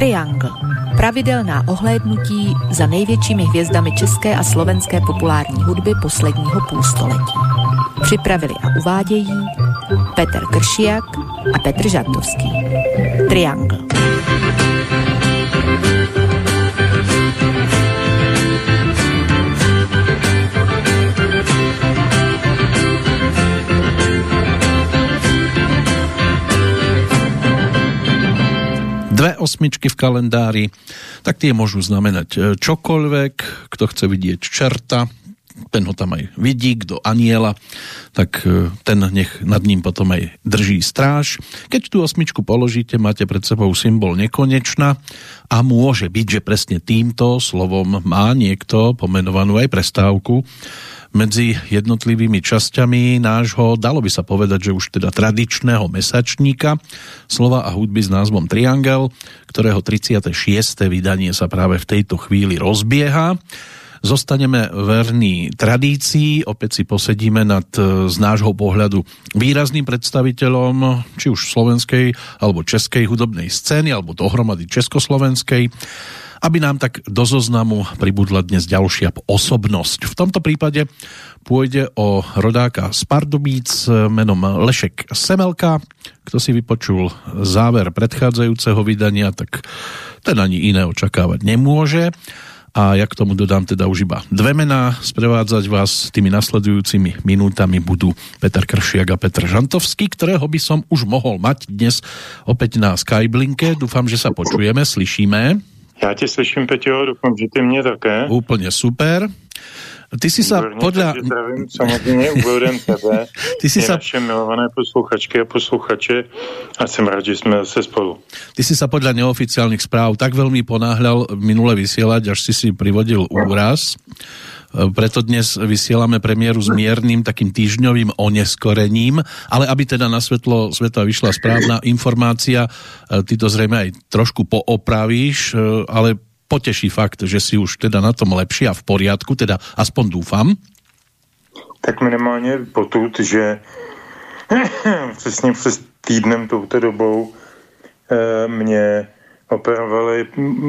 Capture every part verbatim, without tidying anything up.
Triangle. Pravidelná ohlédnutí za největšími hvězdami české a slovenské populární hudby posledního půlstoletí. Připravili a uvádějí Petr Kršiak a Petr Žantovský. Triangle. Dve osmičky v kalendári, tak tie môžu znamenať čokoľvek. Kto chce vidieť čerta, ten ho tam aj vidí, kto aniela, tak ten nech nad ním potom aj drží stráž. Keď tú osmičku položíte, máte pred sebou symbol nekonečna a môže byť, že presne týmto slovom má niekto pomenovanú aj prestávku medzi jednotlivými časťami nášho, dalo by sa povedať, že už teda tradičného mesačníka slova a hudby s názvom Triangle, ktorého tridsiate šieste vydanie sa práve v tejto chvíli rozbieha. Zostaneme verní tradícii, opäť si posedíme nad z nášho pohľadu výrazným predstaviteľom či už slovenskej alebo českej hudobnej scény alebo dohromady československej, aby nám tak do zoznamu pribudla dnes ďalšia osobnosť. V tomto prípade pôjde o rodáka z Pardubíc menom Lešek Semelka. Kto si vypočul záver predchádzajúceho vydania, tak ten ani iné očakávať nemôže. A ja k tomu dodám teda už iba dve mená. Sprevádzať vás tými nasledujúcimi minútami budú Peter Kršiak a Petr Žantovský, ktorého by som už mohol mať dnes opäť na Skyblinke. Dúfam, že sa počujeme, slyšíme. Já tě slyším, Peťo, doufám, že ty mě také. Úplne super. Ty si sa Výborně, podľa... Zdravím samozřejmě úvodem tebe, ty si sa... naše milované posluchačky a posluchače a jsem rád, že jsme zase spolu. Ty si sa podľa neoficiálnych správ tak veľmi ponáhľal minule vysielať, až si si privodil úraz. Preto dnes vysielame premiéru s miernym takým týždňovým oneskorením, ale aby teda na svetlo sveta vyšla správna informácia, ty to zrejme aj trošku poopravíš, ale poteší fakt, že si už teda na tom lepšie a v poriadku, teda aspoň dúfam. Tak minimálně potud, že přesně přes týdnem touto dobou e, mě operovali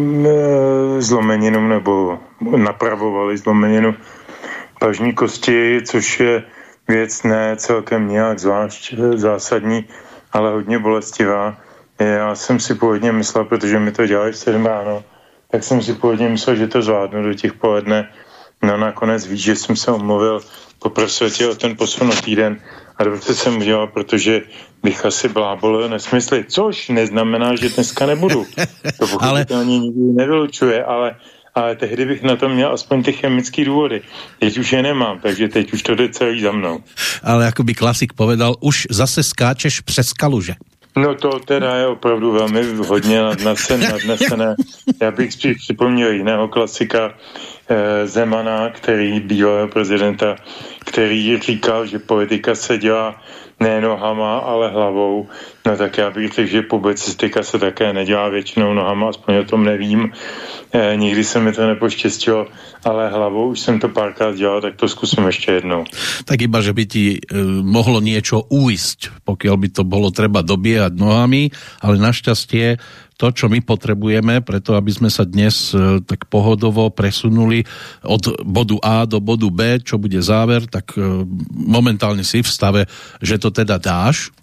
zlomeninu nebo napravovali zlomeninu pažní kosti, což je věc ne celkem nějak zvlášť zásadní, ale hodně bolestivá. Já jsem si původně myslel, protože mi to dělali v sedm ráno, tak jsem si původně myslel, že to zvládnu do těch poledne. No nakonec víš, že jsem se omluvil, poprosil tě o ten posun o týden a dobře jsem udělal, protože bych asi blábolil nesmysly, což neznamená, že dneska nebudu. To pochopitelně ale... nikdy nevylučuje, ale, ale tehdy bych na to měl aspoň ty chemické důvody. Teď už je nemám, takže teď už to jde celý za mnou. Ale jako by klasik povedal, už zase skáčeš přes kaluže. No to teda je opravdu velmi hodně nadnesené. nadnesené. Já bych spíš připomněl jiného klasika eh, Zemana, který bývalého prezidenta, který říkal, že politika se dělá ne nohama, ale hlavou. No tak já bych řekl, že publicistika se také nedělá většinou nohama, aspoň o tom nevím. E, nikdy se mi to nepoštěstilo, ale hlavou už jsem to párkrát dělal, tak to zkusím ještě jednou. Tak iba, že by ti e, mohlo niečo újsť, pokiaľ by to bolo treba dobiehať nohami, ale našťastie to, čo my potrebujeme, preto aby sme sa dnes e, tak pohodovo presunuli od bodu A do bodu B, čo bude záver, tak e, momentálne si v stave, že to teda dáš.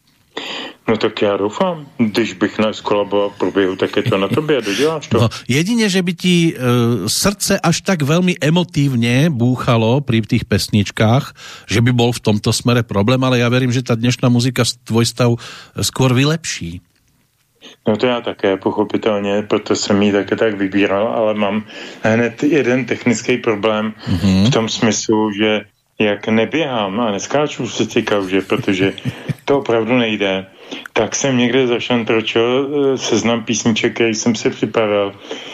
No tak já doufám, když bych na skolaboval v průběhu, tak je to na tobě, doděláš to. No, jedine, že by ti e, srdce až tak veľmi emotívne búchalo pri tých pesničkách, že by bol v tomto smere problém, ale ja verím, že tá dnešná muzika tvoj stav skôr vylepší. No to já také, pochopitelně, proto jsem ji také tak vybíral, ale mám hned jeden technický problém mm-hmm. v tom smyslu, že jak neběhám a neskáču se ty kauže, protože to opravdu nejde, tak jsem někde zašantročil seznam písniček, který jsem si připravil,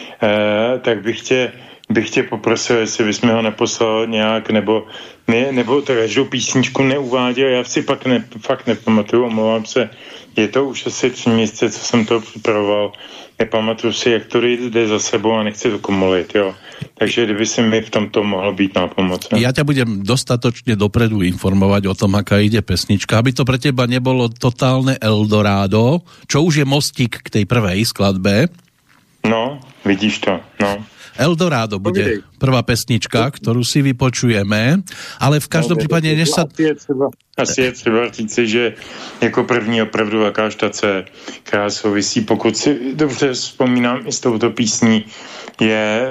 e, tak bych tě, bych tě poprosil, jestli bys mi ho neposlal nějak, nebo, ne, nebo každou písničku neuváděl, já si pak ne, fakt nepamatuju, omlouvám se, je to už asi tři měsíce, co jsem to připravoval, nepamatuju si, jak to jde za sebou a nechci to komolit, jo. Takže kdyby si mi v tomto mohlo být nápomocné. Ja ťa budem dostatočne dopredu informovať o tom, aká ide pesnička, aby to pre teba nebolo totálne Eldorado, čo už je mostík k tej prvej skladbe. No, vidíš to, no. Eldorado bude prvá pesnička, ktorú si vypočujeme, ale v každom no, prípade, než sa... Asi je třeba, asi je třeba říci, že jako první opravdu velká štace, která souvisí, pokud si dobře vzpomínám i s touto písní, je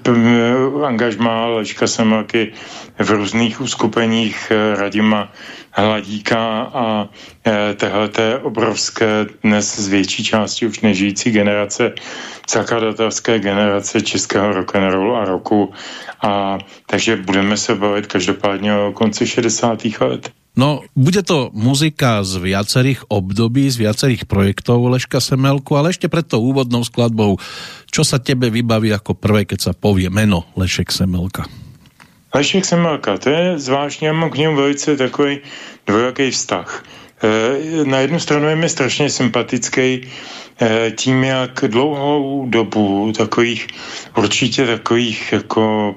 angažmá Leška Semmelky v různých uskupeních Radima Hladíka a téhleté obrovské, dnes z větší části už nežijící generace, zakladatelské generace českého rock'n'rollu a rocku. A takže budeme se bavit každopádně o konci šedesátých let. No, bude to muzika z viacerých období, z viacerých projektov Leška Semmelku, ale ešte pred tou úvodnou skladbou, čo sa tebe vybaví ako prvé, keď sa povie meno Lešek Semmelka? Lešek Semmelka, to je zvláštní, já mám k němu velice takový dvojaký vztah. E, na jednu stranu je mi strašně sympatický e, tím, jak dlouhou dobu takových, určitě takových jako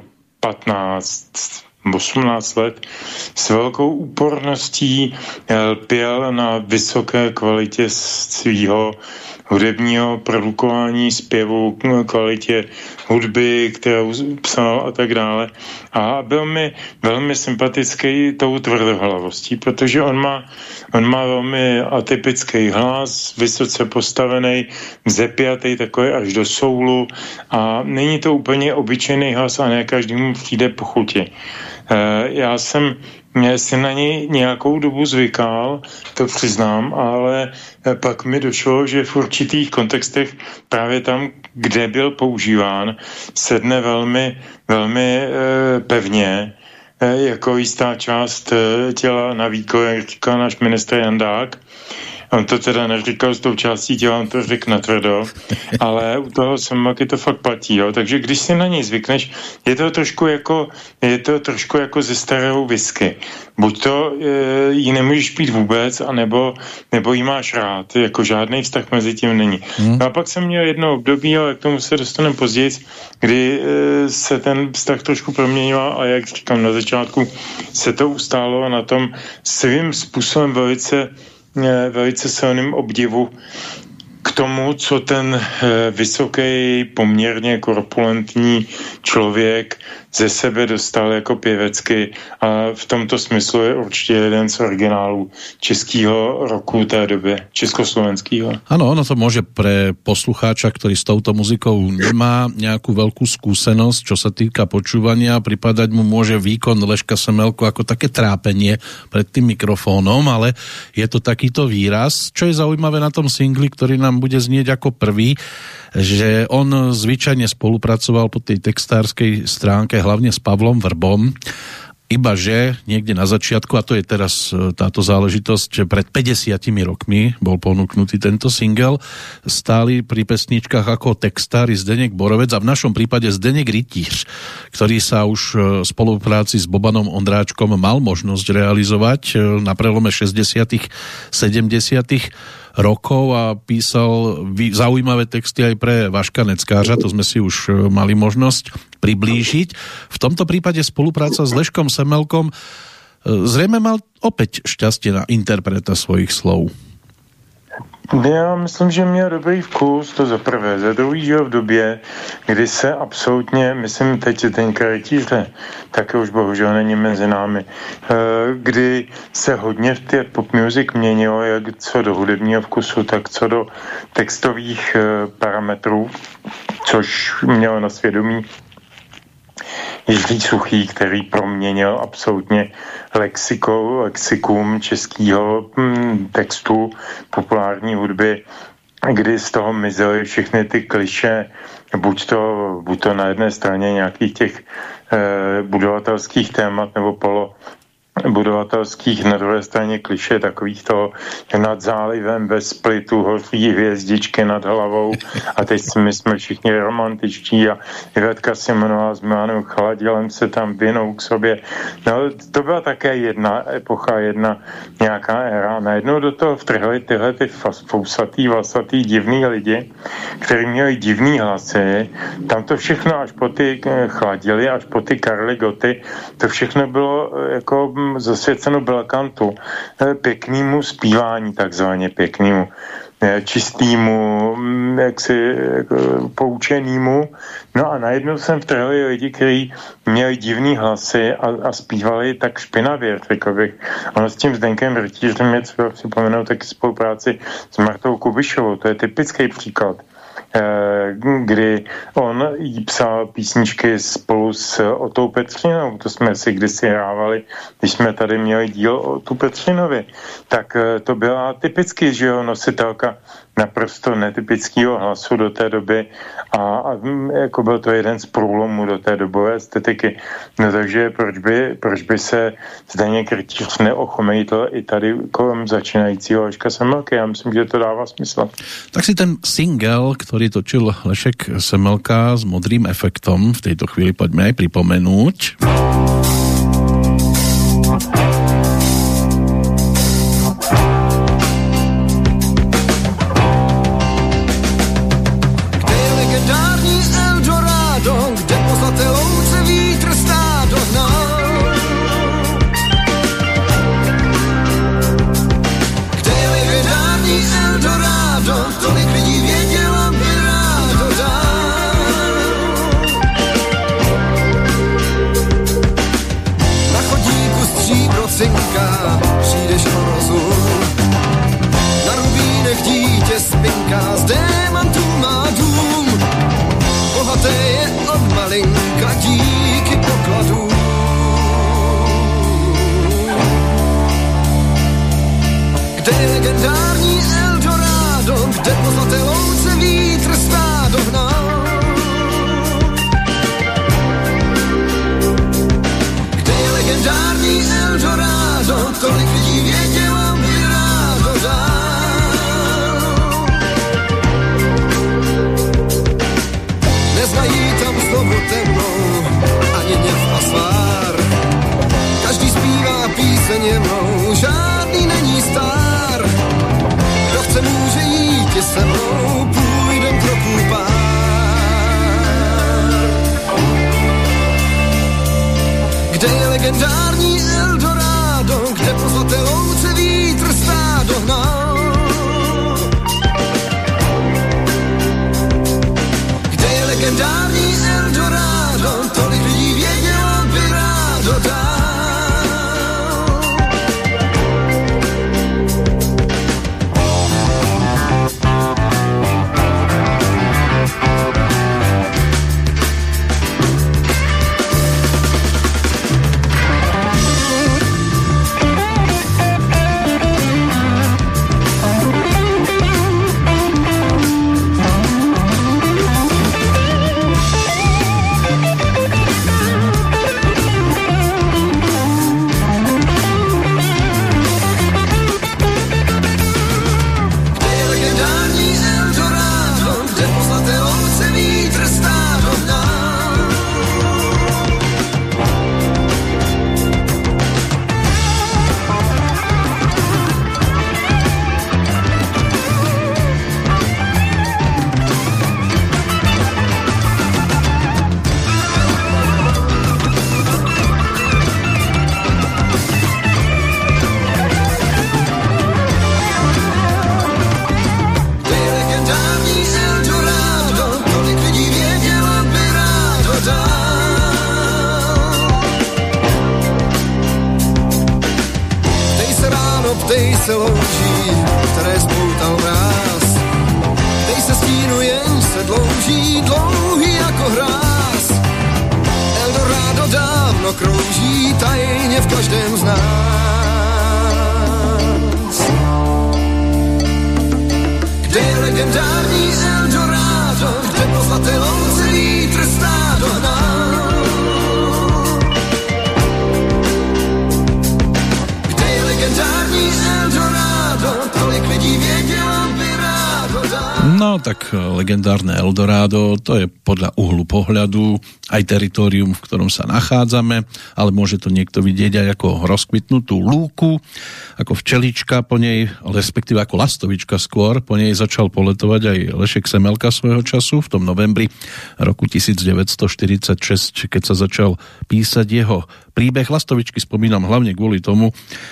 patnáct osmnáct let s velkou úporností lpěl na vysoké kvalitě svýho hudebního produkování, zpěvu, kvalitě hudby, kterou psal a tak dále. A byl mi velmi sympatický tou tvrdohlavostí, protože on má, on má velmi atypický hlas, vysoce postavený, zepjatý, takový až do soulu a není to úplně obyčejný hlas a ne každému přijde po chuti. Já jsem si na něj nějakou dobu zvykal, to přiznám, ale pak mi došlo, že v určitých kontextech právě tam, kde byl používán, sedne velmi, velmi pevně, jako jistá část těla na výkon, jak říkal náš ministr Jandák. On to teda neříkal s tou částí těla, on to řekl natvrdo, ale u toho Semmelky to fakt platí, jo. Takže když si na něj zvykneš, je to trošku jako, je to trošku jako ze starého whisky. Buď to e, ji nemůžeš pít vůbec, anebo, nebo ji máš rád, jako žádný vztah mezi tím není. Hmm. No a pak jsem měl jedno období, ale k tomu se dostaneme později, kdy e, se ten vztah trošku proměňoval a jak říkám, na začátku se to ustálo na tom svým způsobem velice velice silným obdivu k tomu, co ten vysoký, poměrně korpulentní člověk ze sebe dostal jako pěvecky a v tomto smyslu je určitě jeden z originálů českého roku té doby, československého. Áno, ono to môže pre poslucháča, ktorý s touto muzikou nemá nejakú veľkú skúsenosť, čo sa týka počúvania, pripadať mu môže výkon Leška Semmelku ako také trápenie pred tým mikrofónom, ale je to takýto výraz. Čo je zaujímavé na tom singli, ktorý nám bude znieť ako prvý, že on zvyčajne spolupracoval po tej textárskej stránke hlavne s Pavlom Vrbom, iba že niekde na začiatku, a to je teraz táto záležitosť, že pred päťdesiatimi rokmi bol ponúknutý tento single, stáli pri pesničkách ako textári Zdeněk Borovec a v našom prípade Zdeněk Rytíř, ktorý sa už v spolupráci s Bobanom Ondráčkom mal možnosť realizovať na prelome šesťdesiatych sedemdesiatych rokov a písal zaujímavé texty aj pre Vaška Neckářa, to sme si už mali možnosť priblížiť. V tomto prípade spolupráca s Leškom Semmelkom zrejme mal opäť šťastie na interpreta svojich slov. Já myslím, že měl dobrý vkus, to za prvé. Za druhý žil v době, kdy se absolutně, myslím teď ten Rytíře, taky už bohužel není mezi námi, kdy se hodně v té pop music měnilo, jak co do hudebního vkusu, tak co do textových parametrů, což mělo na svědomí Jiří Suchý, který proměnil absolutně lexiko, lexikum českého hm, textu populární hudby, kdy z toho mizely všechny ty kliše, buď to, buď to na jedné straně nějakých těch eh, budovatelských témat nebo polo budovatelských, na druhé straně kliše takových toho nad zálivem ve Splitu hoří hvězdičky nad hlavou a teď my jsme všichni romantičtí a Ivetka Simonová s Milanem Chladilem se tam vinou k sobě. No to byla také jedna epocha, jedna nějaká éra. Najednou do toho vtrhli tyhle ty fousatý, vlasatý, divný lidi, kteří měli divný hlasy. Tam to všechno až po ty Chladily, až po ty Karly Goty, to všechno bylo jako zasvěceno belkantu, pěknému zpívání, takzvaně pěknému. čistýmu, jaksi poučenýmu. No a najednou jsem vtrhli lidi, kteří měli divný hlasy a, a zpívali tak špinavě, řekl bych. Ono s tím Zdenkem Rytířem je třeba připomenout taky spolupráci s Martou Kubišovou. To je typický příklad, kdy on jí psal písničky spolu s Otou Petřinou, to jsme si kdysi hrávali, když jsme tady měli díl o tu Petřinovi, tak to byla typicky, že jo, nositelka naprosto netypického hlasu do té doby a, a jako byl to jeden z průlomů do té dobové estetiky. No takže proč by, proč by se Zdeněk Rytíř neochomejtl i tady kolem začínajícího Leška Semmelky? Já myslím, že to dává smysl. Tak si ten single, ktorý točil Lešek Semmelka s Modrým efektom, v tejto chvíli poďme aj pripomenúť. Přijdeš o rozum, na rubínech dítě spinká, z démantů má dům, bohaté je od malinka díky pokladům. Kde je legendární Eldorado, kde po zlaté louce vítr stádo hnal? Kde je legendární Eldorado, tolik lidí vědělo, by rádo dál. Neznají tam slovo temnou, ani něv a svár. Každý zpívá píseň jemnou, žádný není star. Kdo chce, může jít i se mnou, půjdem kroků pár. Kde je legendární Eldorado, kde po zlaté louce vítr stádo hnal? Kde je legendární Eldorado, tolik lidí vědělo, by rádo dál. Dej se loučí, které spoutal mráz. Dej se stínu, jen se dlouží, dlouhý jako hráz. Eldorado dávno krouží, tajně v každém z nás. Kde je legendární Eldorado, kde po zlaté louce vítr stádo hnal? Kde je legendární Eldorado, tolik lidí vědělo, by rádo dál. No, tak legendárne Eldorado, to je podľa uhlu pohľadu aj teritorium, v ktorom sa nachádzame, ale môže to niekto vidieť aj ako rozkvitnutú lúku, ako včelička po nej, respektíve ako lastovička skôr, po nej začal poletovať aj Lešek Semelka svojho času v tom novembri roku devätnásťstoštyridsaťšesť, keď sa začal písať jeho príbeh. Lastovičky spomínam hlavne kvôli tomu,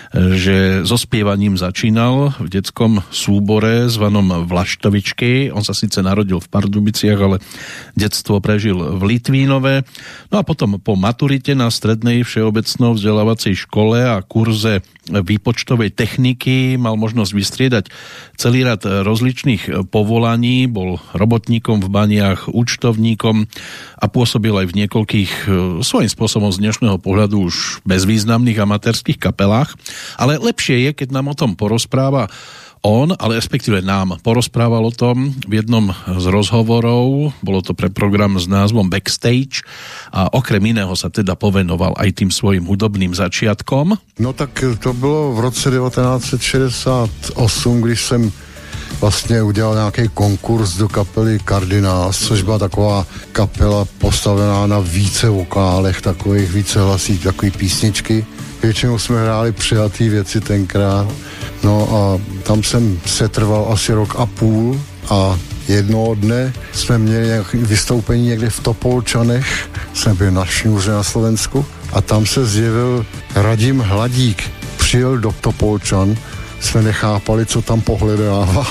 že so spievaním začínal v detskom súbore zvanom Vlaštovičky. On sa síce narodil v Pardubiciach, ale detstvo prežil v Litvínove. No a potom po maturite na strednej všeobecnou vzdelávacej škole a kurze výpočtovej techniky mal možnosť vystriedať celý rad rozličných povolaní. Bol robotníkom v baniach, účtovníkom a pôsobil aj v niekoľkých svojím spôsobom z dnešného pohľadu už bezvýznamných amatérských kapelách. Ale lepšie je, keď nám o tom porozpráva on, ale respektíve nám porozprával o tom v jednom z rozhovorov, bolo to pre program s názvom Backstage a okrem iného sa teda povenoval aj tým svojim hudobným začiatkom. No tak to bylo v roce devätnásť šedesátosm, když jsem vlastně udělal nějaký konkurs do kapely Kardinál, což byla taková kapela postavená na více vokálech, takových více hlasí, takový písničky. Většinou jsme hráli přijatý věci tenkrát. No a tam jsem se trval asi rok a půl a jednoho dne jsme měli nějaké vystoupení někde v Topolčanech, jsme byli na Šňůře na Slovensku a tam se zjevil Radim Hladík. Přijel do Topolčan, jsme nechápali, co tam pohledává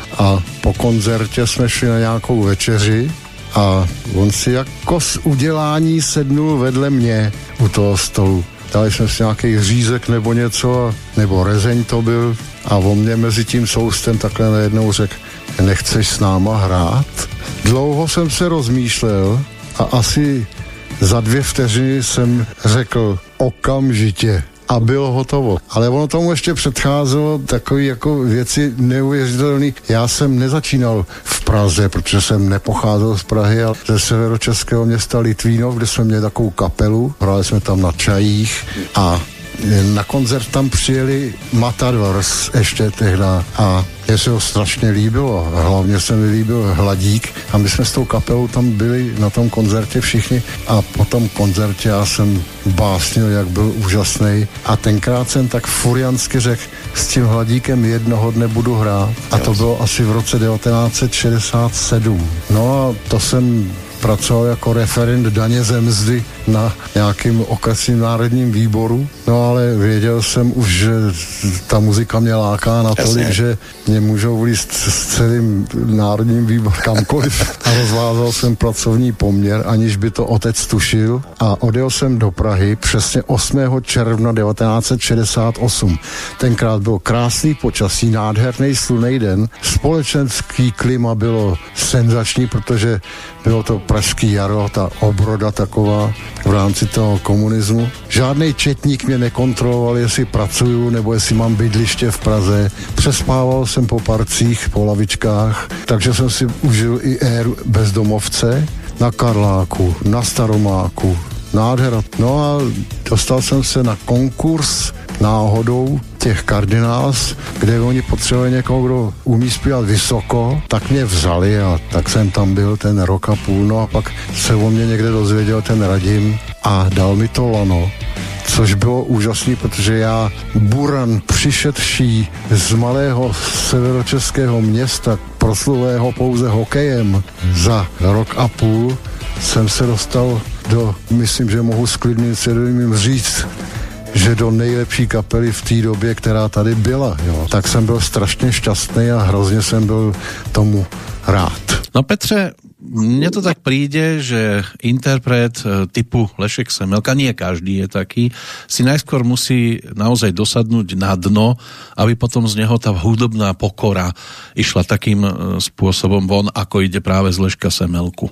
a po koncertě jsme šli na nějakou večeři a on si jako z udělání sednul vedle mě u toho stolu. Dali jsme si nějaký řízek nebo něco, nebo rezeň to byl a on mě mezi tím soustem takhle najednou řekl, nechceš s náma hrát? Dlouho jsem se rozmýšlel a asi za dvě vteřiny jsem řekl okamžitě. A bylo hotovo. Ale ono tomu ještě předcházelo takové jako věci neuvěřitelné. Já jsem nezačínal v Praze, protože jsem nepocházel z Prahy, ale ze severočeského města Litvínov, kde jsme měli takovou kapelu. Hráli jsme tam na čajích a na koncert tam přijeli Matadors ještě tehda a mně se ho strašně líbilo. Hlavně se mi líbil Hladík a my jsme s tou kapelou tam byli na tom koncertě všichni a po tom koncertě já jsem básnil, jak byl úžasný a tenkrát jsem tak furiansky řekl, s tím Hladíkem jednoho dne budu hrát a to bylo asi v roce devätnásť šedesát sedm. No a to jsem pracoval jako referent daně ze mzdy na nějakým okresním národním výboru. No ale věděl jsem už, že ta muzika mě láká natolik, Jasně. že mě můžou vlízt s celým národním výborem kamkoliv. A rozvázal jsem pracovní poměr, aniž by to otec tušil. A odjel jsem do Prahy přesně osmého června devätnásť šedesát osm. Tenkrát bylo krásný počasí, nádherný slunný den. Společenský klima bylo senzační, protože bylo to pražský jaro, ta obroda taková v rámci toho komunismu. Žádnej četník mě nekontroloval, jestli pracuju nebo jestli mám bydliště v Praze. Přespával jsem po parcích, po lavičkách, takže jsem si užil i éru bezdomovce na Karláku, na Staromáku. Nádhera. No a dostal jsem se na konkurs náhodou těch Kardinálz, kde oni potřebovali někoho, kdo umí zpívat vysoko, tak mě vzali a tak jsem tam byl ten rok a půl, no a pak se o mě někde dozvěděl ten Radim a dal mi to lano, což bylo úžasný, protože já buran přišedší z malého severočeského města, proslulého pouze hokejem, za rok a půl jsem se dostal do, myslím, že mohu s klidným svědomím říct, že do nejlepší kapely v té době, která tady byla. Jo. Tak jsem byl strašně šťastný a hrozně jsem byl tomu rád. No Petře, mne to tak príde, že interpret typu Lešek Semelka, nie každý je taký, si najskôr musí naozaj dosadnúť na dno, aby potom z neho tá hudobná pokora išla takým spôsobom von, ako ide práve z Leška Semelku.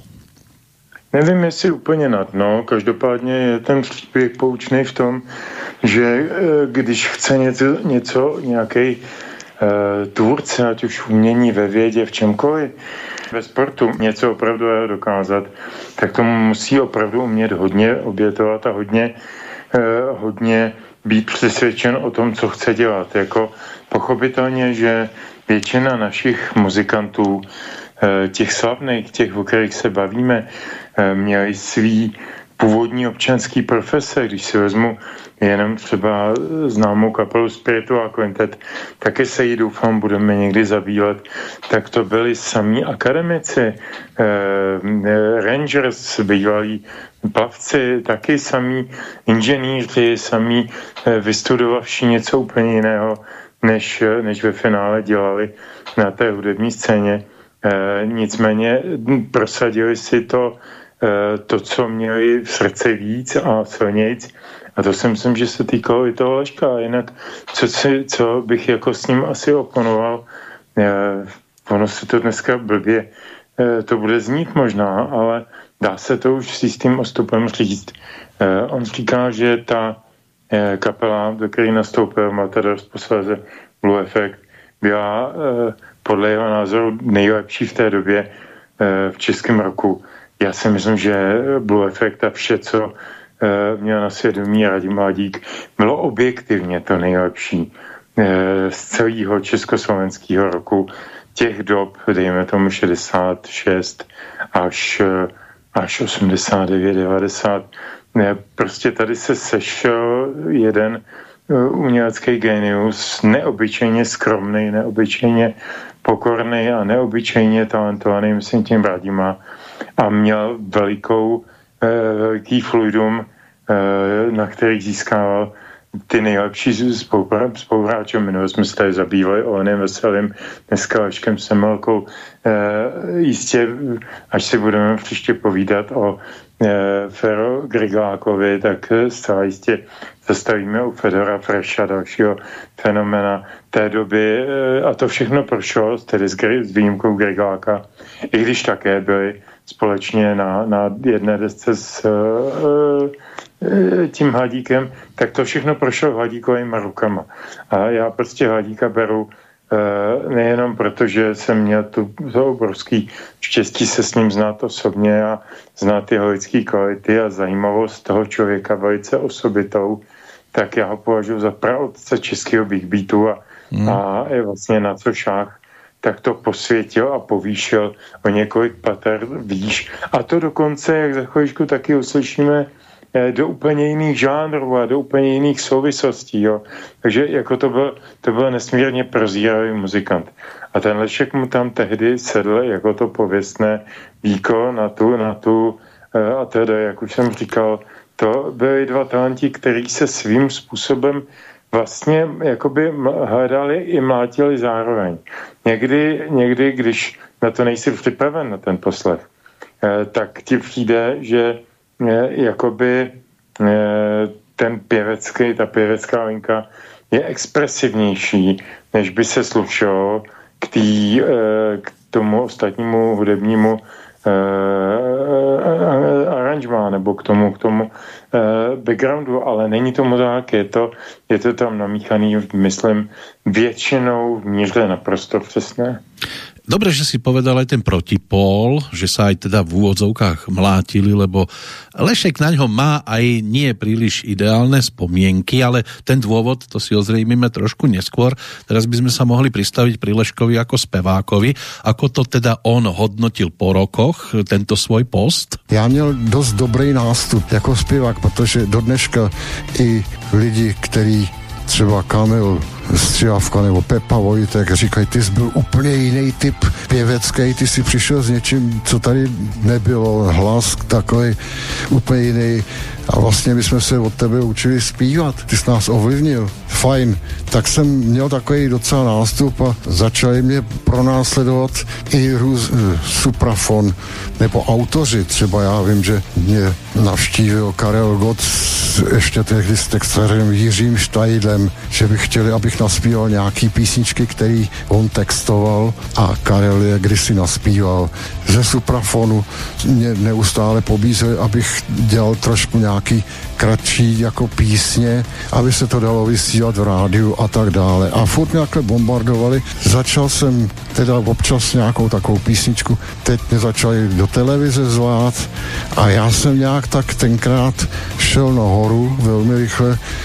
Nevím, jestli úplně na dno, každopádně je ten příběh poučný v tom, že když chce něco, něco nějaký e, tvůrce, ať už v umění, ve vědě, v čemkoliv, ve sportu něco opravdu dokázat, tak tomu musí opravdu umět hodně obětovat a hodně, e, hodně být přesvědčen o tom, co chce dělat. Jako pochopitelně, že většina našich muzikantů těch slavných, těch, o kterých se bavíme, měli svý původní občanský profese. Když si vezmu jenom třeba známou kapelu Spiritual Quintet, taky se jí doufám budeme někdy zabývat, tak to byli samí akademici, eh, rangers, bývalí plavci, taky samí inženýři, samí eh, vystudovavší něco úplně jiného, než, než ve finále dělali na té hudební scéně. Eh, nicméně prosadili si to to, co měli v srdci víc a silnějc. A to si myslím, že se týkalo i toho Leška. Jinak, co, si, co bych jako s ním asi oponoval, eh, ono se to dneska blbě, eh, to bude znít možná, ale dá se to už s jistým ostupem říct. Eh, on říká, že ta eh, kapela, do které nastoupil Matador, posléze Blue Effect, byla eh, podle jeho názoru nejlepší v té době eh, v českém roku. Já si myslím, že Blue Effect a vše, co e, měl na svědomí Radim Mladík, bylo objektivně to nejlepší e, z celého československého roku, těch dob, dejme tomu šedesát šest až, až osmdesát devět devadesát. E, prostě tady se sešel jeden umělecký genius, neobyčejně skromný, neobyčejně pokorný a neobyčejně talentovaný, myslím tím Radima, a měl velikou, eh, veliký fluidum, eh, na který získával ty nejlepší spoluhráče. Minule jsme se tady zabývali Olenem Veselým, dneska Leškem Semmelkou. Eh, jistě, až si budeme příště povídat o eh, Fero Grigolákovi, tak zcela jistě zastavíme u Fedora Freša, dalšího fenomena té doby. Eh, a to všechno prošlo, tedy s, s výjimkou Grigoláka, i když také byli společně na, na jedné desce s uh, tím Hladíkem, tak to všechno prošlo Hladíkovými rukama. A já prostě Hladíka beru uh, nejenom proto, že jsem měl tu, to obrovský štěstí se s ním znát osobně a znát jeho lidský kvality a zajímavost toho člověka velice osobitou, tak já ho považuji za praotce českého big beatu a, hmm. a je vlastně na co šách, tak to posvětil a povýšil o několik pater výš. A to dokonce, jak za chvíličku taky uslyšíme, do úplně jiných žánrů a do úplně jiných souvislostí. Jo. Takže jako to byl, to byl nesmírně prozíravý muzikant. A ten Lešek mu tam tehdy sedl jako to pověstné víko na tu, na tu a teda, jak už jsem říkal, to byly dva talenti, který se svým způsobem vlastně jakoby hledali i mlátili zároveň. Někdy, někdy, když na to nejsi připraven na ten poslech, eh, tak ti přijde, že eh, jakoby eh, ten pěvecký, ta pěvecká linka je expresivnější, než by se slušelo k, tý, eh, k tomu ostatnímu hudebnímu Uh, aranžmá nebo k tomu, k tomu uh, backgroundu, ale není tomu tak, je to, je to tam namíchaný, myslím, většinou v míře naprosto přesné. Dobre, že si povedal aj ten protipól, že sa aj teda v úvodzovkách mlátili, lebo Lešek na ňo má aj nie príliš ideálne spomienky, ale ten dôvod, to si ozrejmime trošku neskôr. Teraz by sme sa mohli pristaviť pri Leškovi ako spevákovi. Ako to teda on hodnotil po rokoch, tento svoj post? Já měl dost dobrý nástup jako zpěvák, protože do dneška i lidi, který třeba Kamil Střívavka nebo Pepa Vojtek říkají, ty jsi byl úplně jiný typ pěvecký, ty jsi přišel s něčím, co tady nebylo, hlas takový úplně jiný a vlastně my jsme se od tebe učili zpívat, ty jsi nás ovlivnil, fajn, tak jsem měl takový docela nástup a začali mě pronásledovat i růz, Suprafon nebo autoři, třeba já vím, že mě navštívil Karel Gott ještě tehdy s textařem Jiřím Štajdlem, že by chtěli, abych naspíval nějaký písničky, který on textoval a Karel je kdysi naspíval. Ze Suprafonu mě neustále pobízeli, abych dělal trošku nějaký kratší jako písně, aby se to dalo vysílat v rádiu a tak dále. A furt nějaké bombardovali. Začal jsem teda občas nějakou takovou písničku, teď mě začali do televize zvát a já jsem nějak tak tenkrát šel nahoru velmi rychle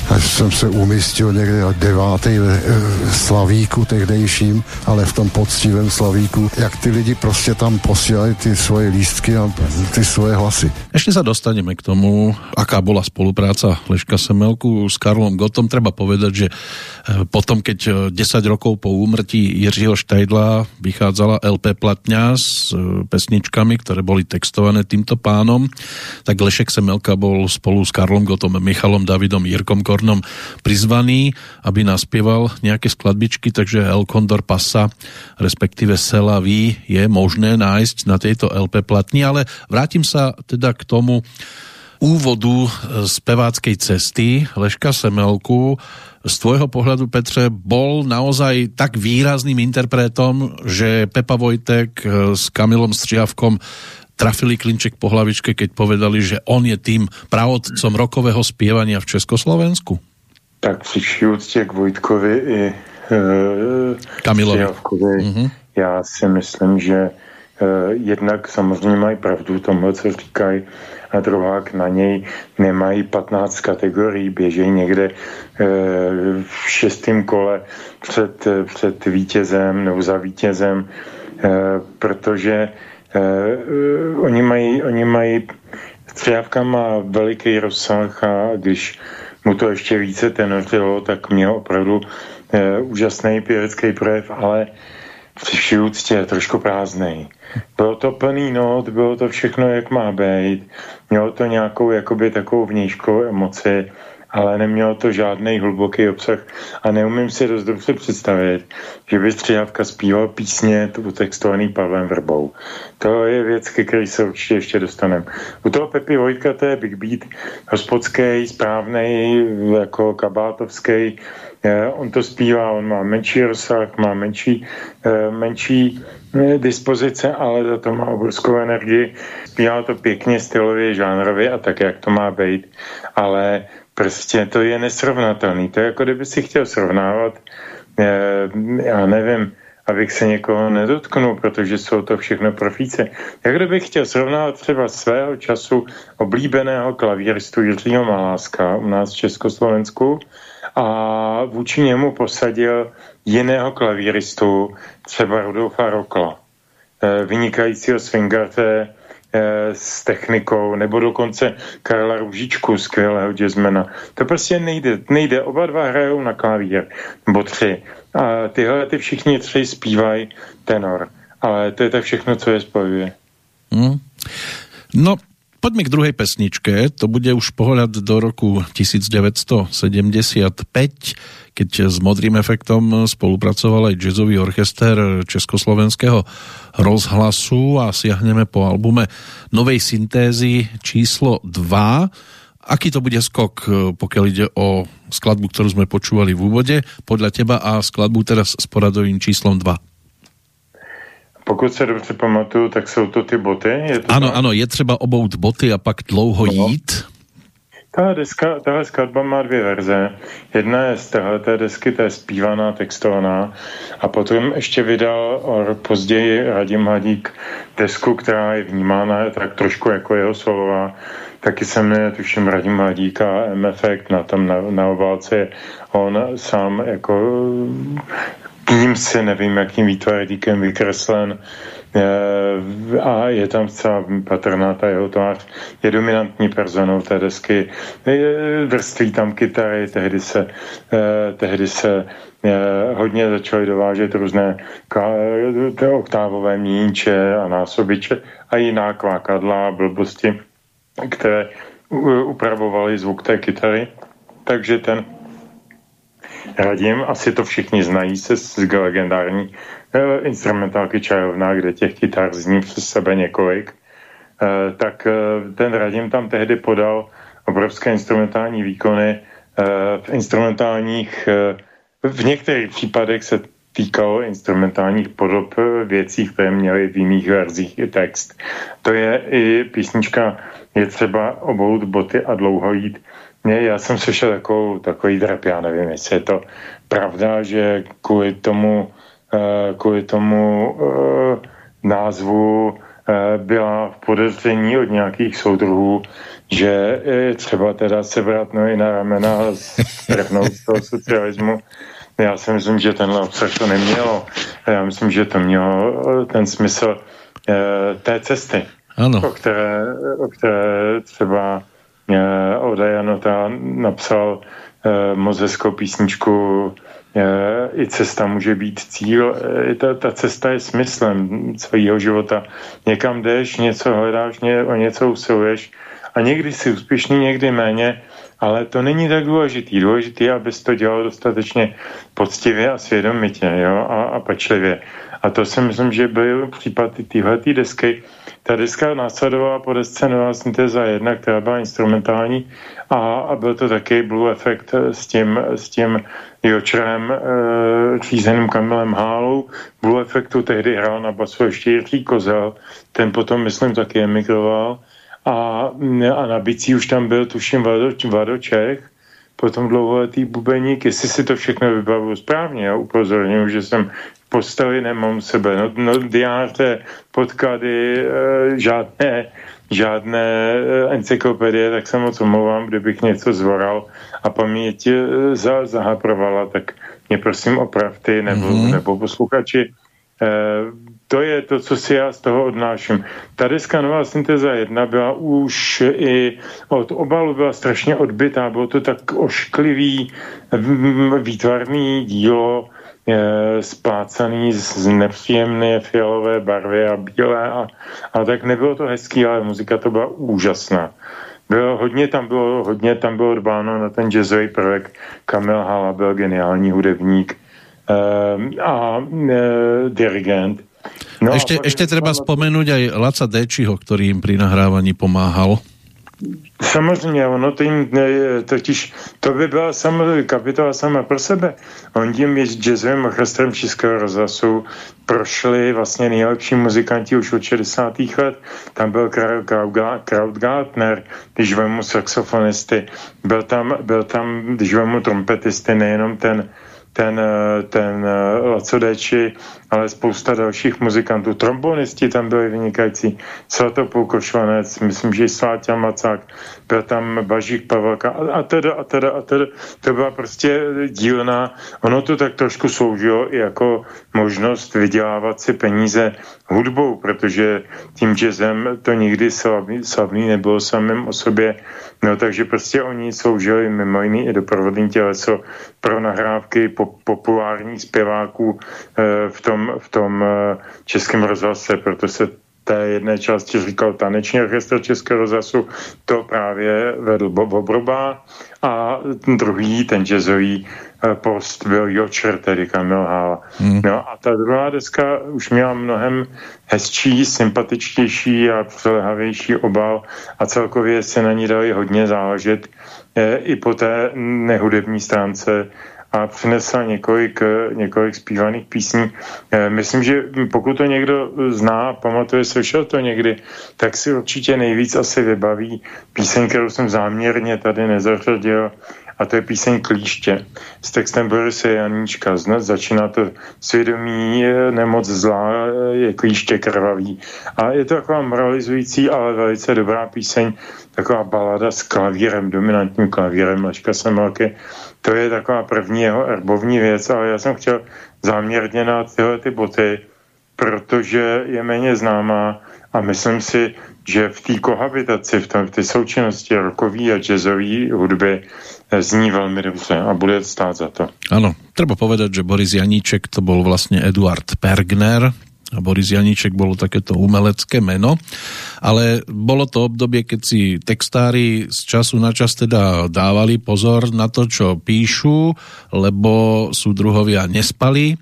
až jsem se umístil někde na devátý slavíku tehdejším, ale v tom poctivém slavíku, jak ty lidi prostě tam posílají ty svoje lístky a ty svoje hlasy. Ešte sa dostaneme k tomu, aká bola spolupráca Leška Semelku s Karlom Gottom. Treba povedať, že potom, keď desať rokov po úmrtí Jiřího Štajdla vychádzala el pé platňa s pesničkami, ktoré boli textované týmto pánom, tak Lešek Semelka bol spolu s Karlom Gottom, Michalom Davidom, Jirkom Kornom prizvaný, aby naspieval nejaké skladbičky, takže El Condor Pasa, respektíve Sela Ví, je možné nájsť na tejto el pé platni, ale vrátim sa teda k tomu úvodu speváckej cesty Leška Semelku. Z tvojho pohľadu, Petře, bol naozaj tak výrazným interpretom, že Pepa Vojtek s Kamilom Střihavkom trafili klinček po hlavičke, keď povedali, že on je tým pravodcom rokového spievania v Československu? Tak při vší úctě k Vojtkovi i e, Kamilovi. Střihavkovi, Mm-hmm. já si myslím, že e, jednak samozřejmě mají pravdu v tomhle, co říkají, a druhák na něj nemají patnáct kategorií, běžejí někde e, v šestém kole před, před vítězem nebo za vítězem, e, protože Uh, oni mají, oni mají, Střihavka má veliký rozsah a když mu to ještě více tenořilo, tak měl opravdu uh, úžasný pěvecký projev, ale při vší úctě trošku prázdnej. Bylo to plný not, bylo to všechno, jak má být, mělo to nějakou jakoby takovou vnějškou emoci, ale nemělo to žádný hluboký obsah a neumím si dost dobře představit, že by Střihavka zpíval písně utextovaný Pavlem Vrbou. To je věc, ke který se určitě ještě dostaneme. U toho Pepy Vojtka to je big beat, hospodský, správnej, jako kabátovský. On to zpívá, on má menší rozsah, má menší, menší dispozice, ale za to má obrovskou energii. Zpívá to pěkně, stylově, žánrově a tak, jak to má být. Ale prostě to je nesrovnatelný. To je jako kdyby si chtěl srovnávat, já nevím, abych se někoho nedotknul, protože jsou to všechno profíce. Jak kdybych chtěl srovnávat třeba svého času oblíbeného klavíristu Jiřího Maláska u nás v Československu a vůči němu posadil jiného klavíristu, třeba Rudolfa Rokla, vynikajícího swingarte s technikou, nebo dokonce Karla Růžičku, skvělého jazzmana. To prostě nejde. nejde. Oba dva hrajou na klavír, nebo tři. A tyhle ty všichni tři zpívají tenor. Ale to je tak všechno, co je spojuje. Hmm. No, poďme k druhej pesničke. To bude už pohľad do roku devätnásťsedemdesiatpäť, keď s Modrým efektom spolupracoval aj jazzový orchester Československého rozhlasu a siahneme po albume Novej syntézy číslo dva. Aký to bude skok, pokiaľ ide o skladbu, ktorú sme počúvali v úvode, podľa teba, a skladbu teraz s poradovým číslom dva? Pokud se dobře pamatuju, tak jsou to ty boty. Je to ano, tak? ano, je třeba obout boty a pak dlouho no. jít. Tahle, deska, tahle skladba má dvě verze. Jedna je z téhleté desky, ta je zpívaná, textovaná. A potom ještě vydal později Radim Hadík desku, která je vnímána tak trošku jako jeho solová. Taky se jmenuje, tuším, Radim Hadík a M-Effekt, na tom na, na obálce on sám jako kým si, nevím, jakým výtvarníkem vykreslen a je tam zcela patrná ta jeho tvář. Je dominantní personou té desky. Vrství tam kytary, tehdy se, tehdy se hodně začaly dovážet různé oktávové míniče a násobiče a jiná kvákadla, blbosti, které upravovaly zvuk té kytary. Takže ten Radim, asi to všichni znají se z legendární eh, instrumentálky Čajovná, kde těch kytar zní přes sebe několik, eh, tak eh, ten Radim tam tehdy podal obrovské instrumentální výkony eh, v instrumentálních, eh, v některých případech se týkalo instrumentálních podob věcí, které měly v jiných verzích i text. To je i písnička Je třeba obout boty a dlouho jít. Ne, já jsem slyšel takovou, takový drap, já nevím, jestli je to pravda, že kvůli tomu, uh, kvůli tomu uh, názvu uh, byla v podezření od nějakých soudruhů, že je třeba teda sebrat nohy na ramena a strhnout z toho socialismu. Já si myslím, že tenhle obsah to nemělo. Já myslím, že to mělo ten smysl té cesty, ano. O, které, o které třeba Oda Janota napsal moc hezkou písničku I cesta může být cíl. Ta, ta cesta je smyslem svého života. Někam jdeš, něco hledáš, ně, o něco usiluješ a někdy jsi úspěšný, někdy méně, ale to není tak důležitý. Důležitý je, abys to dělal dostatečně poctivě a svědomitě, jo, a, a pečlivě. A to si myslím, že byl případ i téhletý desky. Ta deska následovala po desce Nová syntéza jedna, která byla instrumentální a, a byl to taky Blue Effect s tím, s tím Jočerem, e, řízeným Kamilem Hálou. Blue Effectu tehdy hrál na basu ještě Jiří Kozel, ten potom, myslím, taky emigroval. A, a na bicí už tam byl, tuším, Vlado, Vlado Čech, potom dlouholetý bubeník, jestli si to všechno vybavuju správně, já upozorňuji, že jsem postavy nemám u sebe, no, no diáře, podklady, e, žádné, žádné encyklopedie, tak se moc omlouvám, kdybych něco zvoral a paměť e, za, zahaprovala, tak mě prosím opravte, nebo, mm-hmm. nebo posluchači. E, to je to, co si já z toho odnáším. Ta deska Nová syntéza jedna byla už i od obalu byla strašně odbytá, bylo to tak ošklivý, výtvarný dílo, splácaný z nepříjemné fialové barvy a bílé a, a tak nebylo to hezký, ale muzika to byla úžasná. Bylo, hodně tam bylo, hodně tam bylo dbáno na ten jazzový prvek. Kamil Hala byl geniální hudebník eh, a eh, dirigent. No ešte, a ešte treba spomenúť aj Laca Déčiho, ktorý im pri nahrávaní pomáhal. Samozřejmě, ono to jim totiž, to by byla samozřejmě kapitola sama pro sebe. On tím s jazzovým orchestrem Českého rozhlasu prošli vlastně nejlepší muzikanti už od šedesátých let. Tam byl Krautgartner, když vemu saxofonisty, byl tam, byl tam, když vemu trompetisty, nejenom ten ten, ten Laco Déči, ale spousta dalších muzikantů. Trombonisti tam byli vynikající. Svatopul Košvanec, myslím, že i Sláťa Macák, byl tam Bažík Pavelka a teda, a teda, a teda. To byla prostě dílna. Ono to tak trošku sloužilo i jako možnost vydělávat si peníze hudbou, protože tím jazzem to nikdy slavný, slavný nebylo samým o sobě. No takže prostě oni sloužili mimo jiný i doprovodný těleso pro nahrávky po, populárních zpěváků e, v tom, v tom e, Českém rozhlase, proto se té jedné části říkal taneční orchestr Českého rozhlasu, to právě vedl Bob Obroba a druhý, ten jazzový e, post byl Jočer, tedy Kamil Hála. Hmm. No a ta druhá deska už měla mnohem hezčí, sympatičtější a přilehavější obal a celkově se na ní dali hodně záležet e, i po té nehudební stránce a přinesla několik, několik zpívaných písní. E, myslím, že pokud to někdo zná, pamatuje, slyšel to někdy, tak si určitě nejvíc asi vybaví píseň, kterou jsem záměrně tady nezařadil, a to je píseň Klíště s textem Borise Janíčka. Znat začíná to svědomí nemoc zlá, je klíště krvavý. A je to taková moralizující, ale velice dobrá píseň, taková balada s klavírem, dominantním klavírem Laška Semmelky. To je taková první jeho erbovní věc, ale já jsem chtěl záměrně na tyhle ty boty, protože je méně známá a myslím si, že v té kohabitaci, v, tom, v té součinnosti rockový a jazzový hudby zní velmi dobře a bude stát za to. Áno, treba povedať, že Boris Janíček to bol vlastne Eduard Pergner a Boris Janíček bolo takéto umelecké meno, ale bolo to obdobie, keď si textári z času na čas teda dávali pozor na to, čo píšu, lebo súdruhovia nespali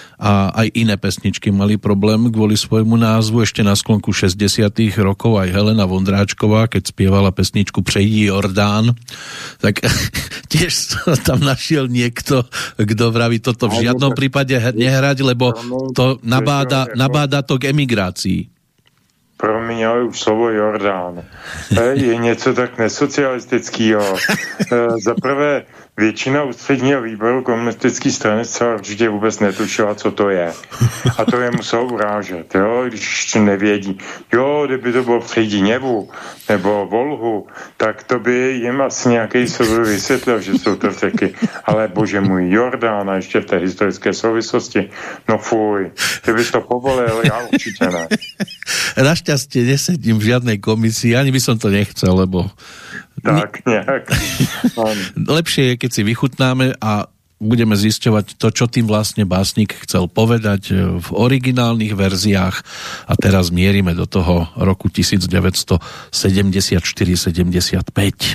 a aj iné pesničky mali problém kvôli svojmu názvu. Ešte na sklonku šesťdesiatych rokov aj Helena Vondráčková, keď spievala pesničku Přejdi Jordán, tak tiež tam našiel niekto, kto vraví toto v žiadnom prípade nehrať, lebo to nabáda, nabáda to k emigrácii. Promiň, ale už slovo Jordán je něco tak nesocialistického. Za prvé, většina ústředního výboru komunistické strany zcela určitě vůbec netušila, co to je. A to je muselo urážet, jo, když ještě nevědí. Jo, kdyby to bylo v Středněvu nebo Volhu, tak to by jim asi nějaký soudruh vysvětlil, že jsou to řeky. Ale bože můj, Jordán a ještě v té historické souvislosti, no fuj, kdyby to povolil, já určitě ne. Našťastie nesedím v žiadnej komisii, ani by som to nechcel, lebo... Tak nejak. Lepšie je, keď si vychutnáme a budeme zisťovať to, čo tým vlastne básnik chcel povedať v originálnych verziách. A teraz mierime do toho roku devätnásťsedemdesiatštyri sedemdesiatpäť.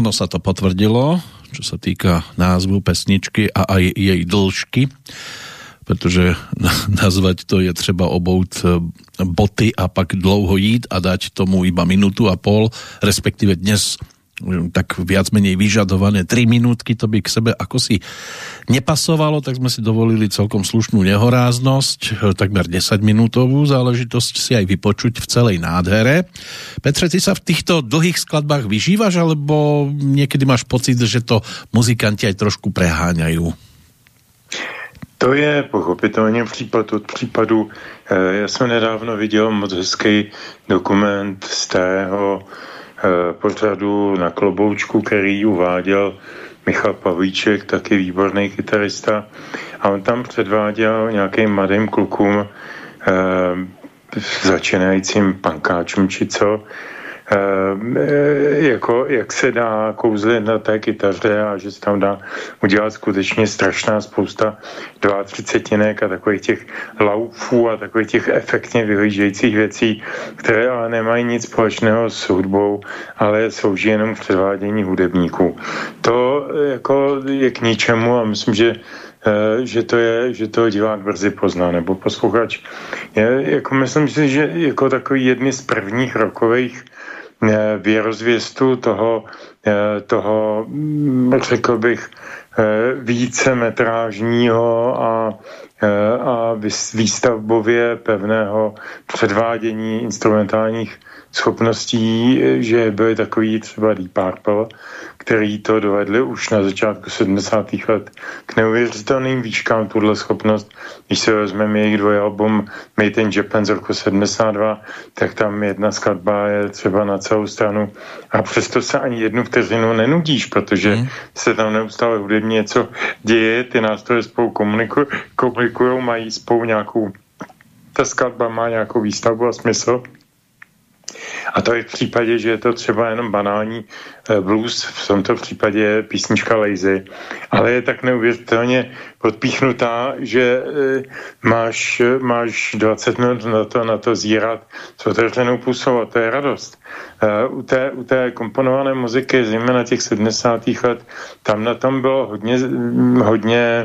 ono sa to potvrdilo, čo sa týka názvu pesničky a aj jej dĺžky, pretože nazvať to je třeba obout boty a pak dlouho jít a dať tomu iba minutu a pol, respektíve dnes tak viac menej vyžadované tri minútky, to by k sebe ako si nepasovalo, tak sme si dovolili celkom slušnú nehoráznosť, takmer desaťminútovú záležitosť si aj vypočuť v celej nádhere. Petře, ty sa v týchto dlhých skladbách vyžívaš, alebo niekedy máš pocit, že to muzikanti aj trošku preháňajú? To je pochopitelně případ od případu. Já jsem nedávno viděl moc hezký dokument z tého pořadu Na kloboučku, který uváděl Michal Pavlíček, taky výborný kytarista. A on tam předváděl nějakým mladým klukům, e, začínajícím pankáčům či co, e, jako, jak se dá kouzlit na té kytaře a že se tam dá udělat skutečně strašná spousta dvacetinek a takových těch laufů a takových těch efektně vyhlížejících věcí, které ale nemají nic společného s hudbou, ale slouží jenom k předvádění hudebníků. To jako je k ničemu a myslím, že že to je, že to divák brzy pozná, nebo posluchač. Je, jako myslím si, že jako takový jedny z prvních rokových věrozvěstu toho, toho, řekl bych, vícemetrážního a, a výstavbově pevného předvádění instrumentálních schopností, že byly takový třeba Deep Purple, který to dovedli už na začátku sedmdesátých let k neuvěřitelným výškám tuhle schopnost. Když se vezmeme jejich dvojalbum Made in Japan z roku sedmdesát dva, tak tam jedna skladba je třeba na celou stranu a přesto se ani jednu vteřinu nenudíš, protože mm. se tam neustále hudebně něco děje, ty nástroje spolu komunikují, komunikují, mají spolu nějakou, ta skladba má nějakou výstavbu a smysl. A to je v případě, že je to třeba jenom banální blues, v tomto případě písnička Lazy, ale je tak neuvěřitelně podpíchnutá, že máš, máš dvacet minut na to, na to zírat s otevřenou pusou a to je radost. U té, u té komponované muziky, zejména těch sedmdesátých let, tam na tom bylo hodně, hodně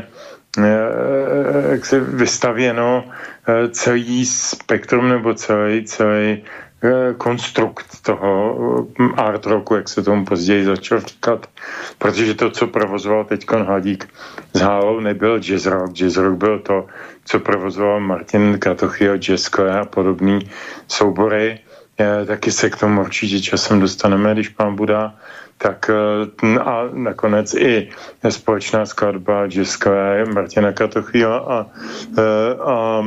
jak se vystavěno celý spektrum nebo celý, celý konstrukt toho art rocku, jak se tomu později začal říkat, protože to, co provozoval teďkon Hadík s Hálou, nebyl jazz rock. Jazz rock byl to, co provozoval Martin Kratochvíl, Jazzko a podobný soubory. Taky se k tomu určitě časem dostaneme, když pán Buda. Tak a nakonec i společná skladba jazzkové Martina Kratochvíla a, a, a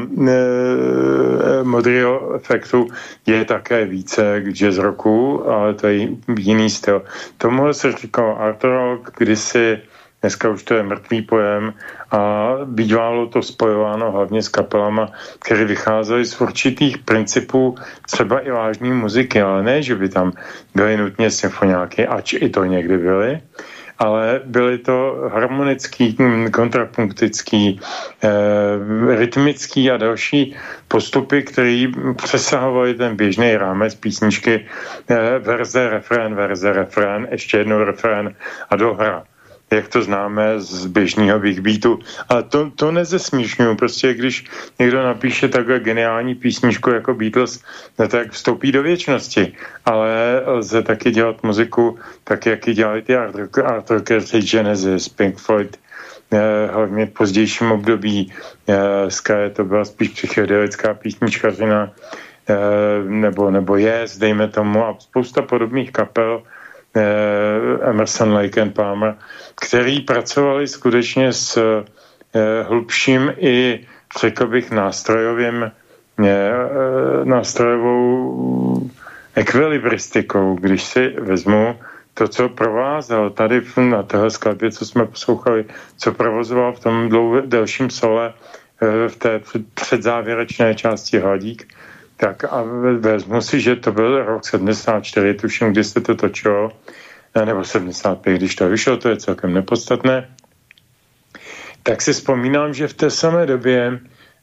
Modrýho efektu je také více k jazz rocku, ale to je jiný styl. Tomuhle se říkal art rock, kdysi, dneska už to je mrtvý pojem a bývalo to spojováno hlavně s kapelama, které vycházely z určitých principů třeba i vážné muziky, ale ne, že by tam byly nutně symfoniáky, ač i to někdy byly, ale byly to harmonický, kontrapunktický, eh, rytmický a další postupy, které přesahovaly ten běžný rámec písničky, eh, verze, refrén, verze, refrén, ještě jednou refrén a dohra, jak to známe z běžného big beatu. A to, to nezesmíšňuju. Prostě když někdo napíše takhle geniální písničku jako Beatles, no tak vstoupí do věčnosti. Ale lze taky dělat muziku tak, jak ji dělali ty art, art rockers, Genesis, Pink Floyd, eh, hlavně v pozdějším období. Eh, Sky, to byla spíš psychedelická písničkařina, eh, nebo, nebo Yes, dejme tomu, a spousta podobných kapel, Emerson, Lake and Palmer, který pracovali skutečně s eh, hlubším i, řekl bych, nástrojovým eh, nástrojovou ekvilibristikou. Když si vezmu to, co provázel tady na téhle skladbě, co jsme poslouchali, co provozoval v tom dlouhé, delším sole eh, v té předzávěrečné části Hladík, tak a vezmu si, že to byl rok sedmdesát čtyři, tuším, kdy se to točilo, nebo sedmdesát pět, když to vyšlo, to je celkem nepodstatné. Tak si vzpomínám, že v té samé době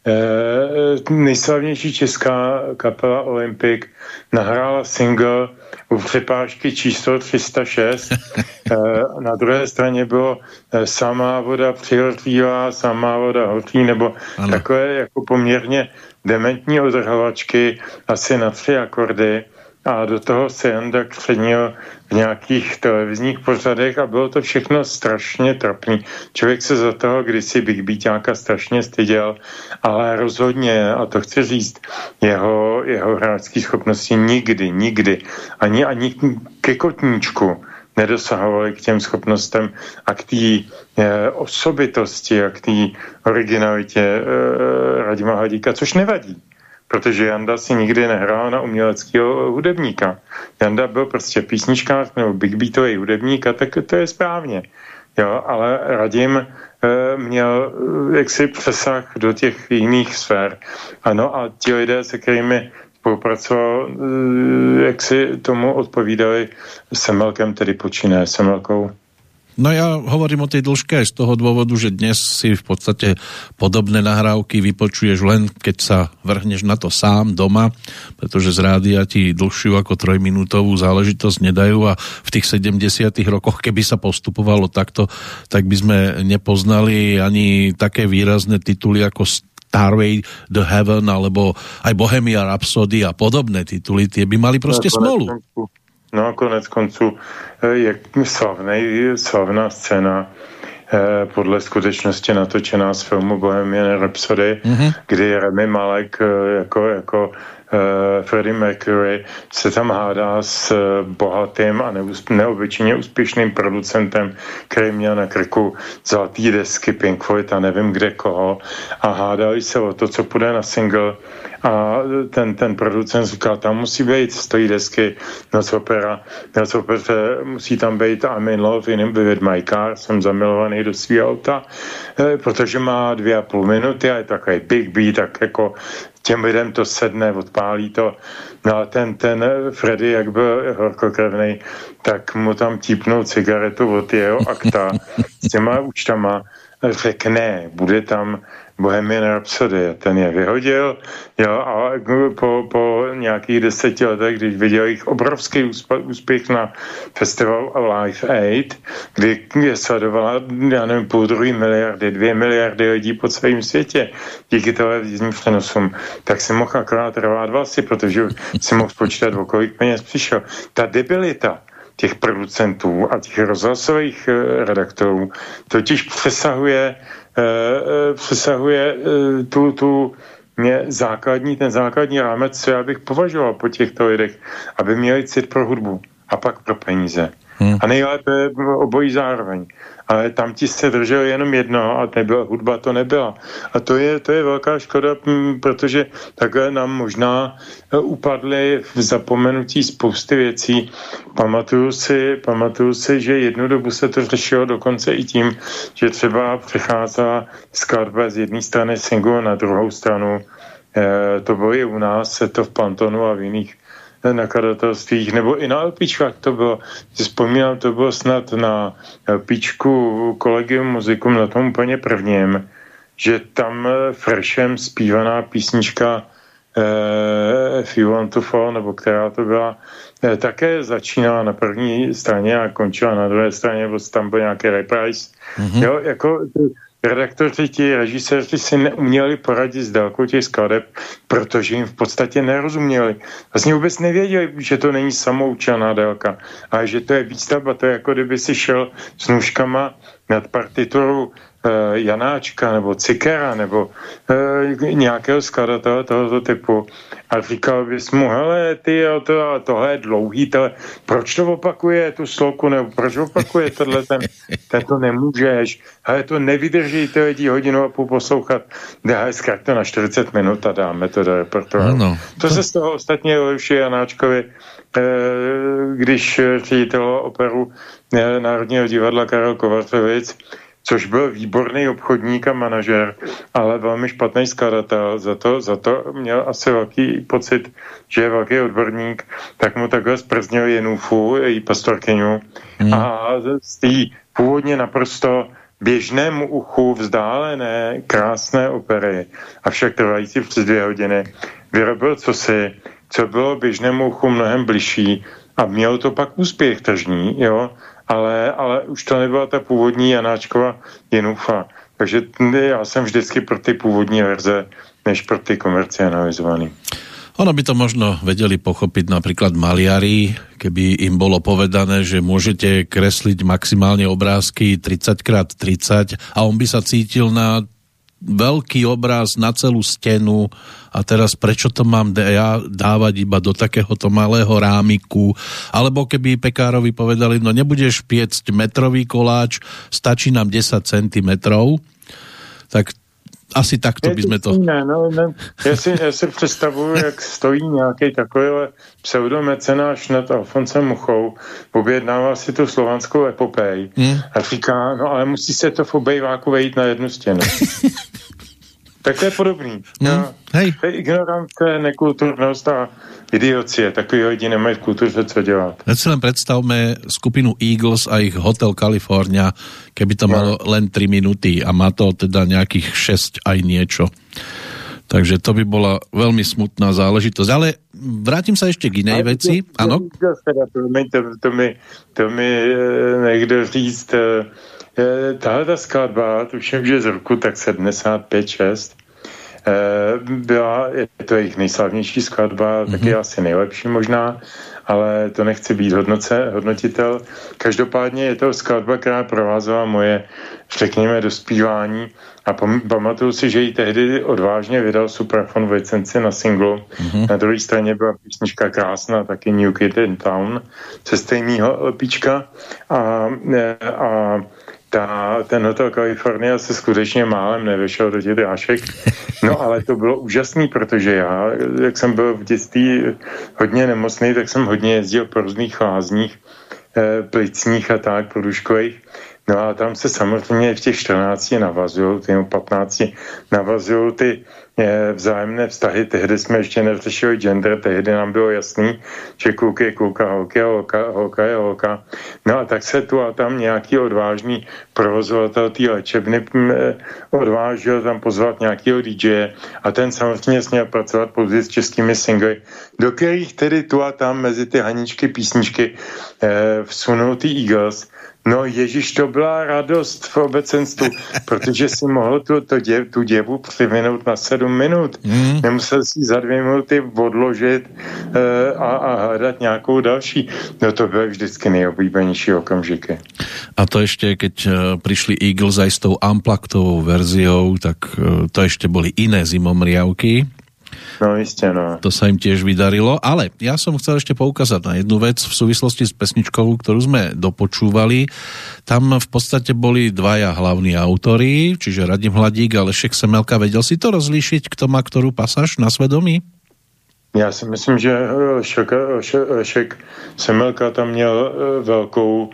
E, nejslavnější česká kapela Olympic nahrála single u přepážky číslo tři sta šest. E, na druhé straně bylo e, Samá voda přihortvívá, samá voda hortví, nebo ano. Takové jako poměrně dementní odrhovačky, asi na tři akordy. A do toho se Janda křenil v nějakých televizních pořadech a bylo to všechno strašně trapný. Člověk se za toho kdysi Big Beatáka strašně styděl, ale rozhodně, a to chci říct, jeho, jeho hráčský schopnosti nikdy, nikdy, ani, ani ke kotníčku nedosahovali k těm schopnostem a k té e, osobitosti a k té originalitě e, Radima Hadíka, což nevadí. Protože Janda si nikdy nehrál na uměleckého hudebníka. Janda byl prostě písničkář nebo big beatový hudebník a tak to je správně. Jo, ale Radim e, měl jaksi přesah do těch jiných sfér. Ano, a ti lidé, se kterými spolupracoval, e, jak si tomu odpovídali Semmelkem, tedy počínaje Semmelkou. No ja hovorím o tej dĺžke aj z toho dôvodu, že dnes si v podstate podobné nahrávky vypočuješ len, keď sa vrhneš na to sám doma, pretože z rádia ti dlhšiu ako trojminútovú záležitosť nedajú a v tých sedemdesiatych rokoch, keby sa postupovalo takto, tak by sme nepoznali ani také výrazné tituly ako Starway to Heaven alebo aj Bohemia Rhapsody a podobné tituly, tie by mali proste smolu. No a konec konců je slavnej, slavná scéna eh, podle skutečnosti natočená z filmu Bohemian Rhapsody, mm-hmm. kdy Rami Malek eh, jako, jako eh, Freddie Mercury se tam hádá s eh, bohatým a neúsp- neobyčejně úspěšným producentem, který měl na krku zlatý desky Pink Floyd a nevím kde koho a hádali se o to, co půjde na single. A ten, ten producent říká, tam musí být z té desky Noc opera, Noc opera, musí tam být I'm in love with my car, jsem zamilovaný do svého auta, eh, protože má dvě a půl minuty a je takový big beat, tak jako těm lidem to sedne, odpálí to. No a ten, ten Freddy, jak byl horkokrevnej, tak mu tam típnul cigaretu od jeho akta s těma účtama, řekne, bude tam Bohemian Rhapsody, ten je vyhodil, jo, a po, po nějakých deseti letech, když viděl jich obrovský úspěch na festivalu Live Aid, kdy je sledovala, já nevím, půl druhý miliardy, dvě miliardy lidí po celém světě díky televizním přenosům, tak si mohl akorát rvát vlasy, protože si mohl spočítat, o kolik peněz přišel. Ta debilita těch producentů a těch rozhlasových redaktorů totiž přesahuje Uh, přesahuje uh, tu, tu mě základní, ten základní rámec, co já bych považoval po těchto lidech, aby měli cit pro hudbu a pak pro peníze. Hmm. A nejlépe obojí zároveň. Ale tam ti se držel jenom jedno a nebyla, hudba to nebyla. A to je, to je velká škoda, protože takhle nám možná upadly v zapomenutí spousty věcí. Pamatuju si, pamatuju si, že jednu dobu se to řešilo dokonce i tím, že třeba přecházela skladba z jedné strany singlu na druhou stranu. E, to bylo i u nás, se to v Pantonu a v jiných nakladatelstvích, nebo i na LPčkách to bylo. Si vzpomínám, to bylo snad na LPčku Collegium Musicum, na tom úplně prvním, že tam Freshem zpívaná písnička eh, If You Want To Fall, nebo která to byla, eh, také začínala na první straně a končila na druhé straně, nebo tam byl nějaký reprise. Mm-hmm. Jo, jako redaktoři, ti režiséři si neuměli poradit s délkou těch skladeb, protože jim v podstatě nerozuměli. Vlastně vůbec nevěděli, že to není samoučelná délka, ale že to je výstavba. To je jako kdyby si šel s nůžkama nad partituru e, Janáčka nebo Cikera nebo e, nějakého skladatele tohoto typu a říkal bys mu, hele, ty, to, tohle je dlouhý, tohle, proč to opakuje tu sloku, nebo proč opakuje tohle, ten, ten to nemůžeš, hele, to nevydrží ty lidi hodinu a půl poslouchat, hele, zkrát to na čtyřicet minut a dáme to do repertoáru. No. To se z toho ostatně Leoši Janáčkovi, e, když ředitel operu e, Národního divadla Karel Kovařovic, což byl výborný obchodník a manažer, ale velmi špatný skladatel. Za to, za to měl asi velký pocit, že je velký odborník, tak mu takhle zprznil Jenůfu, její pastorkyňu, hmm. a z té původně naprosto běžnému uchu vzdálené, krásné opery, avšak trvající přes dvě hodiny, vyrobil cosi, co bylo běžnému uchu mnohem bližší a mělo to pak úspěch tržní, jo, ale, ale už to nebyla ta původní Janáčkova Jinufa. Takže já jsem vždycky pro ty původní verze, než pro ty komercializované. Ono by to možno vedeli pochopiť napríklad maliari, keby im bolo povedané, že môžete kresliť maximálne obrázky tridsať krát tridsať a on by sa cítil na veľký obraz na celú stenu a teraz prečo to mám ja dávať iba do takéhoto malého rámiku, alebo keby pekárovi povedali, no nebudeš piecť metrový koláč, stačí nám desať centimetrov, tak asi takto by sme to... Ne, no, ne. Já, si, já si představuju, jak stojí nějaký takovýhle pseudomecenáš nad Alfonsem Muchou, objednává si tu slovanskou epopej hmm. a říká, no ale musí se to v obejváku vejít na jednu stěnu. Tak to je podobný. Hmm. No, hej. To je ignorance, nekulturnost a idiocie. Takový lidi nemají v kultuře co dělat. Teď si len predstavme skupinu Eagles a ich Hotel California, keby to no. malo len tri minúty a má to teda nejakých šesť aj niečo. Takže to by bola veľmi smutná záležitosť. Ale vrátim sa ešte k inej veci. Áno? To, to, to, mi, to mi niekto říct, tahle ta skladba, tuším, že z roku tak sedmdesát pět šest, byla, je to jejich nejslavnější skladba, mm-hmm. taky asi nejlepší možná, ale to nechci být hodnoce, hodnotitel. Každopádně je to skladba, která provázela moje, řekněme, dospívání a pamatuju si, že ji tehdy odvážně vydal Supraphon v licenci na singlu. Mm-hmm. Na druhé straně byla písnička krásná, taky New Kid in Town, se stejného lepíčka a, a ta, ten Hotel California se skutečně málem nevešel do těch drášek. No ale to bylo úžasný, protože já, jak jsem byl v dětství hodně nemocný, tak jsem hodně jezdil po různých lázních, eh, plicních a tak, průduškových. No a tam se samozřejmě v těch čtrnácti navazují, ty patnácti navazují ty eh, vzájemné vztahy. Tehdy jsme ještě neřešili gender, tehdy nám bylo jasný, že kluk je kluka, holka je holka, holka je holka. No a tak se tu a tam nějaký odvážný provozovatel té léčebny eh, odvážil tam pozvat nějakého dý džeje a ten samozřejmě směl pracovat pouze s českými singly, do kterých tedy tu a tam mezi ty haničky písničky eh, vsunul ty Eagles. No ježiš, to byla radost v obecenstvu, protože si mohl tu, to děv, tu děvu přivinout na sedm minut. Mm. Nemusel si za dvě minuty odložit e, a, a hledat nějakou další. No to byly vždycky nejoblíbenější okamžiky. A to ještě, keď prišli Eagles aj s tou unpluggedovou verziou, tak to ještě boli iné zimomriavky. No jistě, no. To sa im tiež vydarilo, ale ja som chcel ešte poukázať na jednu vec v súvislosti s pesničkou, ktorú sme dopočúvali. Tam v podstate boli dvaja hlavní autori, čiže Radim Hladík a Lešek Semelka. Vedel si to rozlíšiť, kto má ktorú pasáž na svedomí? Já si myslím, že Lešek, Lešek Semelka tam měl velkou,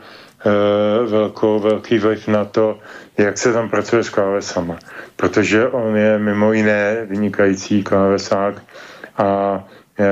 velkou, velký vliv na to, jak se tam pracuje s klávesama. Protože on je mimo jiné vynikající klávesák a e,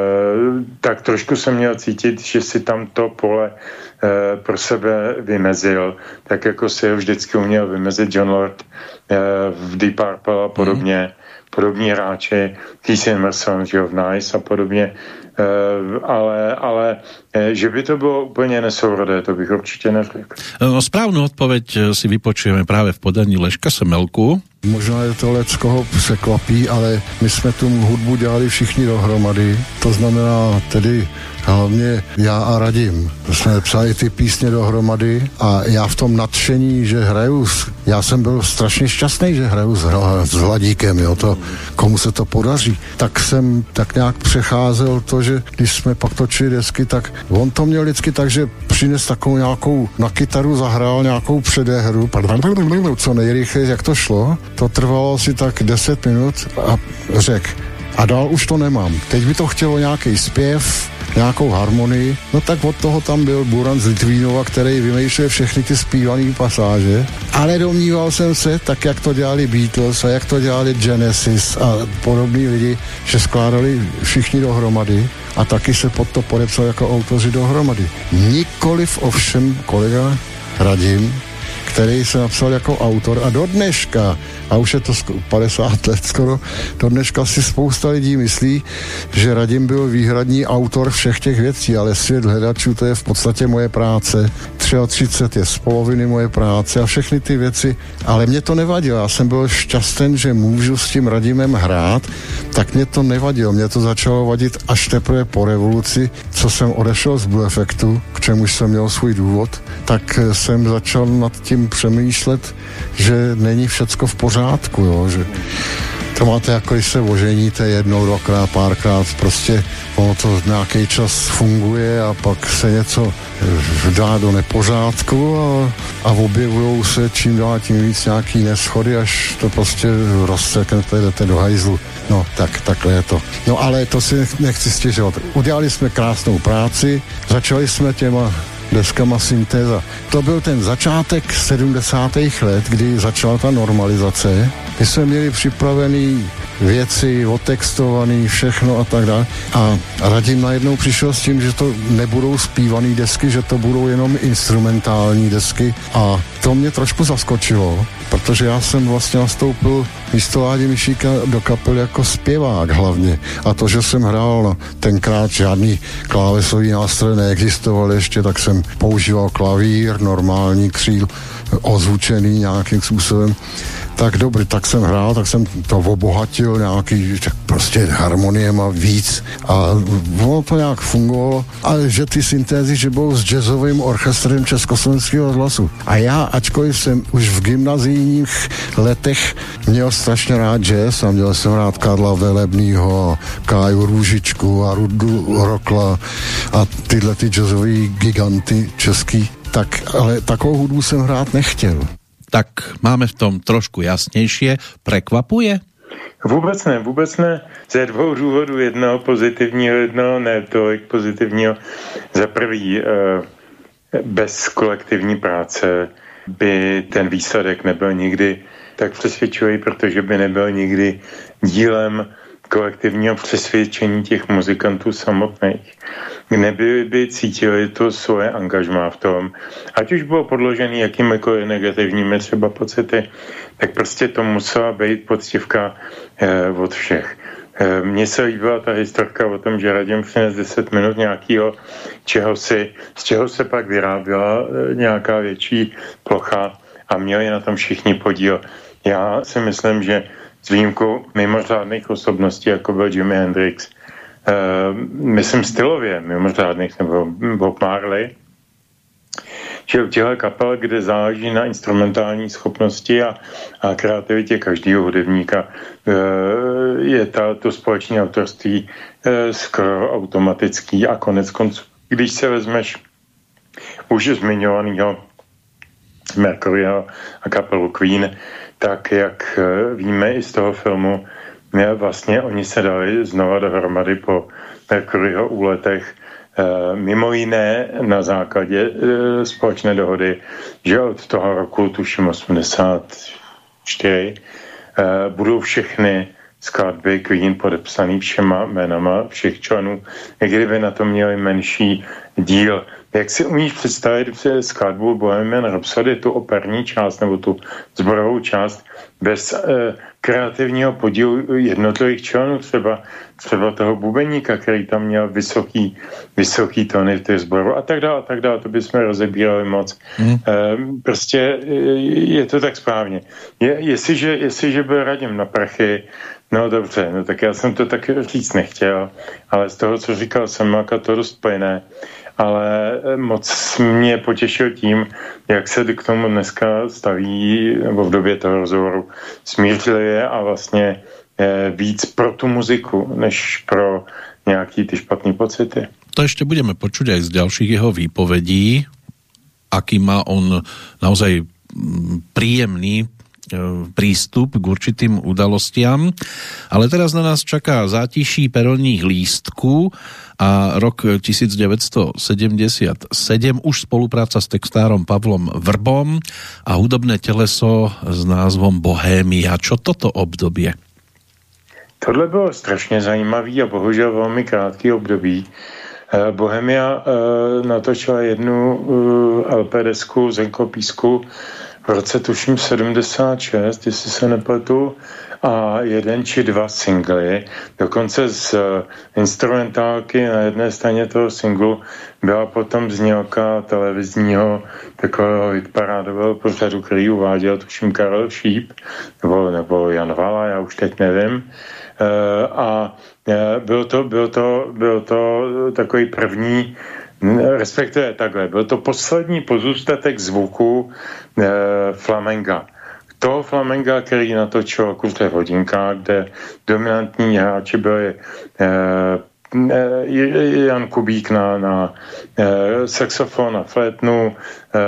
tak trošku jsem měl cítit, že si tam to pole e, pro sebe vymezil, tak jako si ho vždycky uměl vymezit John Lord e, v Deep Purple a podobně, mm. podobní hráči, Keith Emerson, že v Nice a podobně. Uh, ale, ale že by to bylo úplně nesourodé, to bych určitě neřekl. No, správnou odpověď si vypočujeme právě v podání Leška Semelku. Možná je to lec, koho překvapí, ale my jsme tu hudbu dělali všichni dohromady. To znamená tedy hlavně já a Radim. Jsme psali ty písně dohromady a já v tom nadšení, že hraju, já jsem byl strašně šťastný, že hraju s, s Hladíkem, jo, to, komu se to podaří. Tak jsem tak nějak přecházel to, že když jsme pak točili desky, tak on to měl vždycky tak, že přines takovou nějakou, na kytaru zahrál nějakou předehru, co nejrychleji, jak to šlo. To trvalo si tak deset minut a řekl, a dál už to nemám. Teď by to chtělo nějaký zpěv, nějakou harmonii, no tak od toho tam byl Buran z Litvínova, který vymýšlel všechny ty zpívané pasáže, ale domníval jsem se, tak jak to dělali Beatles a jak to dělali Genesis a podobní lidi, že skládali všichni dohromady a taky se pod to podepsal jako autoři dohromady. Nikoliv ovšem kolega Radim, který se napsal jako autor a do dneška, a už je to padesát let skoro, do dneška si spousta lidí myslí, že Radim byl výhradní autor všech těch věcí, ale Svět hledačů, to je v podstatě moje práce, třicet tři je z poloviny moje práce a všechny ty věci, ale mě to nevadilo, já jsem byl šťastný, že můžu s tím Radimem hrát, tak mě to nevadilo, mě to začalo vadit až teprve po revoluci, co jsem odešel z Blue Effectu, k čemuž jsem měl svůj důvod, tak jsem začal nad tím přemýšlet, že není všecko v pořádku, jo, že to máte jako, když se oženíte jednou, dvakrát, párkrát, prostě ono to nějaký čas funguje a pak se něco dá do nepořádku a, a objevujou se čím dál tím víc nějaký neschody, až to prostě rozseknete, jdete do hajzlu. No, tak, takhle je to. No, ale to si nechci stěžovat. Udělali jsme krásnou práci, začali jsme těma deskama Syntéza. To byl ten začátek sedmdesátých let, kdy začala ta normalizace. My jsme měli připravený věci, otextovaný, všechno a tak dále. A Radim najednou přišel s tím, že to nebudou zpívaný desky, že to budou jenom instrumentální desky. A to mě trošku zaskočilo, protože já jsem vlastně nastoupil místo Ládi Mišíka do kapely jako zpěvák hlavně. A to, že jsem hrál, no, tenkrát žádný klávesový nástroj neexistoval ještě, tak jsem používal klavír, normální kříl, ozvučený nějakým způsobem. Tak dobrý, tak jsem hrál, tak jsem to obohatil nějaký prostě harmoniem a víc a ono to nějak fungovalo. A že ty syntézy, že byl s jazzovým orchestrem Československého rozhlasu. A já, ačkoliv jsem už v gymnazijních letech měl strašně rád jazz a měl jsem rád Karla Velebnýho, Káju Růžičku a Rudu Rokla a tyhle ty jazzový giganty český, tak ale takovou hudbu jsem hrát nechtěl. Tak máme v tom trošku jasnějšie. Prekvapuje? Vůbec ne, vůbec ne. Ze dvou důvodů, jednoho pozitivního, jednoho ne tolik pozitivního. Za prvý, bez kolektivní práce by ten výsledek nebyl nikdy tak přesvědčivý, protože by nebyl nikdy dílem kolektivního přesvědčení těch muzikantů samotných. Neby by cítili to svoje angažmá v tom, ať už bylo podložený jakýmikoliv negativními třeba pocity, tak prostě to musela být poctivka eh, od všech. Eh, Mně se líbila ta historka o tom, že Radim přines deset minut nějakého čeho si, z čeho se pak vyráběla eh, nějaká větší plocha a měli na tom všichni podíl. Já si myslím, že s výjimkou mimořádných osobností, jako byl Jimi Hendrix, uh, myslím stylově mimořádných, nebo Bob Marley, že u těchto kapel, kde záleží na instrumentální schopnosti a, a kreativitě každého hudebníka, uh, je ta, to společné autorství uh, skoro automatický a konec konců, když se vezmeš už zmiňovaného Mercuryho a kapelu Queen, tak jak víme i z toho filmu, vlastně oni se dali znova dohromady po Mercuryho úletech, mimo jiné na základě společné dohody, že od toho roku, tuším osmdesát čtyři, budou všechny skladby Queen podepsaný všema jménama všech členů, i kdyby na to měli menší díl. Jak si umíš představit skladbu Bohemian Rhapsody, tu operní část nebo tu zborovou část, bez eh, kreativního podílu jednotlivých členů, třeba, třeba toho bubeníka, který tam měl vysoký, vysoký tóny v té zboru a tak dále, a tak dále, to bychom rozebírali moc. Hmm. Eh, prostě je to tak správně. Je, jestliže, jestliže byl Radim na prachy, no dobře, no tak já jsem to tak říct nechtěl, ale z toho, co říkal Semmelka, to dost plyné. Ale moc mě potěšil tím, jak se k tomu dneska staví, nebo v době toho rozhovoru, smířlivě a vlastně víc pro tu muziku, než pro nějaký ty špatné pocity. To ještě budeme počuť aj z ďalších jeho výpovedí, aký má on naozaj príjemný prístup k určitým udalostiam. Ale teraz na nás čaká zátiší peronních lístků a rok devätnásťsedemdesiatsedem, už spolupráca s textárom Pavlom Vrbom a hudobné teleso s názvom Bohémia. Čo toto obdobie? Tohle bylo strašně zajímavý a bohužel velmi krátký období. Bohemia natočila jednu el pé desku Zenko písku v roce tuším sedmdesát šest, jestli se nepletu, a jeden či dva singly. Dokonce z instrumentálky na jedné straně toho singlu byla potom znělka televizního takového hitparádového pořadu, který uváděl tuším Karel Šíp nebo, nebo Jan Vala, já už teď nevím. A bylo to, bylo to, bylo to takový první, respektive takhle, byl to poslední pozůstatek zvuku flamenga. Toho flamenga, který natočil Kurte Hodinka, kde dominantní hráči byli Jan Kubík na, na saxofon a flétnu,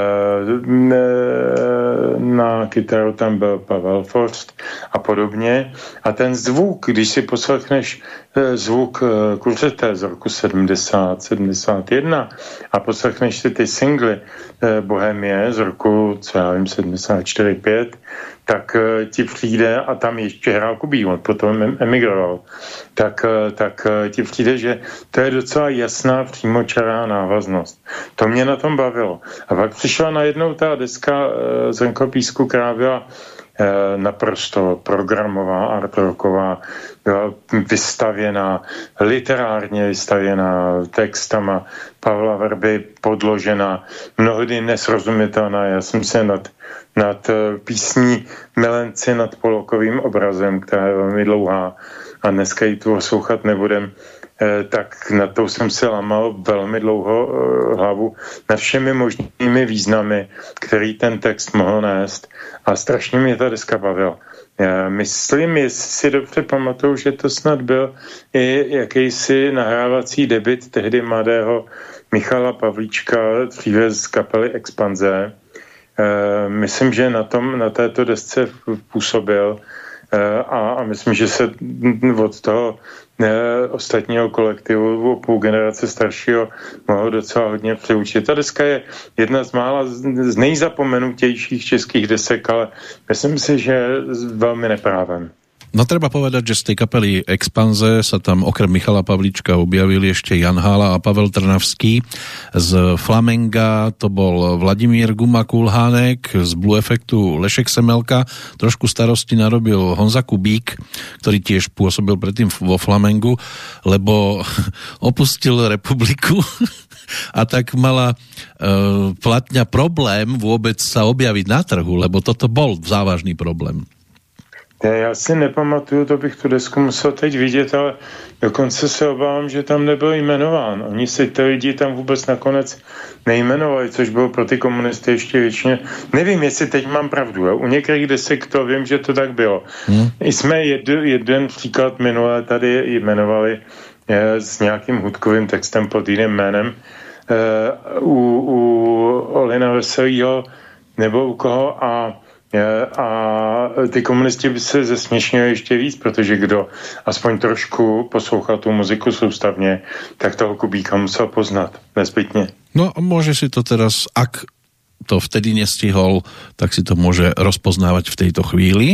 na kytaru tam byl Pavel Forst a podobně. A ten zvuk, když si poslechneš zvuk Kuřete z roku sedmdesát sedmdesát jedna a poslechneš si ty singly Bohemie z roku, co já vím, sedmdesát čtyři pět, tak ti přijde, a tam ještě hrál Kubík, on potom emigroval, tak, tak ti přijde, že to je docela jasná přímočará návaznost. To mě na tom bavilo. A pak přišla najednou ta deska z Rnkopísku, která byla naprosto programová, artrocková, byla vystavěná, literárně vystavěná textama Pavla Vrby, podložena, mnohdy nesrozumitelná. Já jsem se nad, nad písní Milenci nad Polokovým obrazem, která je velmi dlouhá a dneska ji tu oslouchat nebudem, tak na to jsem se lamal velmi dlouho hlavu nad všemi možnými významy, který ten text mohl nést, a strašně mě ta deska bavila. Já myslím, jestli si dobře pamatuju, že to snad byl i jakýsi nahrávací debut tehdy mladého Michala Pavlíčka, dříve z kapely Expanze. Myslím, že na tom, na této desce působil, a, a myslím, že se od toho ne, ostatního kolektivu o půl generace staršího mohlo docela hodně přiučit. Ta deska je jedna z mála z nejzapomenutějších českých desek, ale myslím si, že velmi neprávem. No treba povedať, že z tej kapely Expanze sa tam okrem Michala Pavlíčka objavili ešte Jan Hála a Pavel Trnavský. Z Flamenga to bol Vladimír Guma Kulhánek, z Blue Effectu Lešek Semelka, trošku starosti narobil Honza Kubík, ktorý tiež pôsobil predtým vo Flamengu, lebo opustil republiku a tak mala uh, platňa problém vôbec sa objaviť na trhu, lebo toto bol závažný problém. Já si nepamatuju, to bych tu desku musel teď vidět, ale dokonce se obávám, že tam nebyl jmenován. Oni si ty lidi tam vůbec nakonec nejmenovali, což bylo pro ty komunisty ještě většině. Nevím, jestli teď mám pravdu. Jo? U některých desek to vím, že to tak bylo. Hmm. Jsme jed, jeden příklad minulé tady jmenovali je, s nějakým hudkovým textem pod jiným jménem. E, u, u Olina Veselýho nebo u koho, a a ty komunisti by se zesměšnili ještě víc, protože kdo aspoň trošku poslouchal tu muziku soustavně, tak toho Kubíka musel poznat nezbytně. No a môže si to teraz, ak to vtedy nestihol, tak si to môže rozpoznávať v tejto chvíli.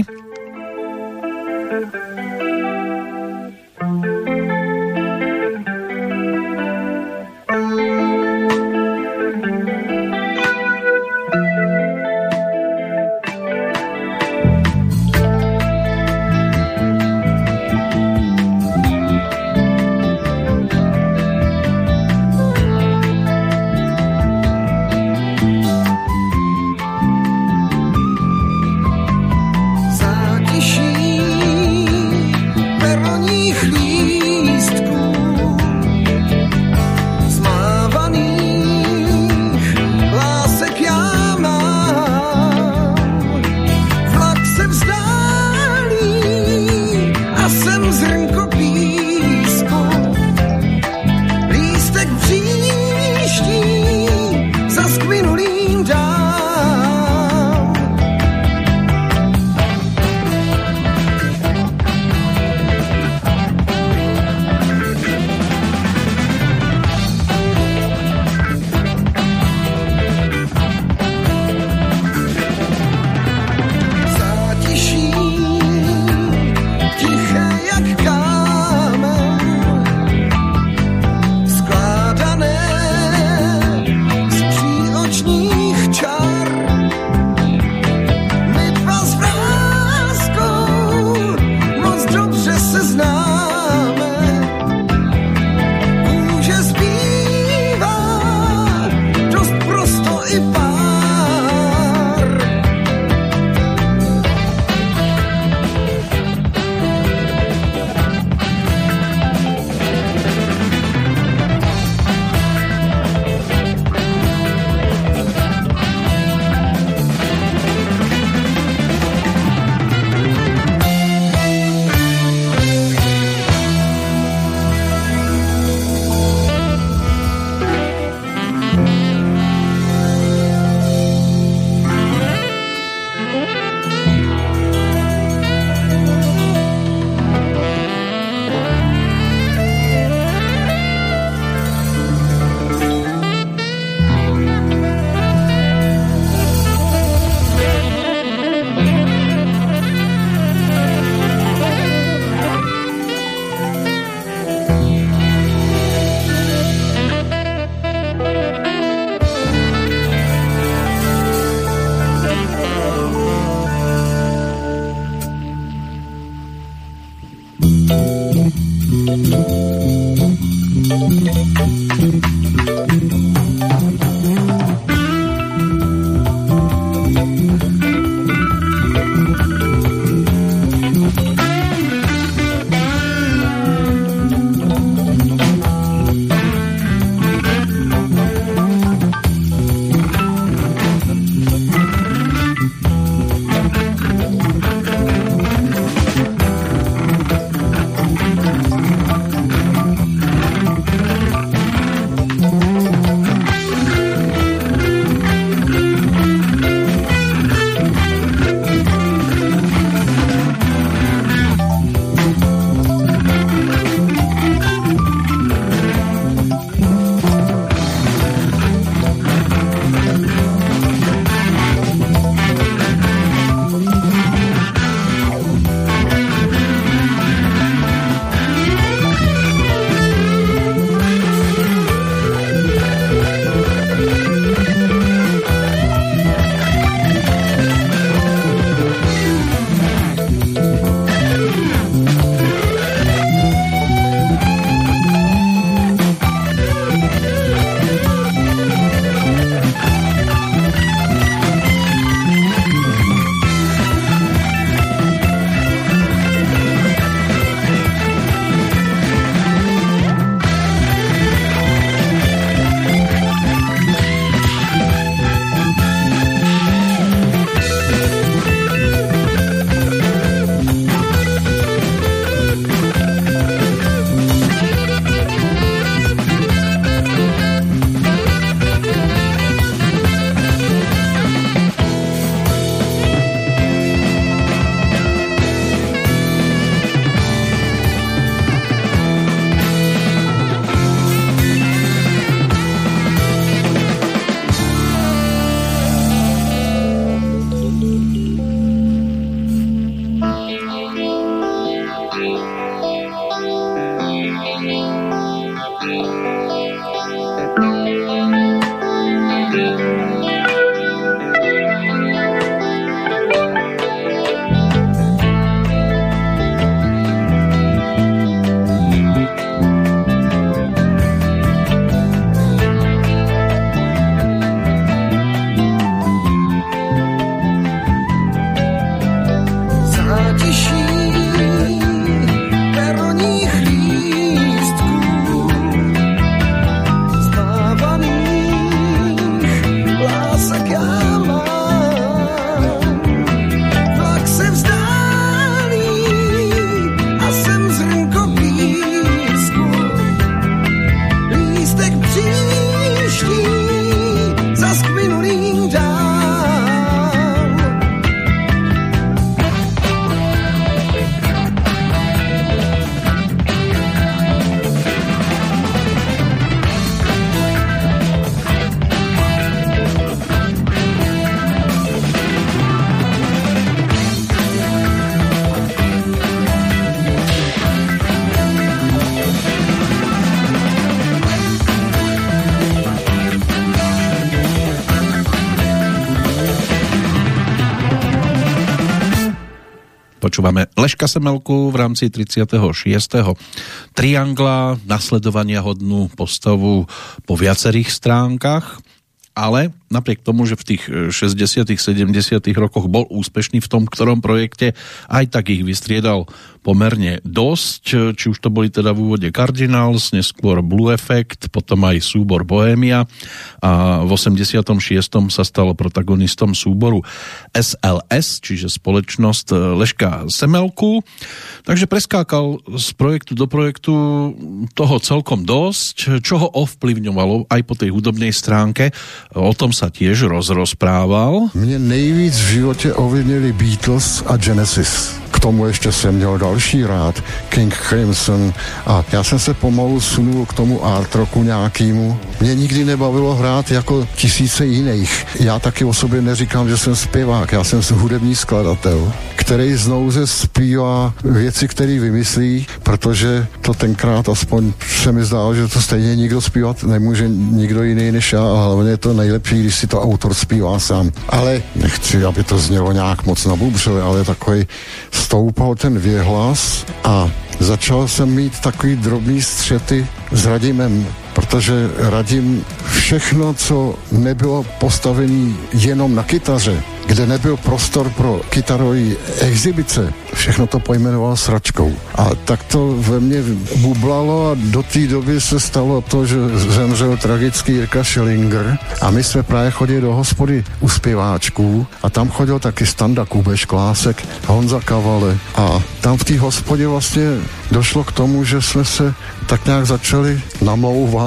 Počúvame Leška Semelku v rámci tridsiateho šiesteho Triangla, nasledovania hodnú postavu po viacerých stránkach, ale napriek tomu, že v tých šesťdesiatych sedemdesiatych rokoch bol úspešný v tom ktorom projekte, aj tak ich vystriedal pomerne dosť, či už to boli teda v úvode Cardinals, neskôr Blue Effect, potom aj súbor Bohemia a v osemdesiatom šiestom sa stalo protagonistom súboru es el es, čiže spoločnosť Leška Semelku. Takže preskákal z projektu do projektu toho celkom dosť, čo ho ovplyvňovalo aj po tej hudobnej stránke. O tom sa tiež rozrozprával. Mě nejvíc v životě ovlivnili Beatles a Genesis. K tomu ještě jsem měl další rád, King Crimson, a já jsem se pomalu sunul k tomu art rocku nějakýmu. Mě nikdy nebavilo hrát jako tisíce jiných. Já taky o sobě neříkám, že jsem zpěvák, já jsem hudební skladatel, který znouze zpívá věci, které vymyslí, protože to tenkrát aspoň se mi zdálo, že to stejně nikdo zpívat nemůže, nikdo jiný než já, a hlavně je to nejlepší, když si to autor zpívá sám. Ale nechci, aby to znělo nějak moc nabubřele, ale takový stoupal ten věhlas a začal jsem mít takový drobný střety s Radimem, protože Radim všechno, co nebylo postavený jenom na kytaře, kde nebyl prostor pro kytarové exibice, všechno to pojmenoval sračkou. A tak to ve mně bublalo a do té doby se stalo to, že zemřel tragický Jirka Schillinger a my jsme právě chodili do hospody u zpěváčků a tam chodil taky Standa Kubeš, Klásek, Honza Kavale a tam v té hospodě vlastně došlo k tomu, že jsme se tak nějak začali namlouvat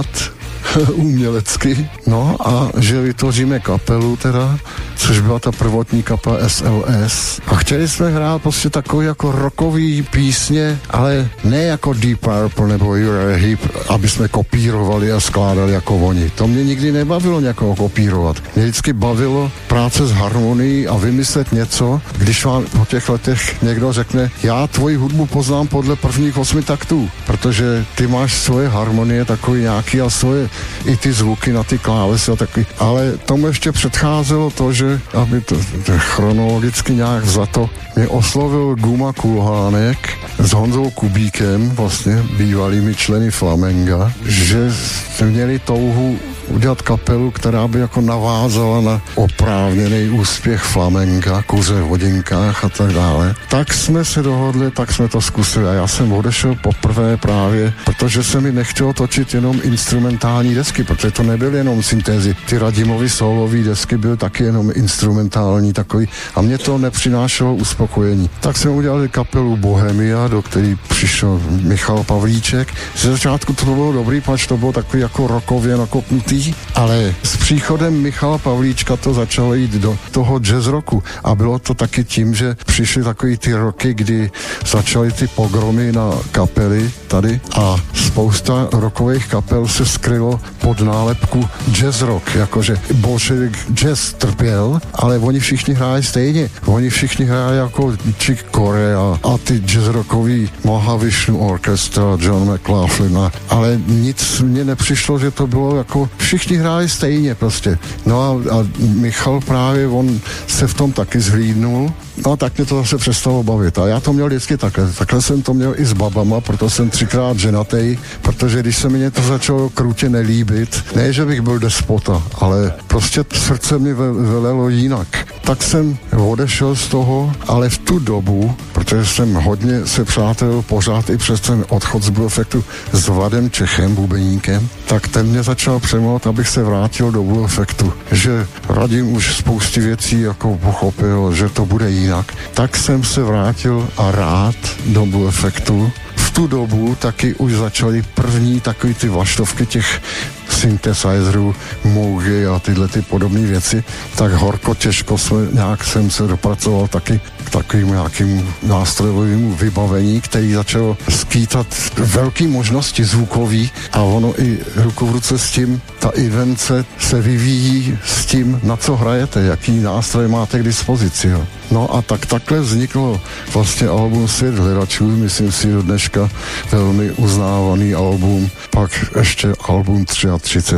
umělecky, no a že vytvoříme kapelu teda, což byla ta prvotní kapela es el es a chtěli jsme hrát prostě takový jako rockový písně, ale ne jako Deep Purple nebo Uriah Heep, aby jsme kopírovali a skládali jako oni. To mě nikdy nebavilo někoho kopírovat. Mě vždycky bavilo práce s harmonií a vymyslet něco, když vám po těch letech někdo řekne, já tvoji hudbu poznám podle prvních osmi taktů, protože ty máš svoje harmonie takový nějaký a svoje i ty zvuky na ty klávesy a takový. Ale tomu ještě předcházelo to, že aby to, to chronologicky nějak vzato, mě oslovil Guma Kulhánek s Honzou Kubíkem, vlastně bývalými členy Flamenga, že měli touhu udělat kapelu, která by jako navázala na oprávněný úspěch flamenka, kuře v hodinkách a tak dále. Tak jsme se dohodli, tak jsme to zkusili a já jsem odešel poprvé právě, protože se mi nechtělo točit jenom instrumentální desky, protože to nebyly jenom syntézy. Ty Radimovy solový desky byly taky jenom instrumentální takový a mě to nepřinášelo uspokojení. Tak jsme udělali kapelu Bohemia, do který přišel Michal Pavlíček. Ze začátku to bylo dobrý, pač to bylo takový jako rockově nakopnutý, ale s příchodem Michala Pavlíčka to začalo jít do toho jazz rocku a bylo to taky tím, že přišly takový ty roky, kdy začaly ty pogromy na kapely tady a spousta rockových kapel se skrylo pod nálepku jazz rock, jakože bolševik jazz trpěl, ale oni všichni hráli stejně. Oni všichni hráli jako Chick Corea a ty jazz rockový Mahavishnu Orchestra, John McLaughlin, ale nic mně nepřišlo, že to bylo jako všichni hráli stejně prostě. No a, a Michal právě, on se v tom taky zhlídnul, no a tak mě to zase přestalo bavit. A já to měl vždycky takhle. Takhle jsem to měl i s babama, proto jsem třikrát ženatej, protože když se mi to začalo krutě nelíbit, ne, že bych byl despota, ale prostě srdce mi velelo jinak. Tak jsem odešel z toho, ale v tu dobu, protože jsem hodně se přátel pořád i přes ten odchod z Blue Effectu s Vladem Čechem, bubeníkem, tak ten mě začal přemlouvat, abych se vrátil do Blue Effectu, že Radim už spousty věcí jako pochopil, že to bude jinak. Tak jsem se vrátil a rád do Blue Effectu. V tu dobu taky už začaly první takový ty vlaštovky těch synthesizerů, Moogy a tyhle ty podobné věci, tak horko těžko jsme, nějak jsem se dopracoval taky k takovým nějakým nástrojovému vybavení, který začal skýtat velké možnosti zvukový a ono i ruku v ruce s tím, ta invence se vyvíjí s tím, na co hrajete, jaký nástroj máte k dispozici. Jo. No a tak takhle vzniklo vlastně album Svět hledačů, myslím si do dneška velmi uznávaný album, pak ještě album třicet tři.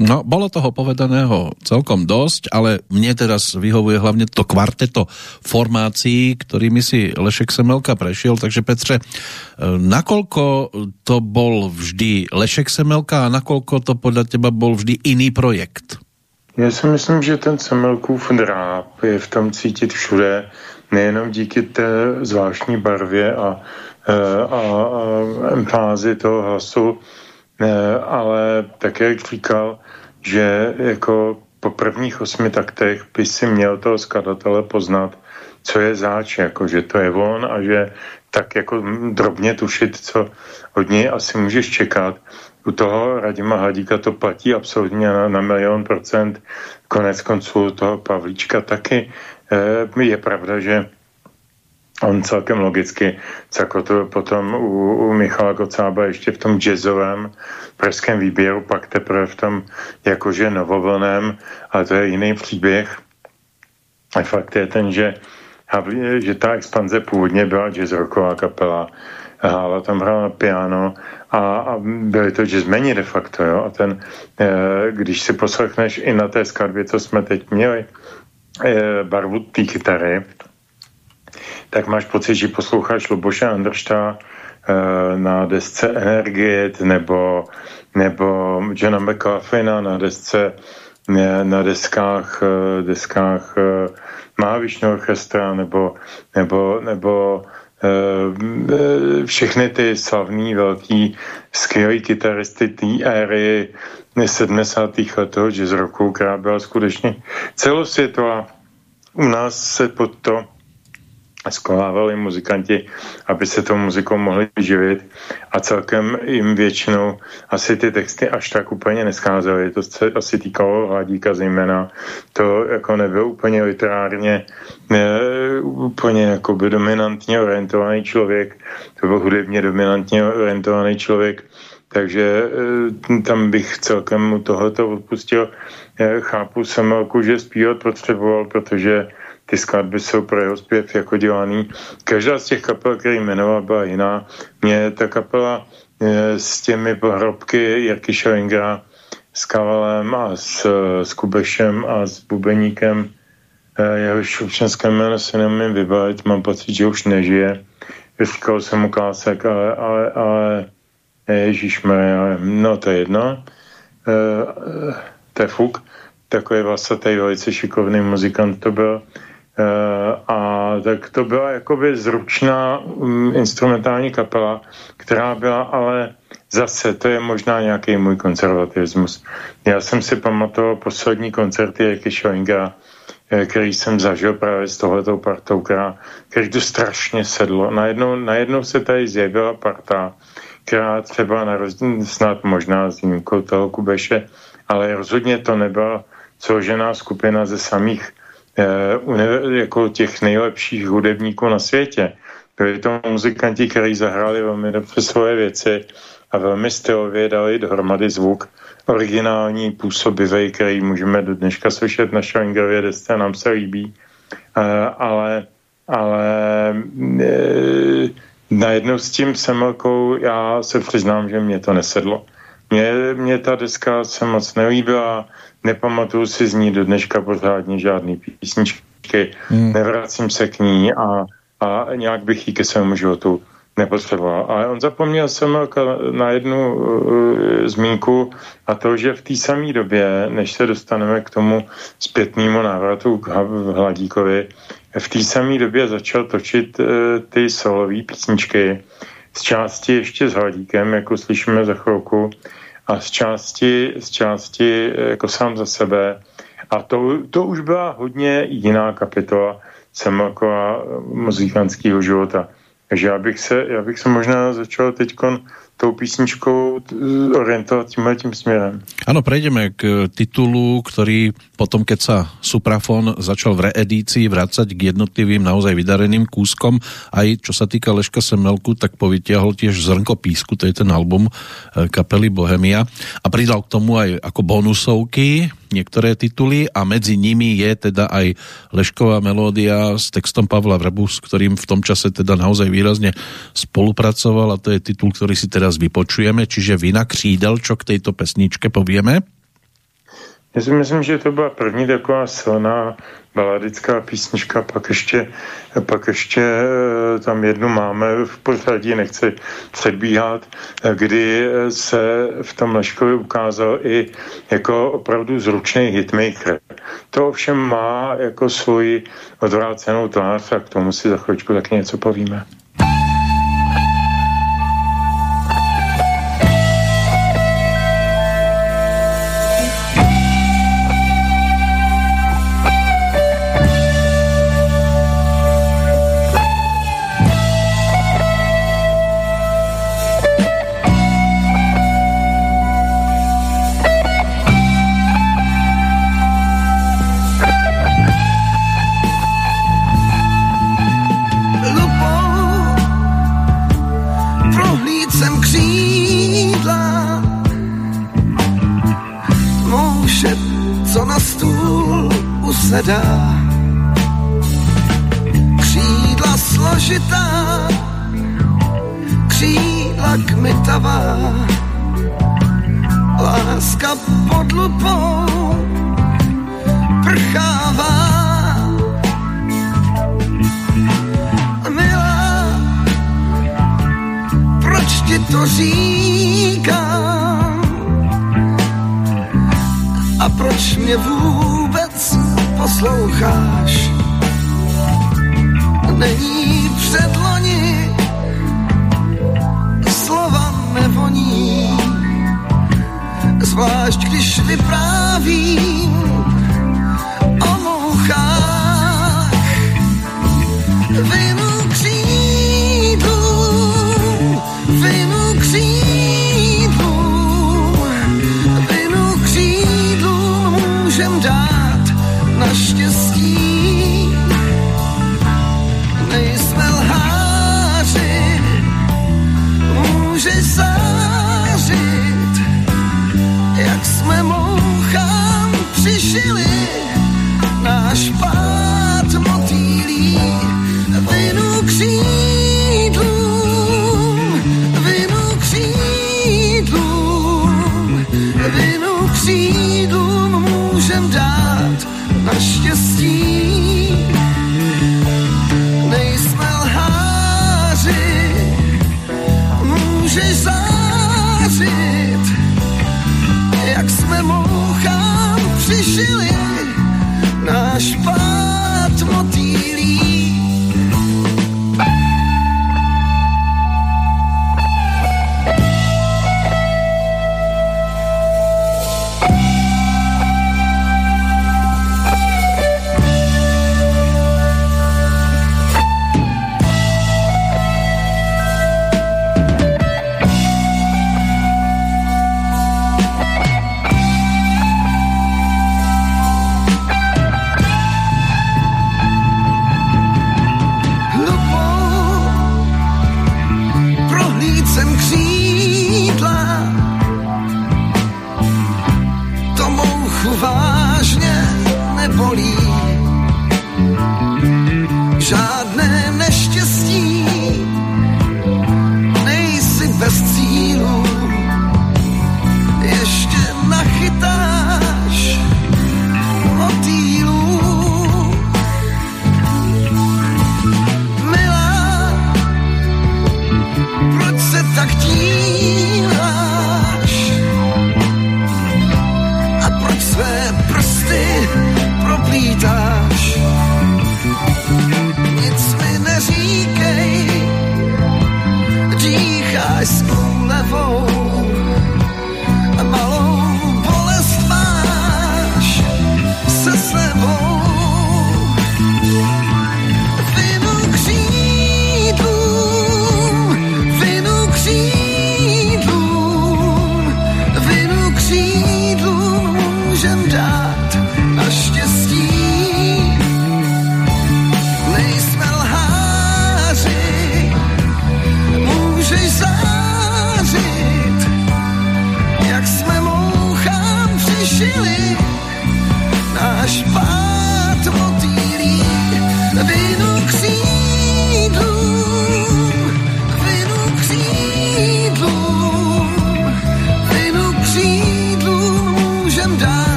No, bolo toho povedaného celkom dosť, ale mne teraz vyhovuje hlavne to kvarteto formácií, ktorými si Lešek Semelka prešiel. Takže Petře, nakoľko to bol vždy Lešek Semelka a nakoľko to podľa teba bol vždy iný projekt? Já si myslím, že ten Semelkův dráp je v tom cítit všude, nejenom díky té zvláštní barvě a, a, a emfázi toho hlasu, ale také, jak říkal, že jako po prvních osmi taktech by si měl toho skladatele poznat, co je záč, jako že to je on a že tak jako drobně tušit, co od něj asi můžeš čekat. U toho Radima Hladíka to platí absolutně na, na milion procent. Konec konců toho Pavlíčka taky. E, je pravda, že on celkem logicky, jako to potom u, u Michala Kocába ještě v tom jazzovém pražském výběru, pak teprve v tom jakože novovlném, ale to je jiný příběh. A fakt je ten, že, že ta expanze původně byla jazzrocková kapela, ale tam hrála piano a, a byly to jazzmeni de facto, jo. A ten, e, když si poslechneš i na té skladbě, co jsme teď měli, e, barvu té kytary, tak máš pocit, že posloucháš Luboše Andršta e, na desce Energie nebo, nebo Johna McLaughlina na desce ne, na deskách e, deskách e, Mahavishnu orchestra nebo, nebo, nebo e, všechny ty slavný velký skvělý kytaristy té éry sedmdesátých let toho jazz rocku, která byla skutečně celosvětová. U nás se pod to skolávali muzikanti, aby se tou muzikou mohli živit a celkem jim většinou asi ty texty až tak úplně nescházely. To se asi týkalo Hladíka zejména. To jako nebyl úplně literárně ne, úplně jakoby dominantně orientovaný člověk. To byl hudebně dominantně orientovaný člověk. Takže tam bych celkem mu tohoto odpustil. Chápu Semelku, že zpívat potřeboval, protože ty skladby jsou pro jeho zpěv jako dělaný. Každá z těch kapel, který jmenoval, byla jiná. Mě ta kapela e, s těmi hrobky Jirky Schellingera, s Kavalem a s, s Kubešem a s Bubeníkem, e, jehož občanské jméno si nemůžu vybavit, mám pocit, že už nežije. Říkal jsem mu Klásek, ale, ale, ale ježišmarja, no to je jedno. E, e, to je fuk. Takový vlasatý, velice šikovný muzikant to byl. Uh, a tak to byla jakoby zručná um, instrumentální kapela, která byla ale zase, to je možná nějaký můj konzervativismus. Já jsem si pamatoval poslední koncerty Jirky Schellingera, který jsem zažil právě s tohletou partou, která, který to strašně sedlo. Najednou, najednou se tady zjevila parta, která třeba na rozdíl, snad možná s výjimkou toho Kubeše, ale rozhodně to nebyla celožená skupina ze samých jako těch nejlepších hudebníků na světě. Byli to muzikanti, kteří zahráli velmi dobře svoje věci a velmi stylově dali dohromady zvuk originální, působivý, který můžeme do dneška slyšet na Schellingerově desce, nám se líbí. Ale, ale najednou s tím Semelkou já se přiznám, že mě to nesedlo. Mně, mě ta deska se moc nelíbila, nepamatuju si z ní do dneška pořádně žádný písničky, hmm. nevracím se k ní a, a nějak bych jí ke svému životu nepotřeboval. Ale on zapomněl Semelka na jednu uh, zmínku a to, že v té samé době, než se dostaneme k tomu zpětnému návratu k Hladíkovi, v té samé době začal točit uh, ty solové písničky z části ještě s Hladíkem, jako slyšíme za chvilku, a z části, z části jako sám za sebe. A to, to už byla hodně jiná kapitola Semelkova muzikantského života. Takže já bych se, já bych se možná začal teďkon tou písničkou orientovat tímhle tím směrem. Ano, prejdeme k titulu, ktorý potom, keď sa Suprafon začal v reedícii vracať k jednotlivým naozaj vydareným kúskom, aj čo sa týka Leška Semelku, tak povytiahol tiež Zrnko písku, to je ten album kapely Bohemia, a pridal k tomu aj ako bonusovky niektoré tituly a medzi nimi je teda aj Lešková melódia s textom Pavla Vrbu, s ktorým v tom čase teda naozaj výrazne spolupracoval, a to je titul, ktorý si teraz vypočujeme, čiže Vina křídel, čo k tejto pesničke povieme? Já si myslím, že to byla první taková silná baladická písnička, pak ještě, pak ještě tam jednu máme v pořadí, nechci předbíhat, kdy se v tom Leškovi ukázal i jako opravdu zručný hitmaker. To ovšem má jako svoji odvrácenou tvář a k tomu si za chvíličku taky něco povíme. Dá. Křídla složitá, křídla kmitavá, láska pod lupou prchává. Milá, proč ti to říkám? A proč mě vůbec posloucháš? Není předloni, slova nevoní, zvlášť když vyprávím o mouchách. Vinu křídlům, vinu křídlům, vinu křídlům můžem dát naštěstí. Nejsme lháři, můžeš zářit, jak jsme mouchám přišili, náš pád motýlí. Vinu křídlům, vinu křídlům, vinu křídlům můžem dát naštěstí. Nejsme lháři, můžeš zářit, jak jsme mouchám přišili, náš pád motýlí. Žádné neštěstí, nejsi bez cílu, ještě nachytáš motýlů. Milá, proč se tak díváš a proč své prsty proplítáš? Nic mi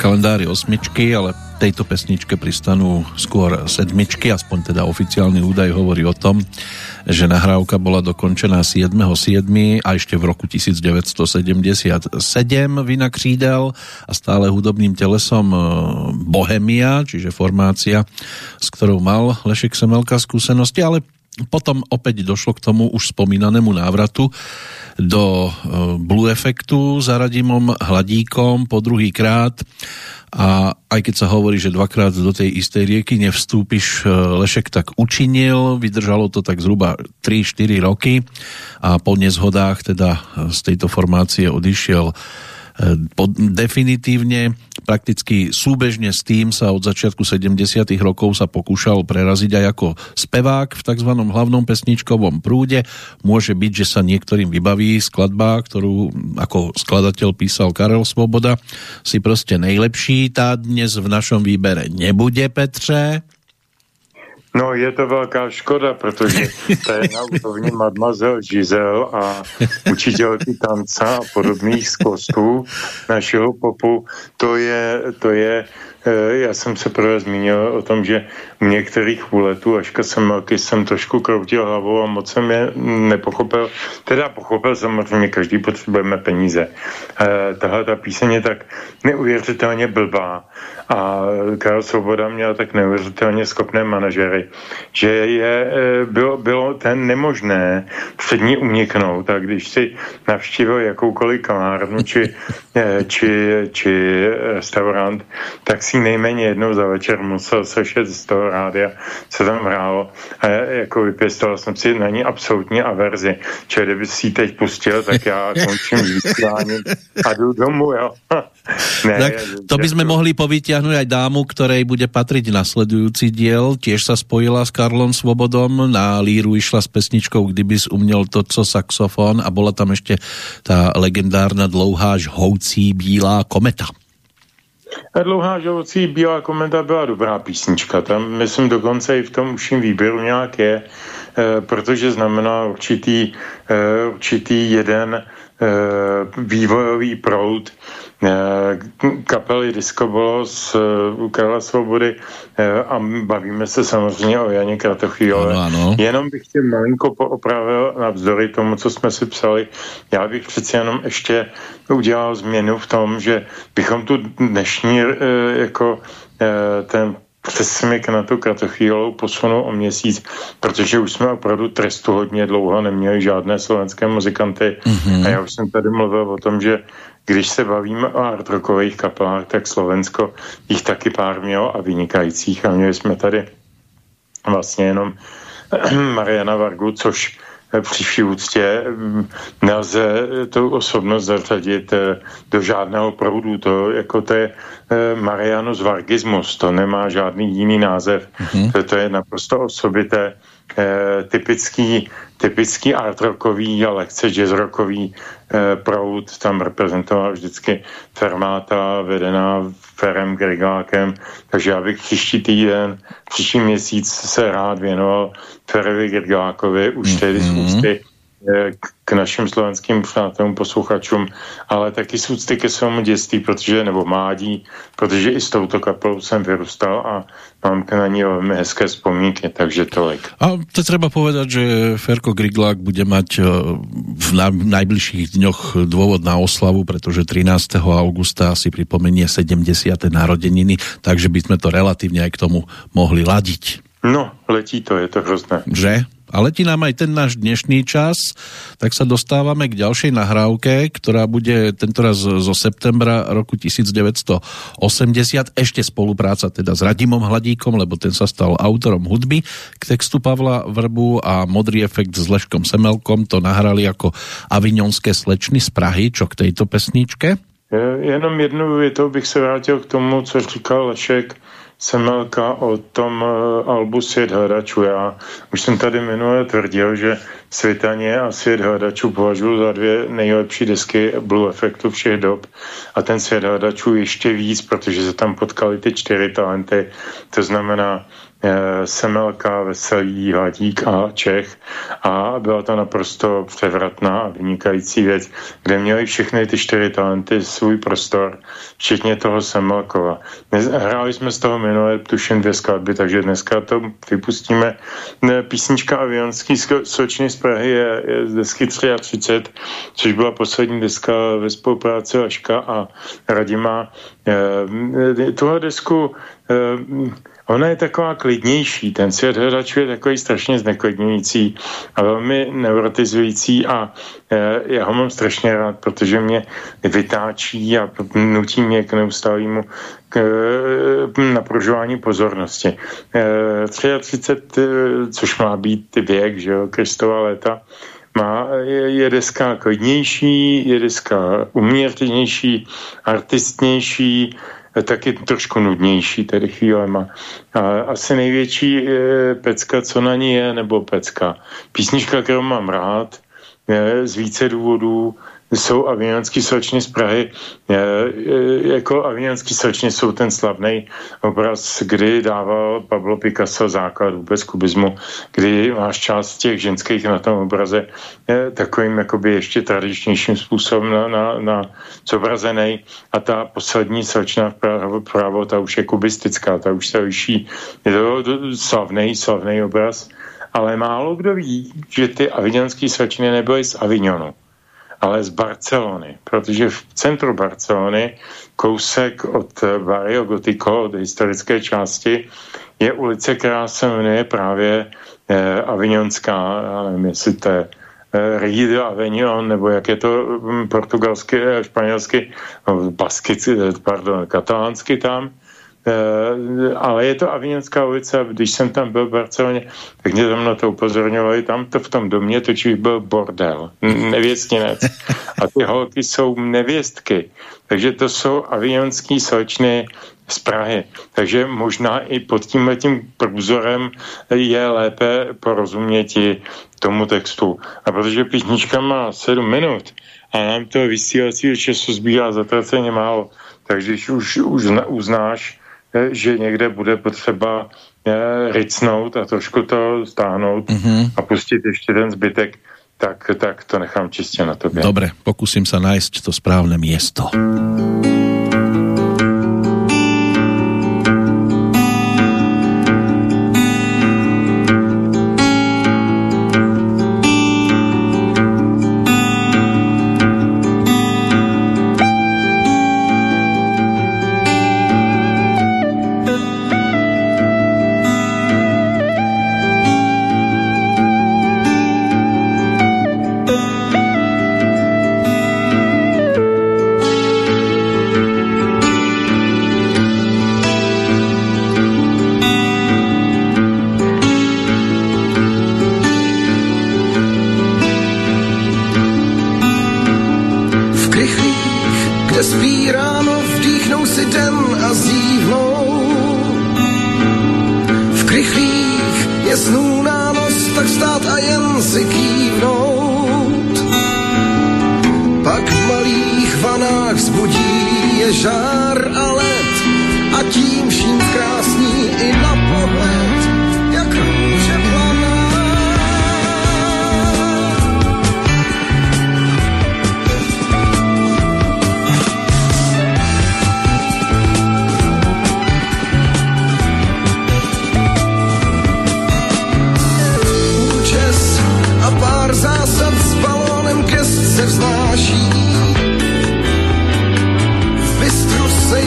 kalendári osmičky, ale tejto pesničke pristanú skôr sedmičky, aspoň teda oficiálny údaj hovorí o tom, že nahrávka bola dokončená siedmeho siedmeho a ešte v roku devätnásťstosedemdesiatsedem vina křídel a stále hudobným telesom Bohemia, čiže formácia, s ktorou mal Lešek Semelka skúsenosti, ale potom opäť došlo k tomu už spomínanému návratu do Blue Effectu za Radimom Hladíkom po druhý krát a aj keď sa hovorí, že dvakrát do tej istej rieky nevstúpiš, Lešek tak učinil, vydržalo to tak zhruba tri štyri roky a po nezhodách teda z tejto formácie odišiel definitívne, prakticky súbežne s tým sa od začiatku sedemdesiatych rokov sa pokúšal preraziť aj ako spevák v takzvanom hlavnom pesničkovom prúde. Môže byť, že sa niektorým vybaví skladba, ktorú ako skladateľ písal Karel Svoboda, si proste nejlepší, tá dnes v našom výbere nebude, Petře. No, je to velká škoda, protože to je na úrovni Mademoiselle Giselle a učitelky tanca a podobných skvostů našeho popu. To je, to je, já jsem se prvé zmínil o tom, že u některých úletů Aška Semelky jsem trošku kroutil hlavou a moc jsem je nepochopil. Teda pochopil samozřejmě, každý potřebujeme peníze. Tahle ta píseň je tak neuvěřitelně blbá a Karel Svoboda měl tak neuvěřitelně schopné manažery, že je, bylo, bylo ten nemožné před ní uniknout. A když si navštívil jakoukoliv kavárnu či, či, či restaurant, tak si nejméně jednou za večer musel sešet z toho rádia, co tam hrálo. A jako vypěstoval jsem si na ní absolutní averzi. Čili kdyby si ji teď pustil, tak já končím vysíláním a jdu domů, jo. Ne, tak to by sme mohli povytiahnuť aj dámu, ktorej bude patriť nasledujúci diel. Tiež sa spojila s Karlom Svobodom, na líru išla s pesničkou Kdybys uměl to, co saxofón, a bola tam ešte tá legendárna dlouhá žhoucí bílá kometa. A dlouhá žhoucí bílá kometa byla dobrá písnička. Tam myslím dokonce i v tom užším výběru nějak je, e, protože znamená určitý, e, určitý jeden e, vývojový proud kapely Disco Bolos u Karla Svobody a bavíme se samozřejmě o Janě Kratochvílové. Jenom bych tě malinko poopravil navzdory tomu, co jsme si psali. Já bych přeci jenom ještě udělal změnu v tom, že bychom tu dnešní jako ten přesmyk na tu Kratochvílovou posunul o měsíc, protože už jsme opravdu trestu hodně dlouho neměli žádné slovenské muzikanty. Mm-hmm. A já už jsem tady mluvil o tom, že když se bavíme o hard rockových kapelách, tak Slovensko jich taky pár mělo a vynikajících. A měli jsme tady vlastně jenom Mariana Vargu, což při vší úctě nelze tu osobnost zařadit do žádného proudu. To, jako to je Marianus Vargismus, to nemá žádný jiný název. Mm-hmm. To, to je naprosto osobité, typický, typický art rockový a lehce jazz rockový proud. Tam reprezentoval vždycky Fermáta, vedená Ferem Griglákem, takže já bych příští týden, příští měsíc se rád věnoval Ferovi Griglákovi, už tedy z úcty k našim slovenským přátelům, posluchačům, ale taky z úcty ke svému dětství, protože, nebo mládí, protože i s touto kapelou jsem vyrůstal a mám na ní velmi hezké vzpomínky, takže tolik. A to treba povedať, že Ferko Griglák bude mať v najbližších dňoch dôvod na oslavu, pretože trinásteho augusta si pripomenie sedemdesiate narodeniny, takže by sme to relatívne aj k tomu mohli ladiť. No, letí to, je to hrozné. Že? A letí nám aj ten náš dnešný čas, tak sa dostávame k ďalšej nahrávke, ktorá bude tentoraz zo septembra roku devätnásťstoosemdesiat, ešte spolupráca teda s Radimom Hladíkom, lebo ten sa stal autorom hudby k textu Pavla Vrbu, a Modrý efekt s Leškom Semelkom to nahrali ako avignonské slečny z Prahy. Čo k tejto pesničke? Jenom jednou větou bych se vrátil k tomu, co říkal Lešek Semelka o tom albu Svět hledačů. Já už jsem tady minule tvrdil, že Svitaně a Svět hledačů považuji za dvě nejlepší desky Blue Effectu všech dob a ten Svět hledačů ještě víc, protože se tam potkali ty čtyři talenty, to znamená Semelka, Veselý, Hladík a Čech a byla to naprosto převratná a vynikající věc, kde měli všechny ty čtyři talenty svůj prostor, včetně toho Semelkova. Hráli jsme z toho minule, tuším dvě skladby, takže dneska to vypustíme. Písnička Avionský slečny z Prahy je, je z desky třicet tři, což byla poslední deska ve spolupráci Aška a Radima. Tuhle desku ona je taková klidnější, ten Svět hledačů je takový strašně zneklidňující a velmi neurotizující a e, já ho mám strašně rád, protože mě vytáčí a nutí mě k neustálému k e, napružování pozornosti. E, třicet tři, což má být věk, že jo, Kristova léta, má, je, je deska klidnější, je deska uměrnější, artistnější, taky trošku nudnější tedy chvílema. A asi největší je pecka, co na ní je, nebo pecka. Písnička, kterou mám rád, je, z více důvodů, jsou Avionský slečny z Prahy. Je, je, jako Avionský slečny jsou ten slavný obraz, kdy dával Pablo Picasso základ vůbec kubismu, kdy máš část těch ženských na tom obraze je, takovým jakoby ještě tradičnějším způsobem na, na, na zobrazený a ta poslední slečna vpravo, vpravo, ta už je kubistická, ta už se liší. Je to slavný, slavný obraz, ale málo kdo ví, že ty Avionský slečny nebyly z Avignonu, ale z Barcelony, protože v centru Barcelony, kousek od Barrio Gotico, od historické části, je ulice, která se jmenuje právě eh, Avignonská, já nevím, jestli to je eh, Rio de Avignon, nebo jak je to hm, portugalsky, eh, španělsky, no, baskicky, pardon, katalánsky tam, Uh, ale je to Avignonská ulice a když jsem tam byl v Barceloně, tak mě tam na to upozorňovali, tam to v tom domě totiž byl bordel, nevěstinec. A ty holky jsou nevěstky. Takže to jsou Avignonský slečny z Prahy. Takže možná i pod tímhletím průzorem je lépe porozuměti tomu textu. A protože písnička má sedm minut a nám to vysílacího času zbývá zatraceně málo, takže když už, už uznáš, že někde bude potřeba ricnout a trošku to stáhnout mm-hmm. a pustit ještě ten zbytek, tak, tak to nechám čistě na tobě. Dobre, pokúsim sa nájsť to správne miesto. Se vznáší v bystru se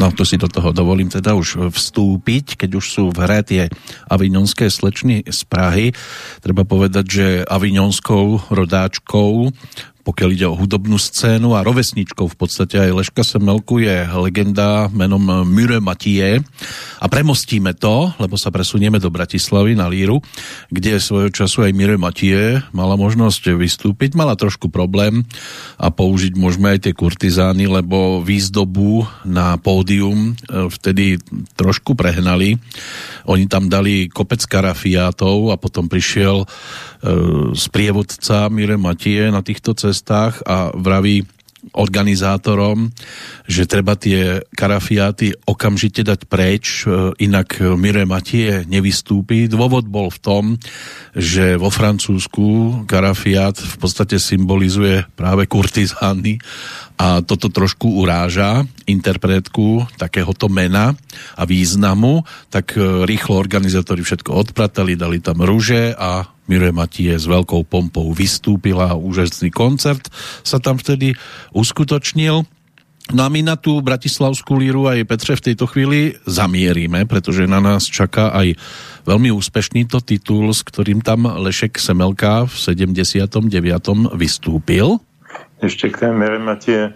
No to si do toho dovolím teda už vstúpiť, keď už sú v hre tie avignonské slečny z Prahy. Treba povedať, že avignonskou rodáčkou, pokiaľ ide o hudobnú scénu a rovesničkou v podstate aj Leška Semelku, je legenda menom Mure Mathieu. A premostíme to, lebo sa presunieme do Bratislavy na Líru, kde svojho času aj Mure Mathieu mala možnosť vystúpiť. Mala trošku problém a použiť môžeme aj tie kurtizány, lebo výzdobu na pódium vtedy trošku prehnali. Oni tam dali kopec karafiátov a potom prišiel sprievodca Mure Mathieu na týchto cestách a vraví organizátorom, že treba tie karafiáty okamžite dať preč, inak Mure Mathieu nevystúpi. Dôvod bol v tom, že vo Francúzsku karafiát v podstate symbolizuje práve kurtizány a toto trošku uráža interpretku takéhoto mena a významu, tak rýchlo organizátori všetko odpratali, dali tam ruže a Mure Mathieu s veľkou pompou vystúpila a úžasný koncert sa tam vtedy uskutočnil. No a my na tú bratislavskú Líru aj Petre v tejto chvíli zamierime, pretože na nás čaká aj veľmi úspešný to titul, s ktorým tam Lešek Semelka v sedemdesiatom deviatom vystúpil. Ještě k té Mure Mathieu.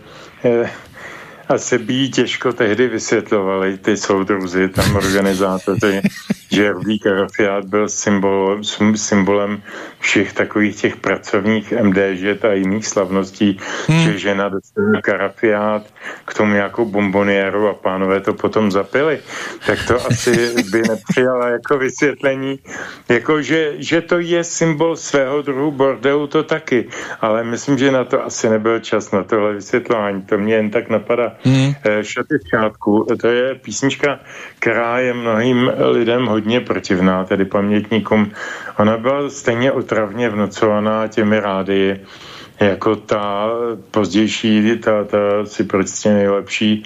Asi by jí těžko tehdy vysvětlovali ty soudruzi, tam organizátoři, že rudý karafiát byl symbol, symbolem všech takových těch pracovních em dé žet a jiných slavností, hmm. že žena dostala karafiát, k tomu nějakou bomboniéru a pánové to potom zapili. Tak to asi by nepřijala jako vysvětlení, jako že, že to je symbol svého druhu bordelu, to taky, ale myslím, že na to asi nebyl čas na tohle vysvětlování, to mě jen tak napadá. Hmm. Šaty v šátku, to je písnička, která je mnohým lidem hodně protivná, tedy pamětníkům. Ona byla stejně otravně vnucovaná těmi rády, jako ta pozdější, ta, ta si prostě nejlepší,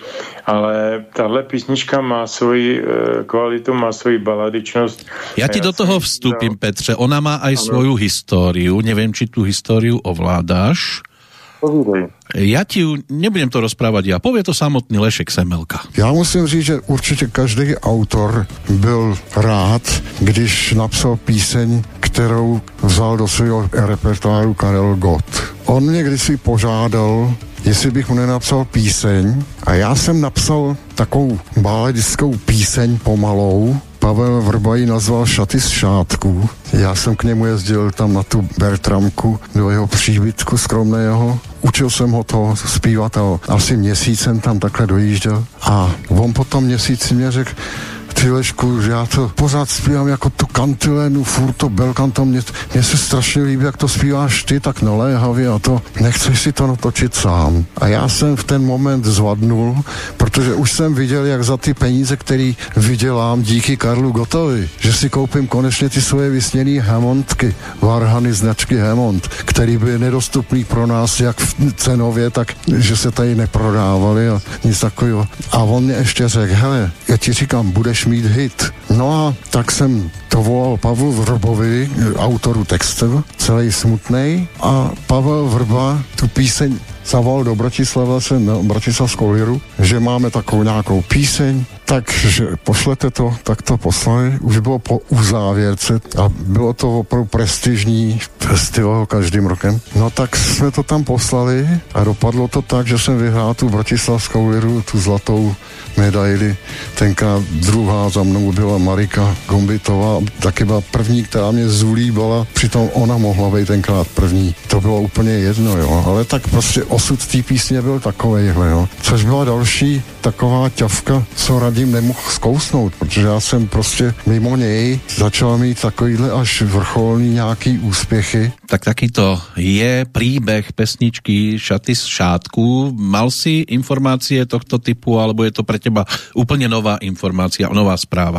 ale tahle písnička má svoji kvalitu, má svoji baladičnost. Ja ti do toho vstúpim, Petře, ona má aj ano. svoju históriu, neviem, či tú históriu ovládáš. Povídej. Ja ti nebudem to rozprávať ja, povie to samotný Lešek Semelka. Já musím říct, že určitě každý autor byl rád, když napsal píseň, kterou vzal do svého repertoáru Karel Gott. On mě kdysi požádal, jestli bych mu nenapsal píseň, a já jsem napsal takovou baladickou píseň pomalou. Pavel Vrba ji nazval Šaty z šátků. Já jsem k němu jezdil tam na tu Bertramku do jeho příbytku skromného. Učil jsem ho to zpívat a asi měsíc jsem tam takhle dojížděl. A on potom měsíci mě řekl, ty Lešku, že já to pořád zpívám jako tu kantilenu, furt to belkanto, mně, mně se strašně líbí, jak to zpíváš ty, tak naléhavě a to, nechceš si to natočit sám. A já jsem v ten moment zvadnul, protože už jsem viděl, jak za ty peníze, který vydělám díky Karlu Gottovi, že si koupím konečně ty svoje vysněný Hammondky, varhany značky Hammond, který by nedostupný pro nás jak v cenově, tak že se tady neprodávali a nic takového. A on mě ještě řekl, hele, já ti říkám, budeš mít hit. No a tak jsem to volal Pavlu Vrbovi, autoru textu, celý smutnej, a Pavel Vrba tu píseň zavolal do Bratislava, na Bratislavskou Líru, že máme takovou nějakou píseň, takže pošlete to, tak to poslali. Už bylo po uzávěrce a bylo to opravdu prestižní festival každým rokem. No tak jsme to tam poslali a dopadlo to tak, že jsem vyhrál tu Bratislavskou Líru, tu zlatou medaili. Tenkrát druhá za mnou byla Marika Gombitová, taky byla první, která mě zulíbala, přitom ona mohla být tenkrát první. To bylo úplně jedno, jo, ale tak prostě osud té písně byl takovejhle, jo. Což byla další taková ťavka, co Radim nemohl zkousnout, protože já jsem prostě mimo něj začal mít takovýhle až vrcholný nějaký úspěchy. Tak takýto je príbeh pesničky Šaty z šátku. Mal si informácie tohto typu, alebo je to pre teba úplne nová informácia, nová správa?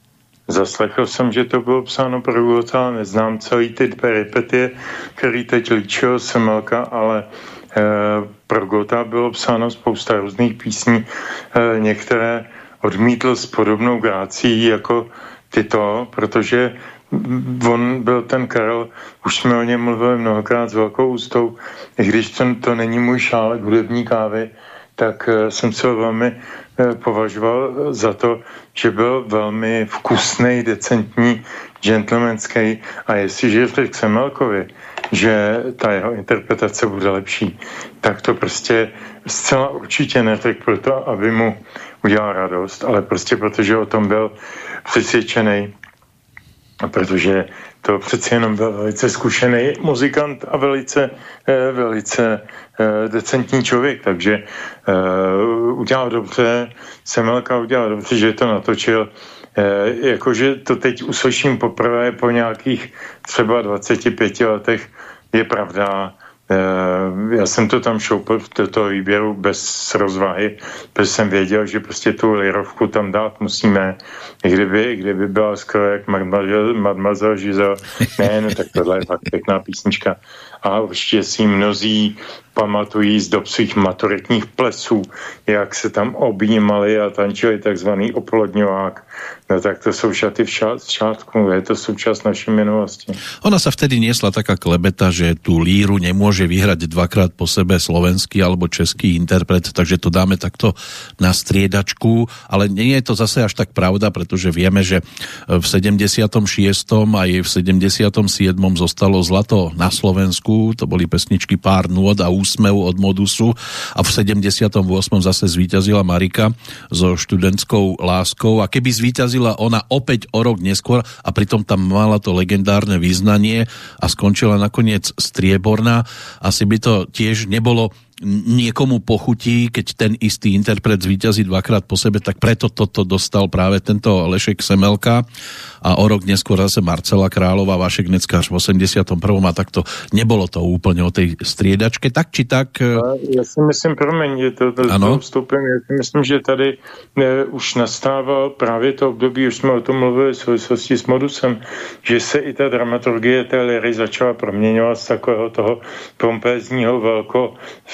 Zaslechl jsem, že to bylo psáno pro Gotta, neznám celý ty peripetie, který teď líčil Semelka, ale e, pro Gotta bylo psáno spousta různých písní, e, některé odmítl s podobnou grácií jako tyto, protože on byl ten Karel, už jsme o něm mluvili mnohokrát s velkou ústou, i když to, to není můj šálek hudební kávy, tak uh, jsem se ho velmi považoval za to, že byl velmi vkusný, decentní, gentlemanský a jestliže řekl Semelkovi, že ta jeho interpretace bude lepší, tak to prostě zcela určitě neřekl proto, aby mu udělal radost, ale prostě protože o tom byl přesvědčený, protože to přeci jenom byl velice zkušený muzikant a velice, velice decentní člověk, takže uh, udělal dobře, Semelka udělal dobře, že to natočil. Uh, jakože to teď uslyším poprvé po nějakých třeba dvaceti pěti letech, je pravda. Uh, já jsem to tam šoupil v toto výběru bez rozvahy, protože jsem věděl, že prostě tu lirovku tam dát musíme, i kdyby, kdyby byla skoro jak Mademoiselle Giselle. Ne, no tak tohle je fakt pěkná písnička. A určitě si mnozí pamatují z dob svých maturitních plesů, jak se tam objímali a tančili takzvaný oplodňovák. No tak to jsou šaty v šátku, je to súčasť našej minulosti. Ona sa vtedy niesla taká klebeta, že tú líru nemôže vyhrať dvakrát po sebe slovenský alebo český interpret, takže to dáme takto na striedačku, ale nie je to zase až tak pravda, pretože vieme, že v sedemdesiatom šiestom aj v sedemdesiatom siedmom zostalo zlato na Slovensku, to boli pesničky Pár nôd a Úsmev od Modusu a v sedemdesiatom ôsmom zase zvíťazila Marika so Študentskou láskou a keby zvíťazila ona opäť o rok neskôr a pritom tam mala to legendárne význanie a skončila nakoniec strieborná, asi by to tiež nebolo niekomu pochutí, keď ten istý interpret zvíťazí dvakrát po sebe, tak preto toto dostal práve tento Lešek Semelka a o rok neskôr zase Marcela Králová, Vašek Neckář v osemdesiatom prvom a takto nebolo to úplne o tej striedačke, tak či tak... Ja si myslím, promiň, to, to, to vstupím, ja si myslím, že tady ne, už nastával právě to období, už jsme o tom mluvili v souvislosti s Modusem, že se i ta dramaturgie té liry začala proměňovat z takového toho pompézního velko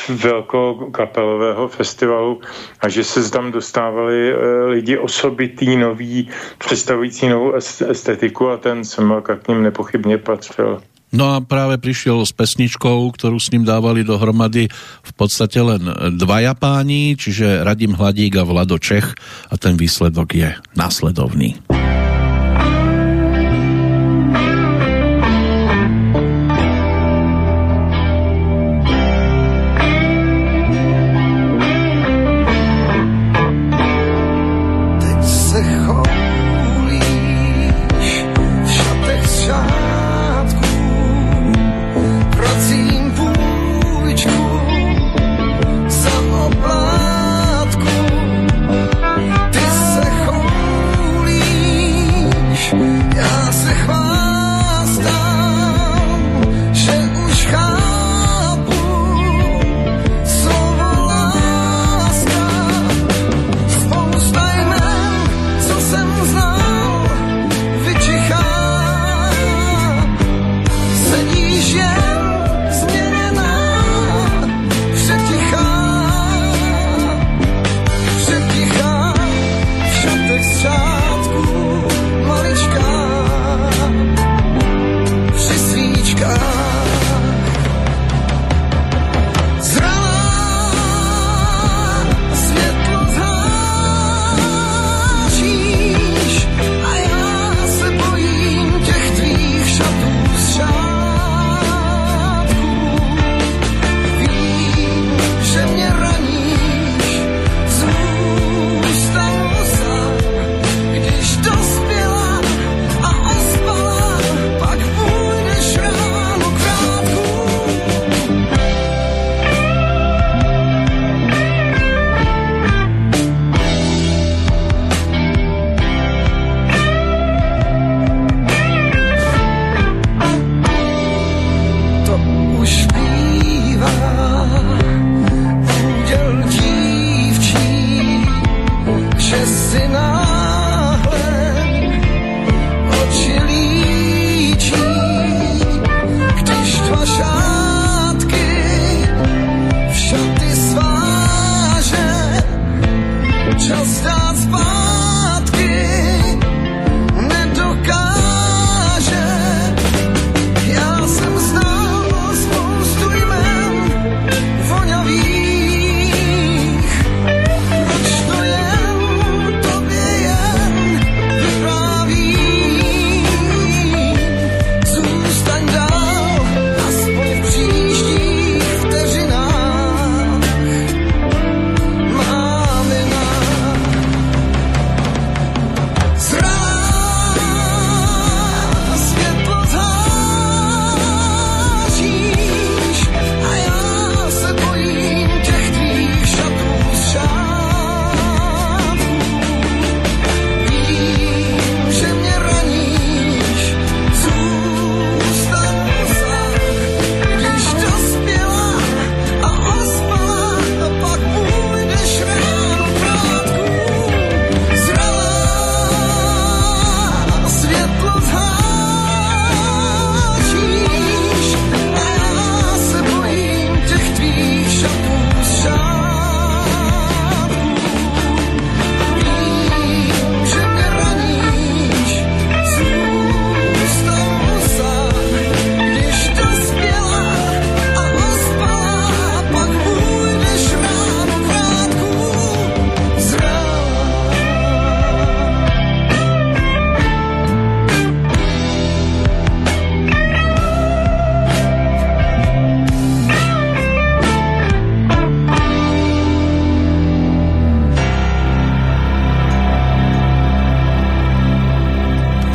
velkokapelového festivalu a že se tam dostávali e, lidi osobitý, noví, představující novou estetiku a ten Semelka k ním nepochybně patřil. No a práve prišiel s pesničkou, ktorú s ním dávali dohromady v podstate len dvaja páni, čiže Radim Hladík a Vlado Čech a ten výsledok je následovný. Ty se choulíš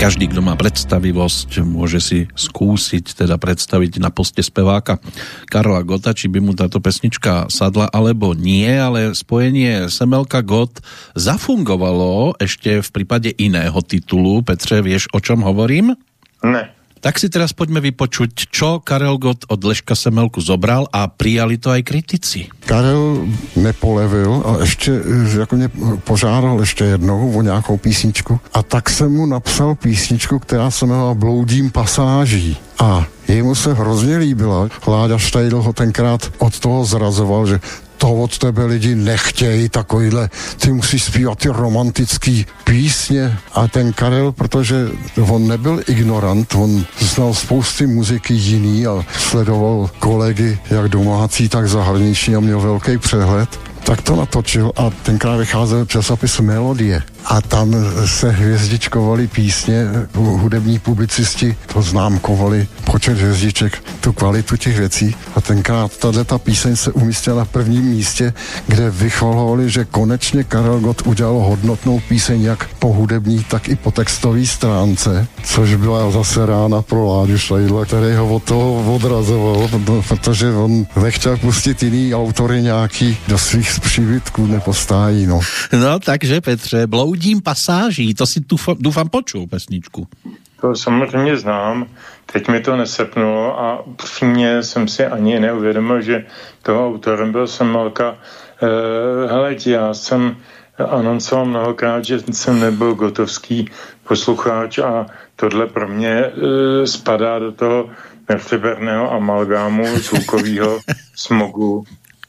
každý, kto má predstavivosť, môže si skúsiť teda predstaviť na poste speváka Karla Gotta, či by mu táto pesnička sadla alebo nie, ale spojenie Semmelka Gott zafungovalo ešte v prípade iného titulu. Petře, vieš, o čom hovorím? Ne. Tak si teraz poďme vypočuť, čo Karel Gott od Leška Semmelku zobral a prijali to aj kritici. Karel nepolevil a ještě jako mě požádal ještě jednou o nějakou písničku a tak jsem mu napsal písničku, která se jmenovala Bloudím pasáží. A jemu se hrozně líbila. Láďa Štajdl ho tenkrát od toho zrazoval, že to od tebe lidi nechtějí takovýhle, ty musíš zpívat ty romantický písně. A ten Karel, protože on nebyl ignorant, on znal spousty muziky jiný a sledoval kolegy, jak domácí, tak zahraniční a měl velký přehled, tak to natočil a tenkrát vycházel časopis Melodie. A tam se hvězdičkovali písně, hudební publicisti to známkovali, počet hvězdiček, tu kvalitu těch věcí. A tenkrát tato píseň se umístila na prvním místě, kde vychvalovali, že konečně Karel Gott udělal hodnotnou píseň jak po hudební, tak i po textové stránce, což byla zase rána pro Láďu Štajdla, který ho od toho odrazoval, protože on nechtěl pustit jiný autory nějaký do svých příbytků nepostájí. No, no takže Petře, Bloudím pasáží, to si tu dúfam počul pesničku. To samozřejmě znám, teď mi to nesepnulo a upřímně jsem si ani neuvědomil, že toho autorem byl Semmelka. E, hele, já jsem anoncoval mnohokrát, že jsem nebyl gotovský posluchač a tohle pro mě e, spadá do toho verteberného amalgámu zvukového smogu,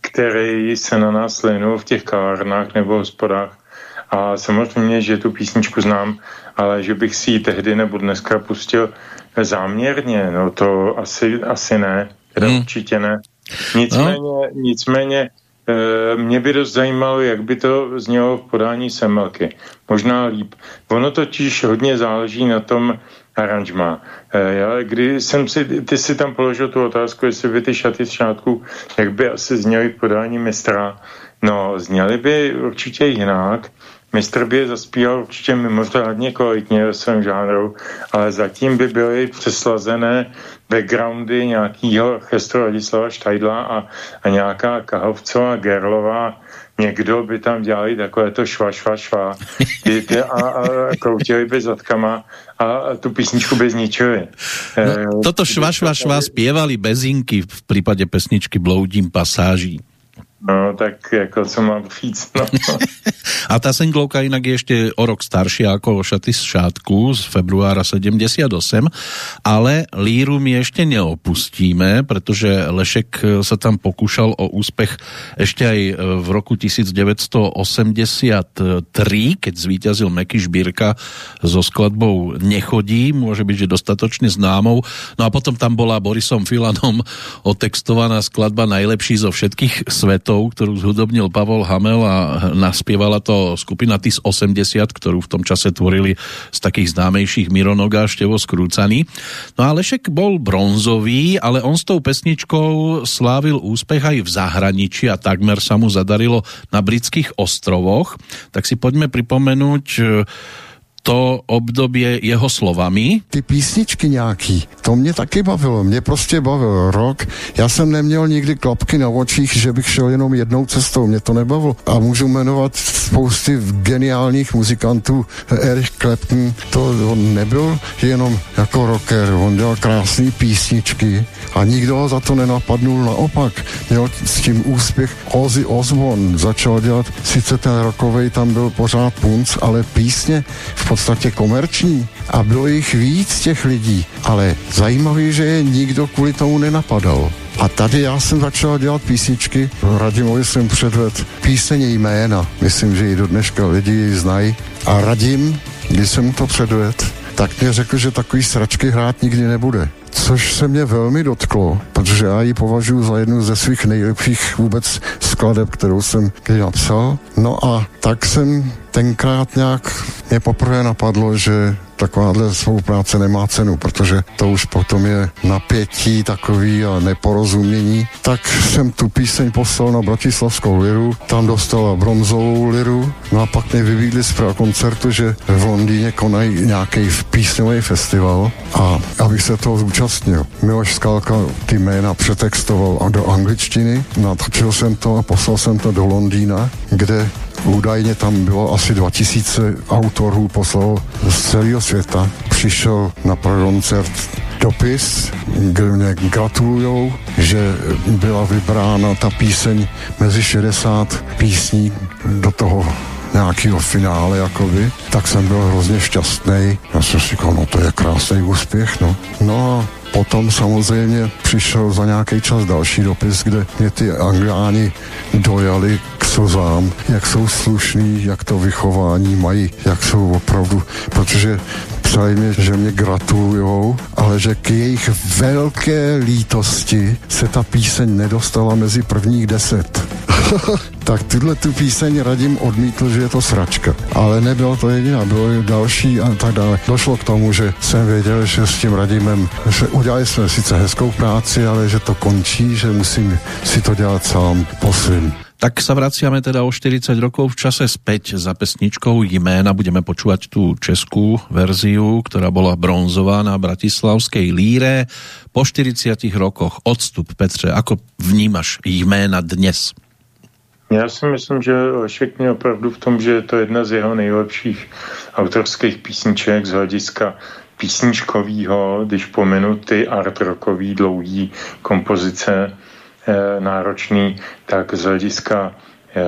který se na nás linul v těch kavárnách nebo hospodách. A samozřejmě, že tu písničku znám, ale že bych si ji tehdy nebo dneska pustil záměrně, no to asi, asi ne, teda hmm. určitě ne. Nicméně, no. nicméně e, mě by dost zajímalo, jak by to znělo v podání Semmelky. Možná líp. Ono totiž hodně záleží na tom aranžma. E, ale když jsem si, ty si tam položil tu otázku, jestli by ty šaty z šátku, jak by asi zněly v podání mistra. No, zněly by určitě jinak. Mistr by je zaspíval určitě mimořádně kvalitně ve svém žánru, ale zatím by byly přeslazené backgroundy nějakýho orchestru Ladislava Štajdla a, a nějaká Kahovcová, Gerlová, někdo by tam dělali takové to šva, šva, šva a, a kroutili by zadkama a, a tu písničku by zničili. No, toto šva, šva, šva spievali Bezinky v prípade pesničky Bloudím pasáží. No, tak jako co mám říct, no. A tá singlovka inak je ešte o rok staršia ako Šaty z šátku z februára sedemdesiatosem, ale líru my ešte neopustíme, pretože Lešek sa tam pokúšal o úspech ešte aj v roku devätnásťstoosemdesiattri, keď zvíťazil Meky Žbírka so skladbou Nechodí, môže byť, že dostatočne známou. No a potom tam bola Borisom Filanom otextovaná skladba Najlepší zo všetkých svetov, ktorú zhudobnil Pavol Hamel a naspievala to skupina Tis osemdesiat, ktorú v tom čase tvorili z takých známejších Miro Noga a Števo Skrúcaný. No a Lešek bol bronzový, ale on s tou pesničkou slávil úspech aj v zahraničí a takmer sa mu zadarilo na britských ostrovoch. Tak si poďme pripomenúť to obdobie jeho slovami. Ty písničky nějaký, to mě taky bavilo, mě prostě bavil rock. Já jsem neměl nikdy klapky na očích, že bych šel jenom jednou cestou, mě to nebavilo. A můžu jmenovat spousty geniálních muzikantů. Eric Clapton, to on nebyl jenom jako rocker, on dělal krásné písničky a nikdo ho za to nenapadnul, naopak. Měl s tím úspěch. Ozzy Osbourne začal dělat, sice ten rockovej tam byl pořád punc, ale písně v podstatě komerční a bylo jich víc těch lidí, ale zajímavé, že je nikdo kvůli tomu nenapadal. A tady já jsem začal dělat písničky, Radimovi jsem předvedl píseň Jména, myslím, že ji do dneška lidi ji znají a Radim, když jsem mu to předvedl, tak mě řekl, že takový sračky hrát nikdy nebude. Což se mě velmi dotklo, protože já ji považuji za jednu ze svých nejlepších vůbec skladeb, kterou jsem kdy napsal. No a tak jsem tenkrát nějak mě poprvé napadlo, že takováhle spolupráce nemá cenu, protože to už potom je napětí takový a neporozumění. Tak jsem tu píseň poslal na Bratislavskou liru, tam dostala bronzovou liru, no a pak mě vybídli z koncertu, že v Londýně konají nějaký písňový festival a abych se toho zúčastnil. Miloš Skalka ty jména přetextoval do angličtiny, natočil jsem to a poslal jsem to do Londýna, kde údajně tam bylo asi dva tisíce autorů, poslalo z celého světa. Přišel na koncert dopis, kde mě gratulujou, že byla vybrána ta píseň mezi šedesát písní do toho nějakého finále, jakoby, tak jsem byl hrozně šťastný. Já jsem si říkal, no to je krásný úspěch, no. No a potom samozřejmě přišel za nějaký čas další dopis, kde mě ty Angliáni dojali k slzám, jak jsou slušní, jak to vychování mají, jak jsou opravdu, protože psali mi, že mě gratulujou, ale že k jejich velké lítosti se ta píseň nedostala mezi prvních deset. Tak tuhle tu píseň Radim odmítl, že je to sračka. Ale nebylo to jediná, bylo i další a tak dále. Došlo k tomu, že jsem věděl, že s tím Radimem, že udělali jsme sice hezkou práci, ale že to končí, že musím si to dělat sám po svým. Tak sa vraciame teda o štyridsať rokov v čase späť za pesničkou Jména. Budeme počúvať tú českú verziu, ktorá bola bronzová na Bratislavskej líre. Po štyridsiatich rokoch odstup, Petře, ako vnímaš Jména dnes? Já si myslím, že Lešek mě opravdu v tom, že je to jedna z jeho nejlepších autorských písniček z hlediska písničkovýho, když pominu ty art rockový dlouhý kompozice, náročný, tak z hlediska e,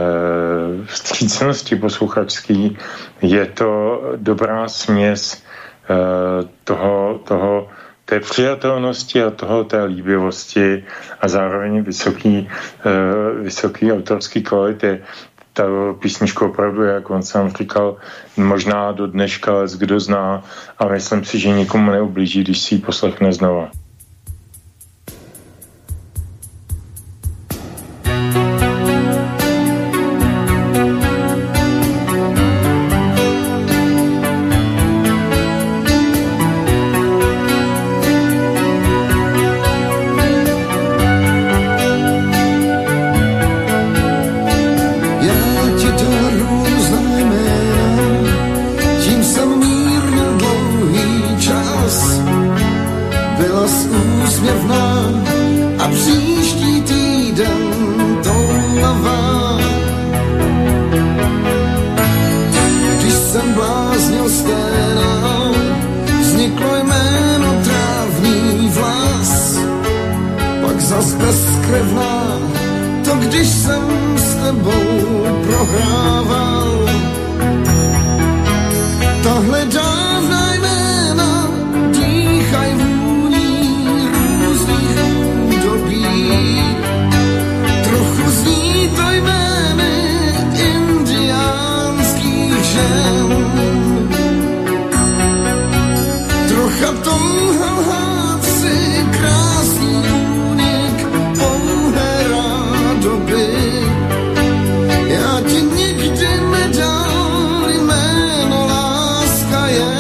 vstřícnosti posluchačský je to dobrá směs e, toho, toho, té přijatelnosti a toho té líbivosti a zároveň vysoký, e, vysoký autorský kvality. Ta písnička opravdu, jak on sám říkal, možná do dneška, kdo zná, a myslím si, že nikomu neublíží, když si ji poslechne znova. Já ti nikdy nedal jméno, láska je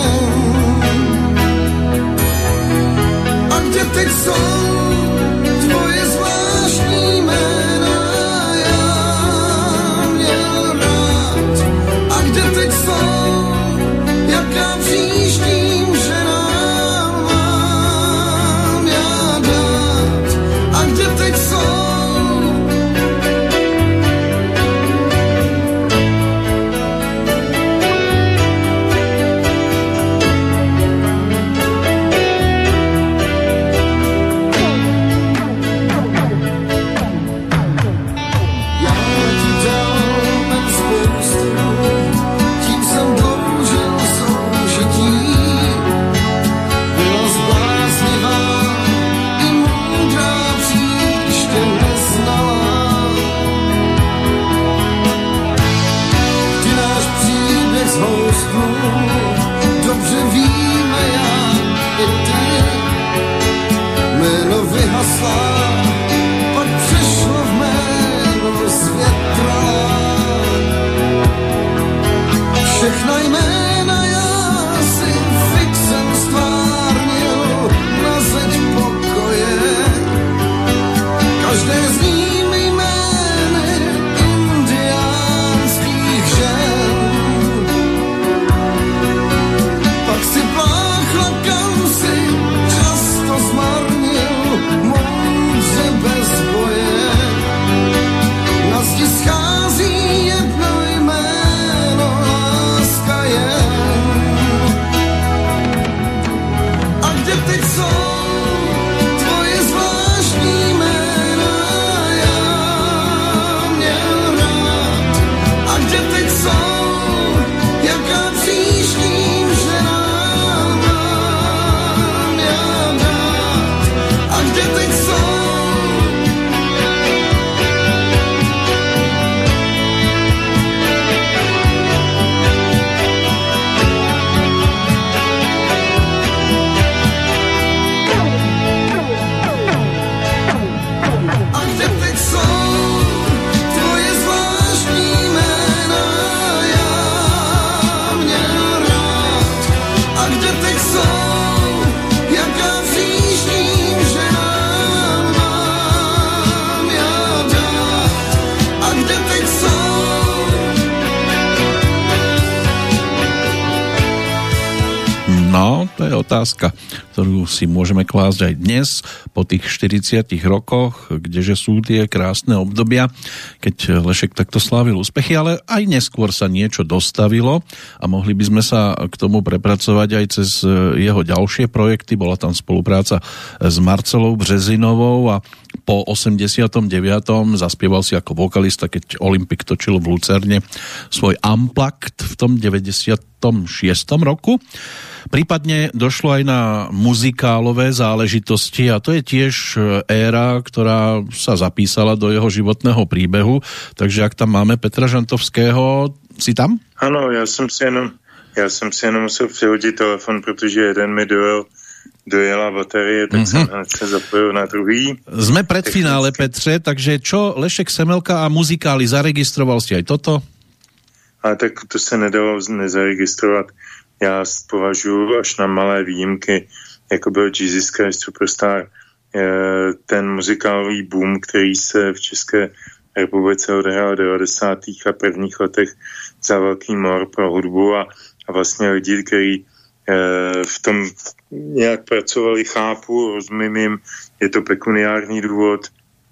otázka, ktorú si môžeme klásť aj dnes po tých štyridsiatich rokoch, kdeže sú tie krásne obdobia, keď Lešek takto slávil úspechy, ale aj neskôr sa niečo dostavilo a mohli by sme sa k tomu prepracovať aj cez jeho ďalšie projekty. Bola tam spolupráca s Marcelou Březinovou a po osemdesiatom deviatom zaspieval si ako vokalista, keď Olympik točil v Lucerne svoj Unplugged v tom deväťdesiatom šiestom roku. Prípadne došlo aj na muzikálové záležitosti a to je tiež éra, ktorá sa zapísala do jeho životného príbehu. Takže ak tam máme Petra Žantovského, si tam? Ano, já jsem si jenom, já jsem si jenom musel přihodit telefon, protože jeden mi dojel dojela baterie, tak mm-hmm. jsem se zapojil na druhý. Sme pred finále, Petře, takže čo Lešek Semelka a muzikály, zaregistroval si aj toto? A tak to se nedalo nezaregistrovat. Já považuji až na malé výjimky, jako byl Jesus Christ Superstar, ten muzikálový boom, který se v České republice odehrál v devadesátých a prvních letech za velký mor pro hudbu a, a vlastně lidi, kteří v tom nějak pracovali, chápu, rozumím jim, je to pekuniární důvod,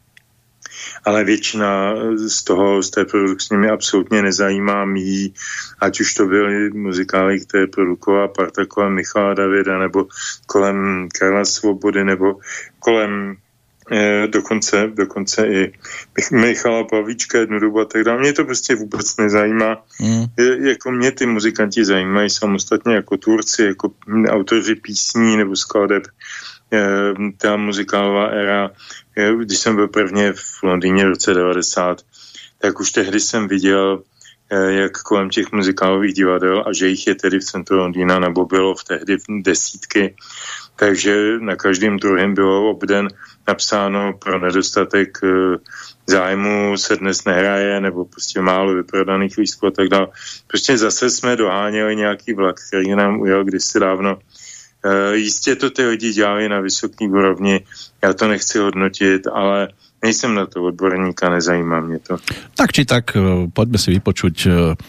ale většina z toho, z té produkce mě absolutně nezajímá mý, ať už to byly muzikály, které produkovala parta kolem Michala Davida, nebo kolem Karla Svobody, nebo kolem eh, dokonce, dokonce i Michala Pavlíčka jednu dobu a tak dále. Mě to prostě vůbec nezajímá. Mm. Je, jako mě ty muzikanti zajímají samostatně jako tvůrci, jako autoři písní nebo skladeb. Eh, ta muzikálová éra, eh, když jsem byl prvně v Londýně v roce devadesát, tak už tehdy jsem viděl, eh, jak kolem těch muzikálových divadel, a že jich je tedy v centru Londýna, nebo bylo v tehdy desítky, takže na každém druhém bylo obden napsáno pro nedostatek e, zájmu se dnes nehraje, nebo prostě málo vyprodaných lístků a tak dále. Prostě zase jsme doháněli nějaký vlak, který nám ujel kdysi dávno. E, jistě to ty lidi dělali na vysoký úrovni, já to nechci hodnotit, ale nejsem na to odborník a nezajímá mě to. Tak či tak, poďme si vypočuť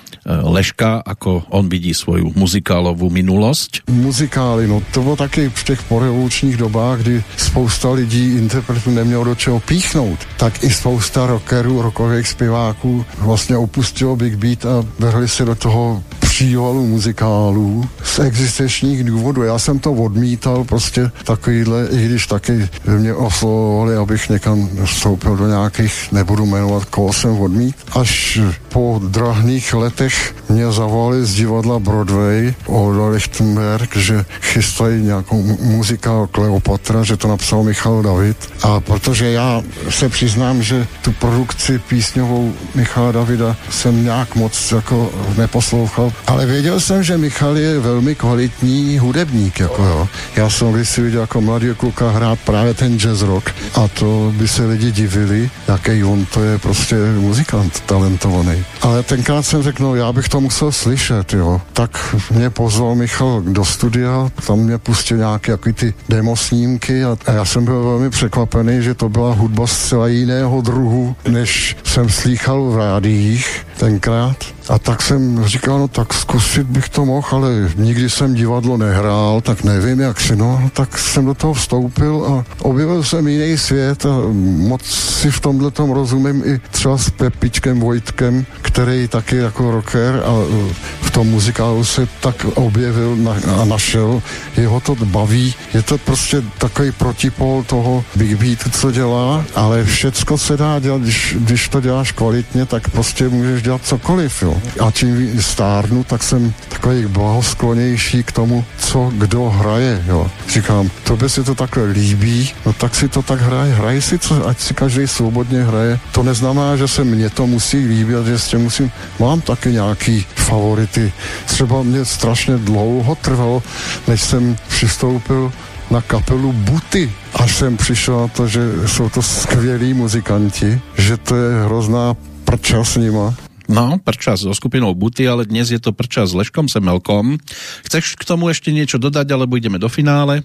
Leška, ako on vidí svoju muzikálovou minulost. Muzikály, no to bylo taky v těch porevolučních dobách, kdy spousta lidí, interpretů nemělo do čeho píchnout, tak i spousta rockerů, rockových zpěváků vlastně opustilo Big Beat a vrhli se do toho přívalu muzikálů z existenčních důvodů. Já jsem to odmítal, prostě takovýhle, i když taky mě oslovovali, abych někam vstoupil do nějakých, nebudu jmenovat, koho jsem odmít. Až po drahných letech mě zavolali z divadla Broadway Olda Lichtenberg, že chystají nějakou muzikál Kleopatra, že to napsal Michal David. A protože já se přiznám, že tu produkci písňovou Michala Davida jsem nějak moc jako neposlouchal, ale věděl jsem, že Michal je velmi kvalitní hudebník, jako jo. Já jsem když si viděl jako mladý kluka hrát právě ten jazz rock a to by se lidi divili, jaký on to je prostě muzikant talentovaný. Ale tenkrát jsem řekl, no já bych to musel slyšet, jo. Tak mě pozval Michal do studia, tam mě pustil nějaké jaký ty demo snímky a, a já jsem byl velmi překvapený, že to byla hudba zcela jiného druhu, než jsem slýchal v rádiích tenkrát. A tak jsem říkal, no tak zkusit bych to mohl, ale nikdy jsem divadlo nehrál, tak nevím jak si, no, tak jsem do toho vstoupil a objevil jsem jiný svět a moc si v tomhletom rozumím i třeba s Pepičkem Vojtkem, který taky jako rocker a v tom muzikálu se tak objevil a našel, jeho to baví, je to prostě takový protipol toho Big Beatu, co dělá, ale všecko se dá dělat, když, když to děláš kvalitně, tak prostě můžeš dělat cokoliv, jo. A čím stárnu, tak jsem takový blahosklonější k tomu, co kdo hraje, jo. Říkám, tobě si to takhle líbí, no tak si to tak hraje, hraje si, co, ať si každý svobodně hraje. To neznamená, že se mně to musí líbit, že s tím musím, mám taky nějaký favority. Třeba mě strašně dlouho trvalo, než jsem přistoupil na kapelu Buty. Až jsem přišel na to, že jsou to skvělí muzikanti, že to je hrozná prča s nima. No, prča so skupinou Buty, ale dnes je to prča s Leškom Semelkom. Chceš k tomu ještě něco dodat, alebo ideme do finále?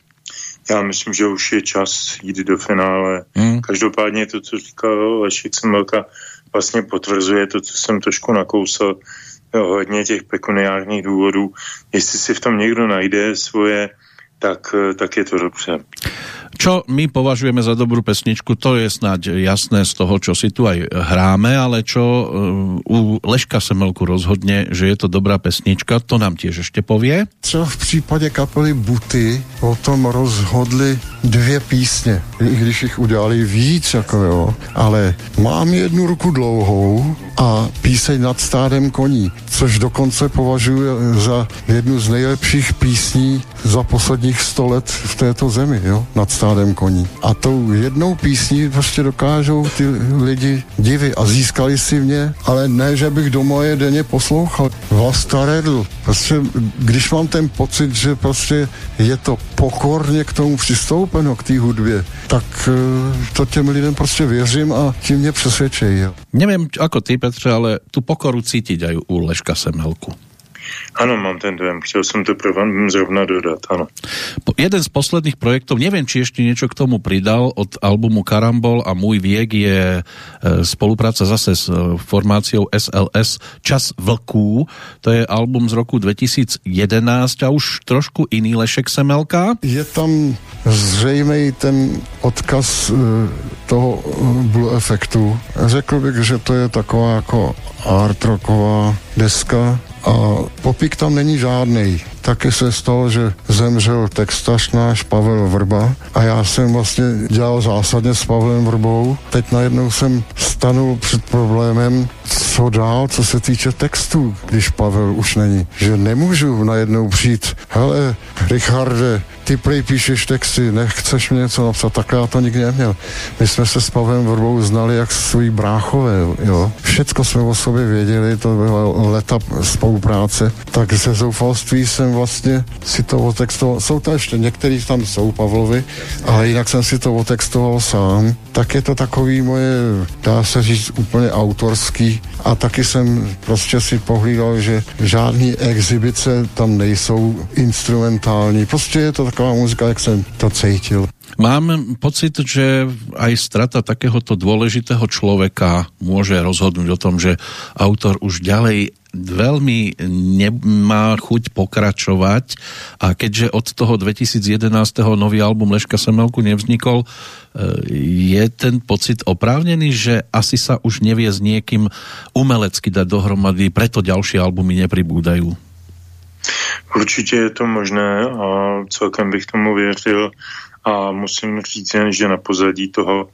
Já myslím, že už je čas jít do finále. Hmm. Každopádně to, co říkal Lešek Semelka, vlastně potvrzuje to, co jsem trošku nakousal ohledně těch pekuniárních důvodů. Jestli si v tom někdo najde svoje tak, tak je to dobře. Čo my považujeme za dobrú pesničku, to je snáď jasné z toho, čo si tu aj hráme, ale čo u Leška Semelku rozhodne, že je to dobrá pesnička, to nám tiež ešte povie. Třeba v případě kapely Buty o tom rozhodli dvě písně, i když jich udělali víc, jako jo, ale Mám jednu ruku dlouhou a Píseň nad stádem koní, což dokonce považuji za jednu z nejlepších písní za posledních sto let v této zemi, jo, Nad stádem koní. A tou jednou písní prostě dokážou ty lidi divy a získali si mě, ale ne, že bych doma je denně poslouchal. Vlasta Redl, prostě když mám ten pocit, že prostě je to pokorně k tomu přistoupeno, k té hudbě, tak to těm lidem prostě věřím a tím mě přesvědčejí. Jo. Nevím, ako ty, Petře, ale tu pokoru cítiť aj u Leška Semelku. Ano, mám ten dojem, chtěl jsem to pro vám zrovna dodat, ano. Jeden z posledných projektov, neviem, či ešte niečo k tomu pridal, od albumu Karambol a Môj viek je e, spolupráca zase s e, formáciou es el es Čas vlků, to je album z roku dvetisíc jedenásť a už trošku iný Lešek Semelka. Je tam zřejmej ten odkaz e, toho Blue efektu. Řekl bych, že to je taková jako art rocková deska, a popík tam není žádnej. Taky se stalo, že zemřel textař náš Pavel Vrba a já jsem vlastně dělal zásadně s Pavlem Vrbou. Teď najednou jsem stanul před problémem, co dál, co se týče textů, když Pavel už není. Že nemůžu najednou přijít, hele, Richarde, ty prej píšeš texty, nechceš mi něco napsat, takhle já to nikdy neměl. My jsme se s Pavlem Vrbou znali jak svojí bráchové, jo. Všecko jsme o sobě věděli, to byla leta spolupráce, tak ze zoufalství jsem vlastně si to otextoval, jsou to ještě některý tam jsou Pavlovi, ale jinak jsem si to otextoval sám, tak je to takový moje, dá se říct, úplně autorský a taky jsem prostě si pohlídal, že žádný exibice tam nejsou instrumentální, prostě je to taková muzika, jak jsem to cítil. Mám pocit, že aj strata takéhoto dôležitého človeka môže rozhodnúť o tom, že autor už ďalej veľmi nemá chuť pokračovať a keďže od toho dvetisíc jedenásť nový album Leška Semelku nevznikol, je ten pocit oprávnený, že asi sa už nevie s niekým umelecky dať dohromady, preto ďalšie albumy nepribúdajú? Určitě je to možné a celkem bych tomu věřil a musím říct jen, že na pozadí toho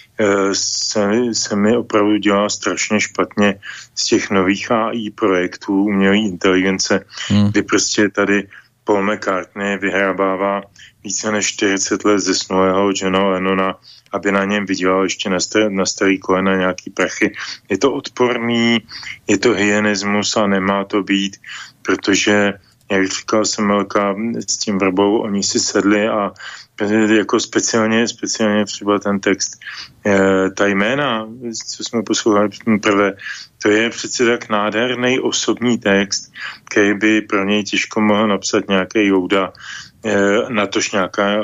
se, se mi opravdu dělá strašně špatně z těch nových á í projektů umělé inteligence, hmm. kdy prostě tady Paul McCartney vyhrabává více než čtyřicet let zesnulého Johna Lennona, aby na něm vydělal ještě na, star- na starý kolena nějaký prachy. Je to odporný, je to hyenismus a nemá to být, protože, jak říkal Semelka s tím Vrbou, oni si sedli a jako speciálně, speciálně třeba ten text, e, ta jména, co jsme poslouchali prvé, to je přece tak nádherný osobní text, který by pro něj těžko mohl napsat nějaký Jouda, e, natož nějaká e,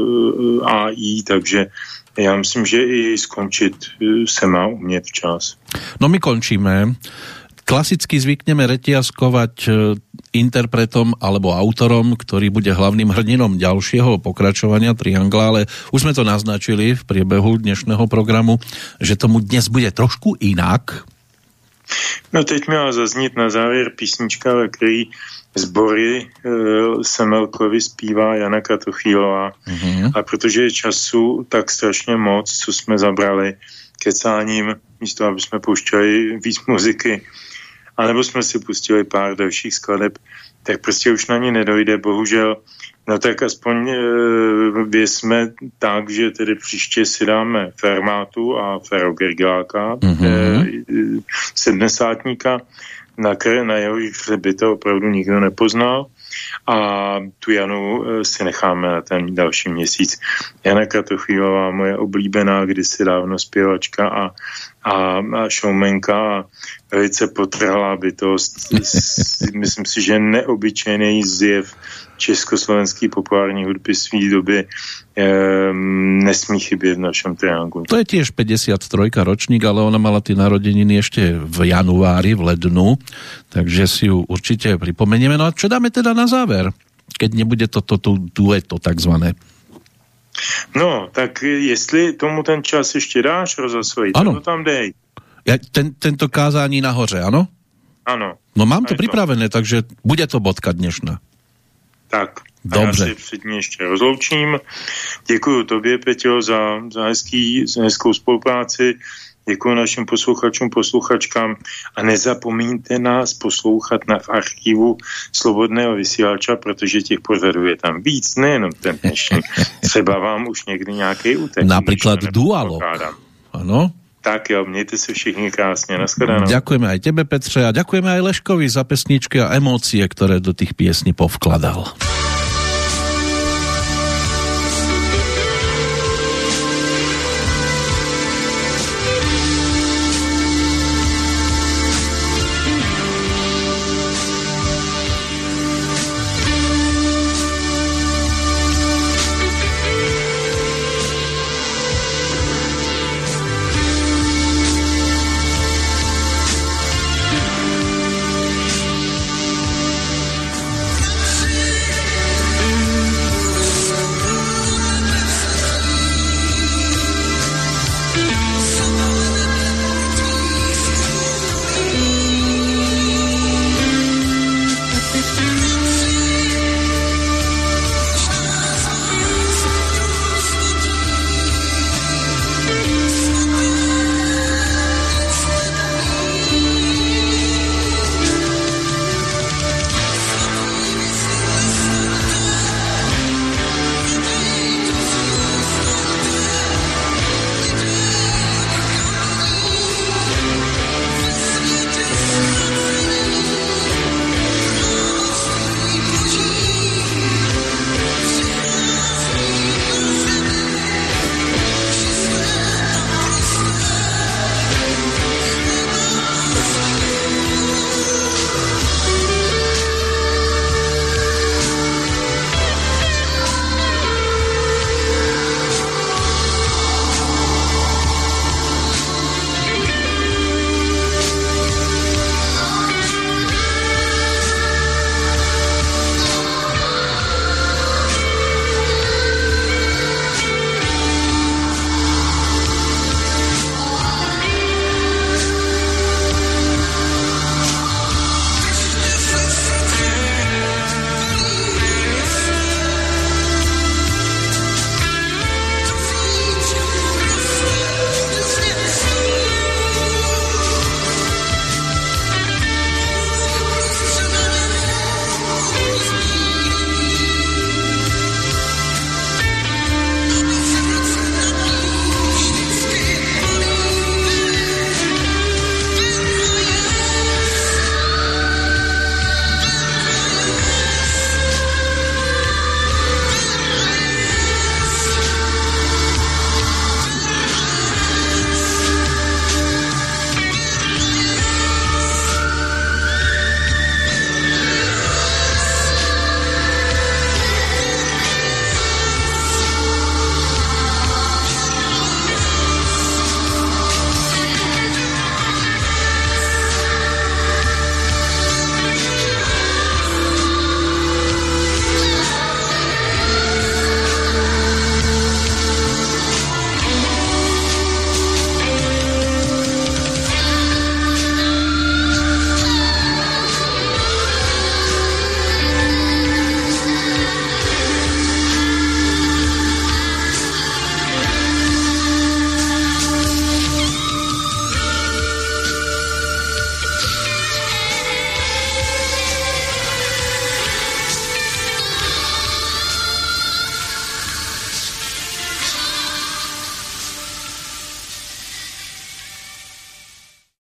á í, takže já myslím, že i skončit se má umět včas. No my končíme. Klasicky zvykneme reťazkovať interpretom alebo autorom, ktorý bude hlavným hrdinom ďalšieho pokračovania Triangla, ale už sme to naznačili v priebehu dnešného programu, že tomu dnes bude trošku inak. No teď měla zaznít na závěr písnička, ve který sbory e, Semelkovi zpívá Jana Kratochvílová. Mm-hmm. A protože je času tak strašně moc, co jsme zabrali kecáním, místo aby jsme pouštěli víc muziky, anebo jsme si pustili pár dalších skladeb, tak prostě už na ní nedojde, bohužel. No tak aspoň e, věsme tak, že tedy příště si dáme Fermátu a Fero Gergeláka, mm-hmm. e, sedmdesátníka, na, na jeho hřeby to opravdu nikdo nepoznal. A tu Janu si necháme na ten další měsíc. Jana Kratochvílová, moje oblíbená kdysi dávno zpěvačka a, a, a showmanka a velice potrhlá bytost. Myslím si, že neobyčejný zjev československý populární hudby svý doby e, nesmí chybět v našem Trianglu. To je tiež päťdesiattri ročník, ale ona mala tie narodeniny ešte v januári, v lednu, takže si ju určite pripomenieme. No a čo dáme teda na záver? keď nebude toto to, to, dueto takzvané. No, tak jestli tomu ten čas ještě dáš rozhlasový, tak to tam dej. Ja, ten, tento kázání nahoře, ano? Ano. No mám to pripravené, to. Takže bude to bodka dnešná. Tak. Dobře. A já si předně ještě rozloučím. Děkuju tobě, Peťo, za, za, hezký, za hezkou spolupráci. Děkuji našim posluchačům, posluchačkám a nezapomeňte nás poslouchat na v archivu Slobodného vysílača, protože těch pořadů je tam víc, nejenom ten dnešní. Třeba vám už někdy nějaký útek. Například Dualog. Ano. Tak jo, mějte se všichni krásně. Naschledanou. Ďakujeme aj tebe, Petře, a ďakujeme aj Leškovi za pesničky a emócie, ktoré do tých piesní povkladal. Someone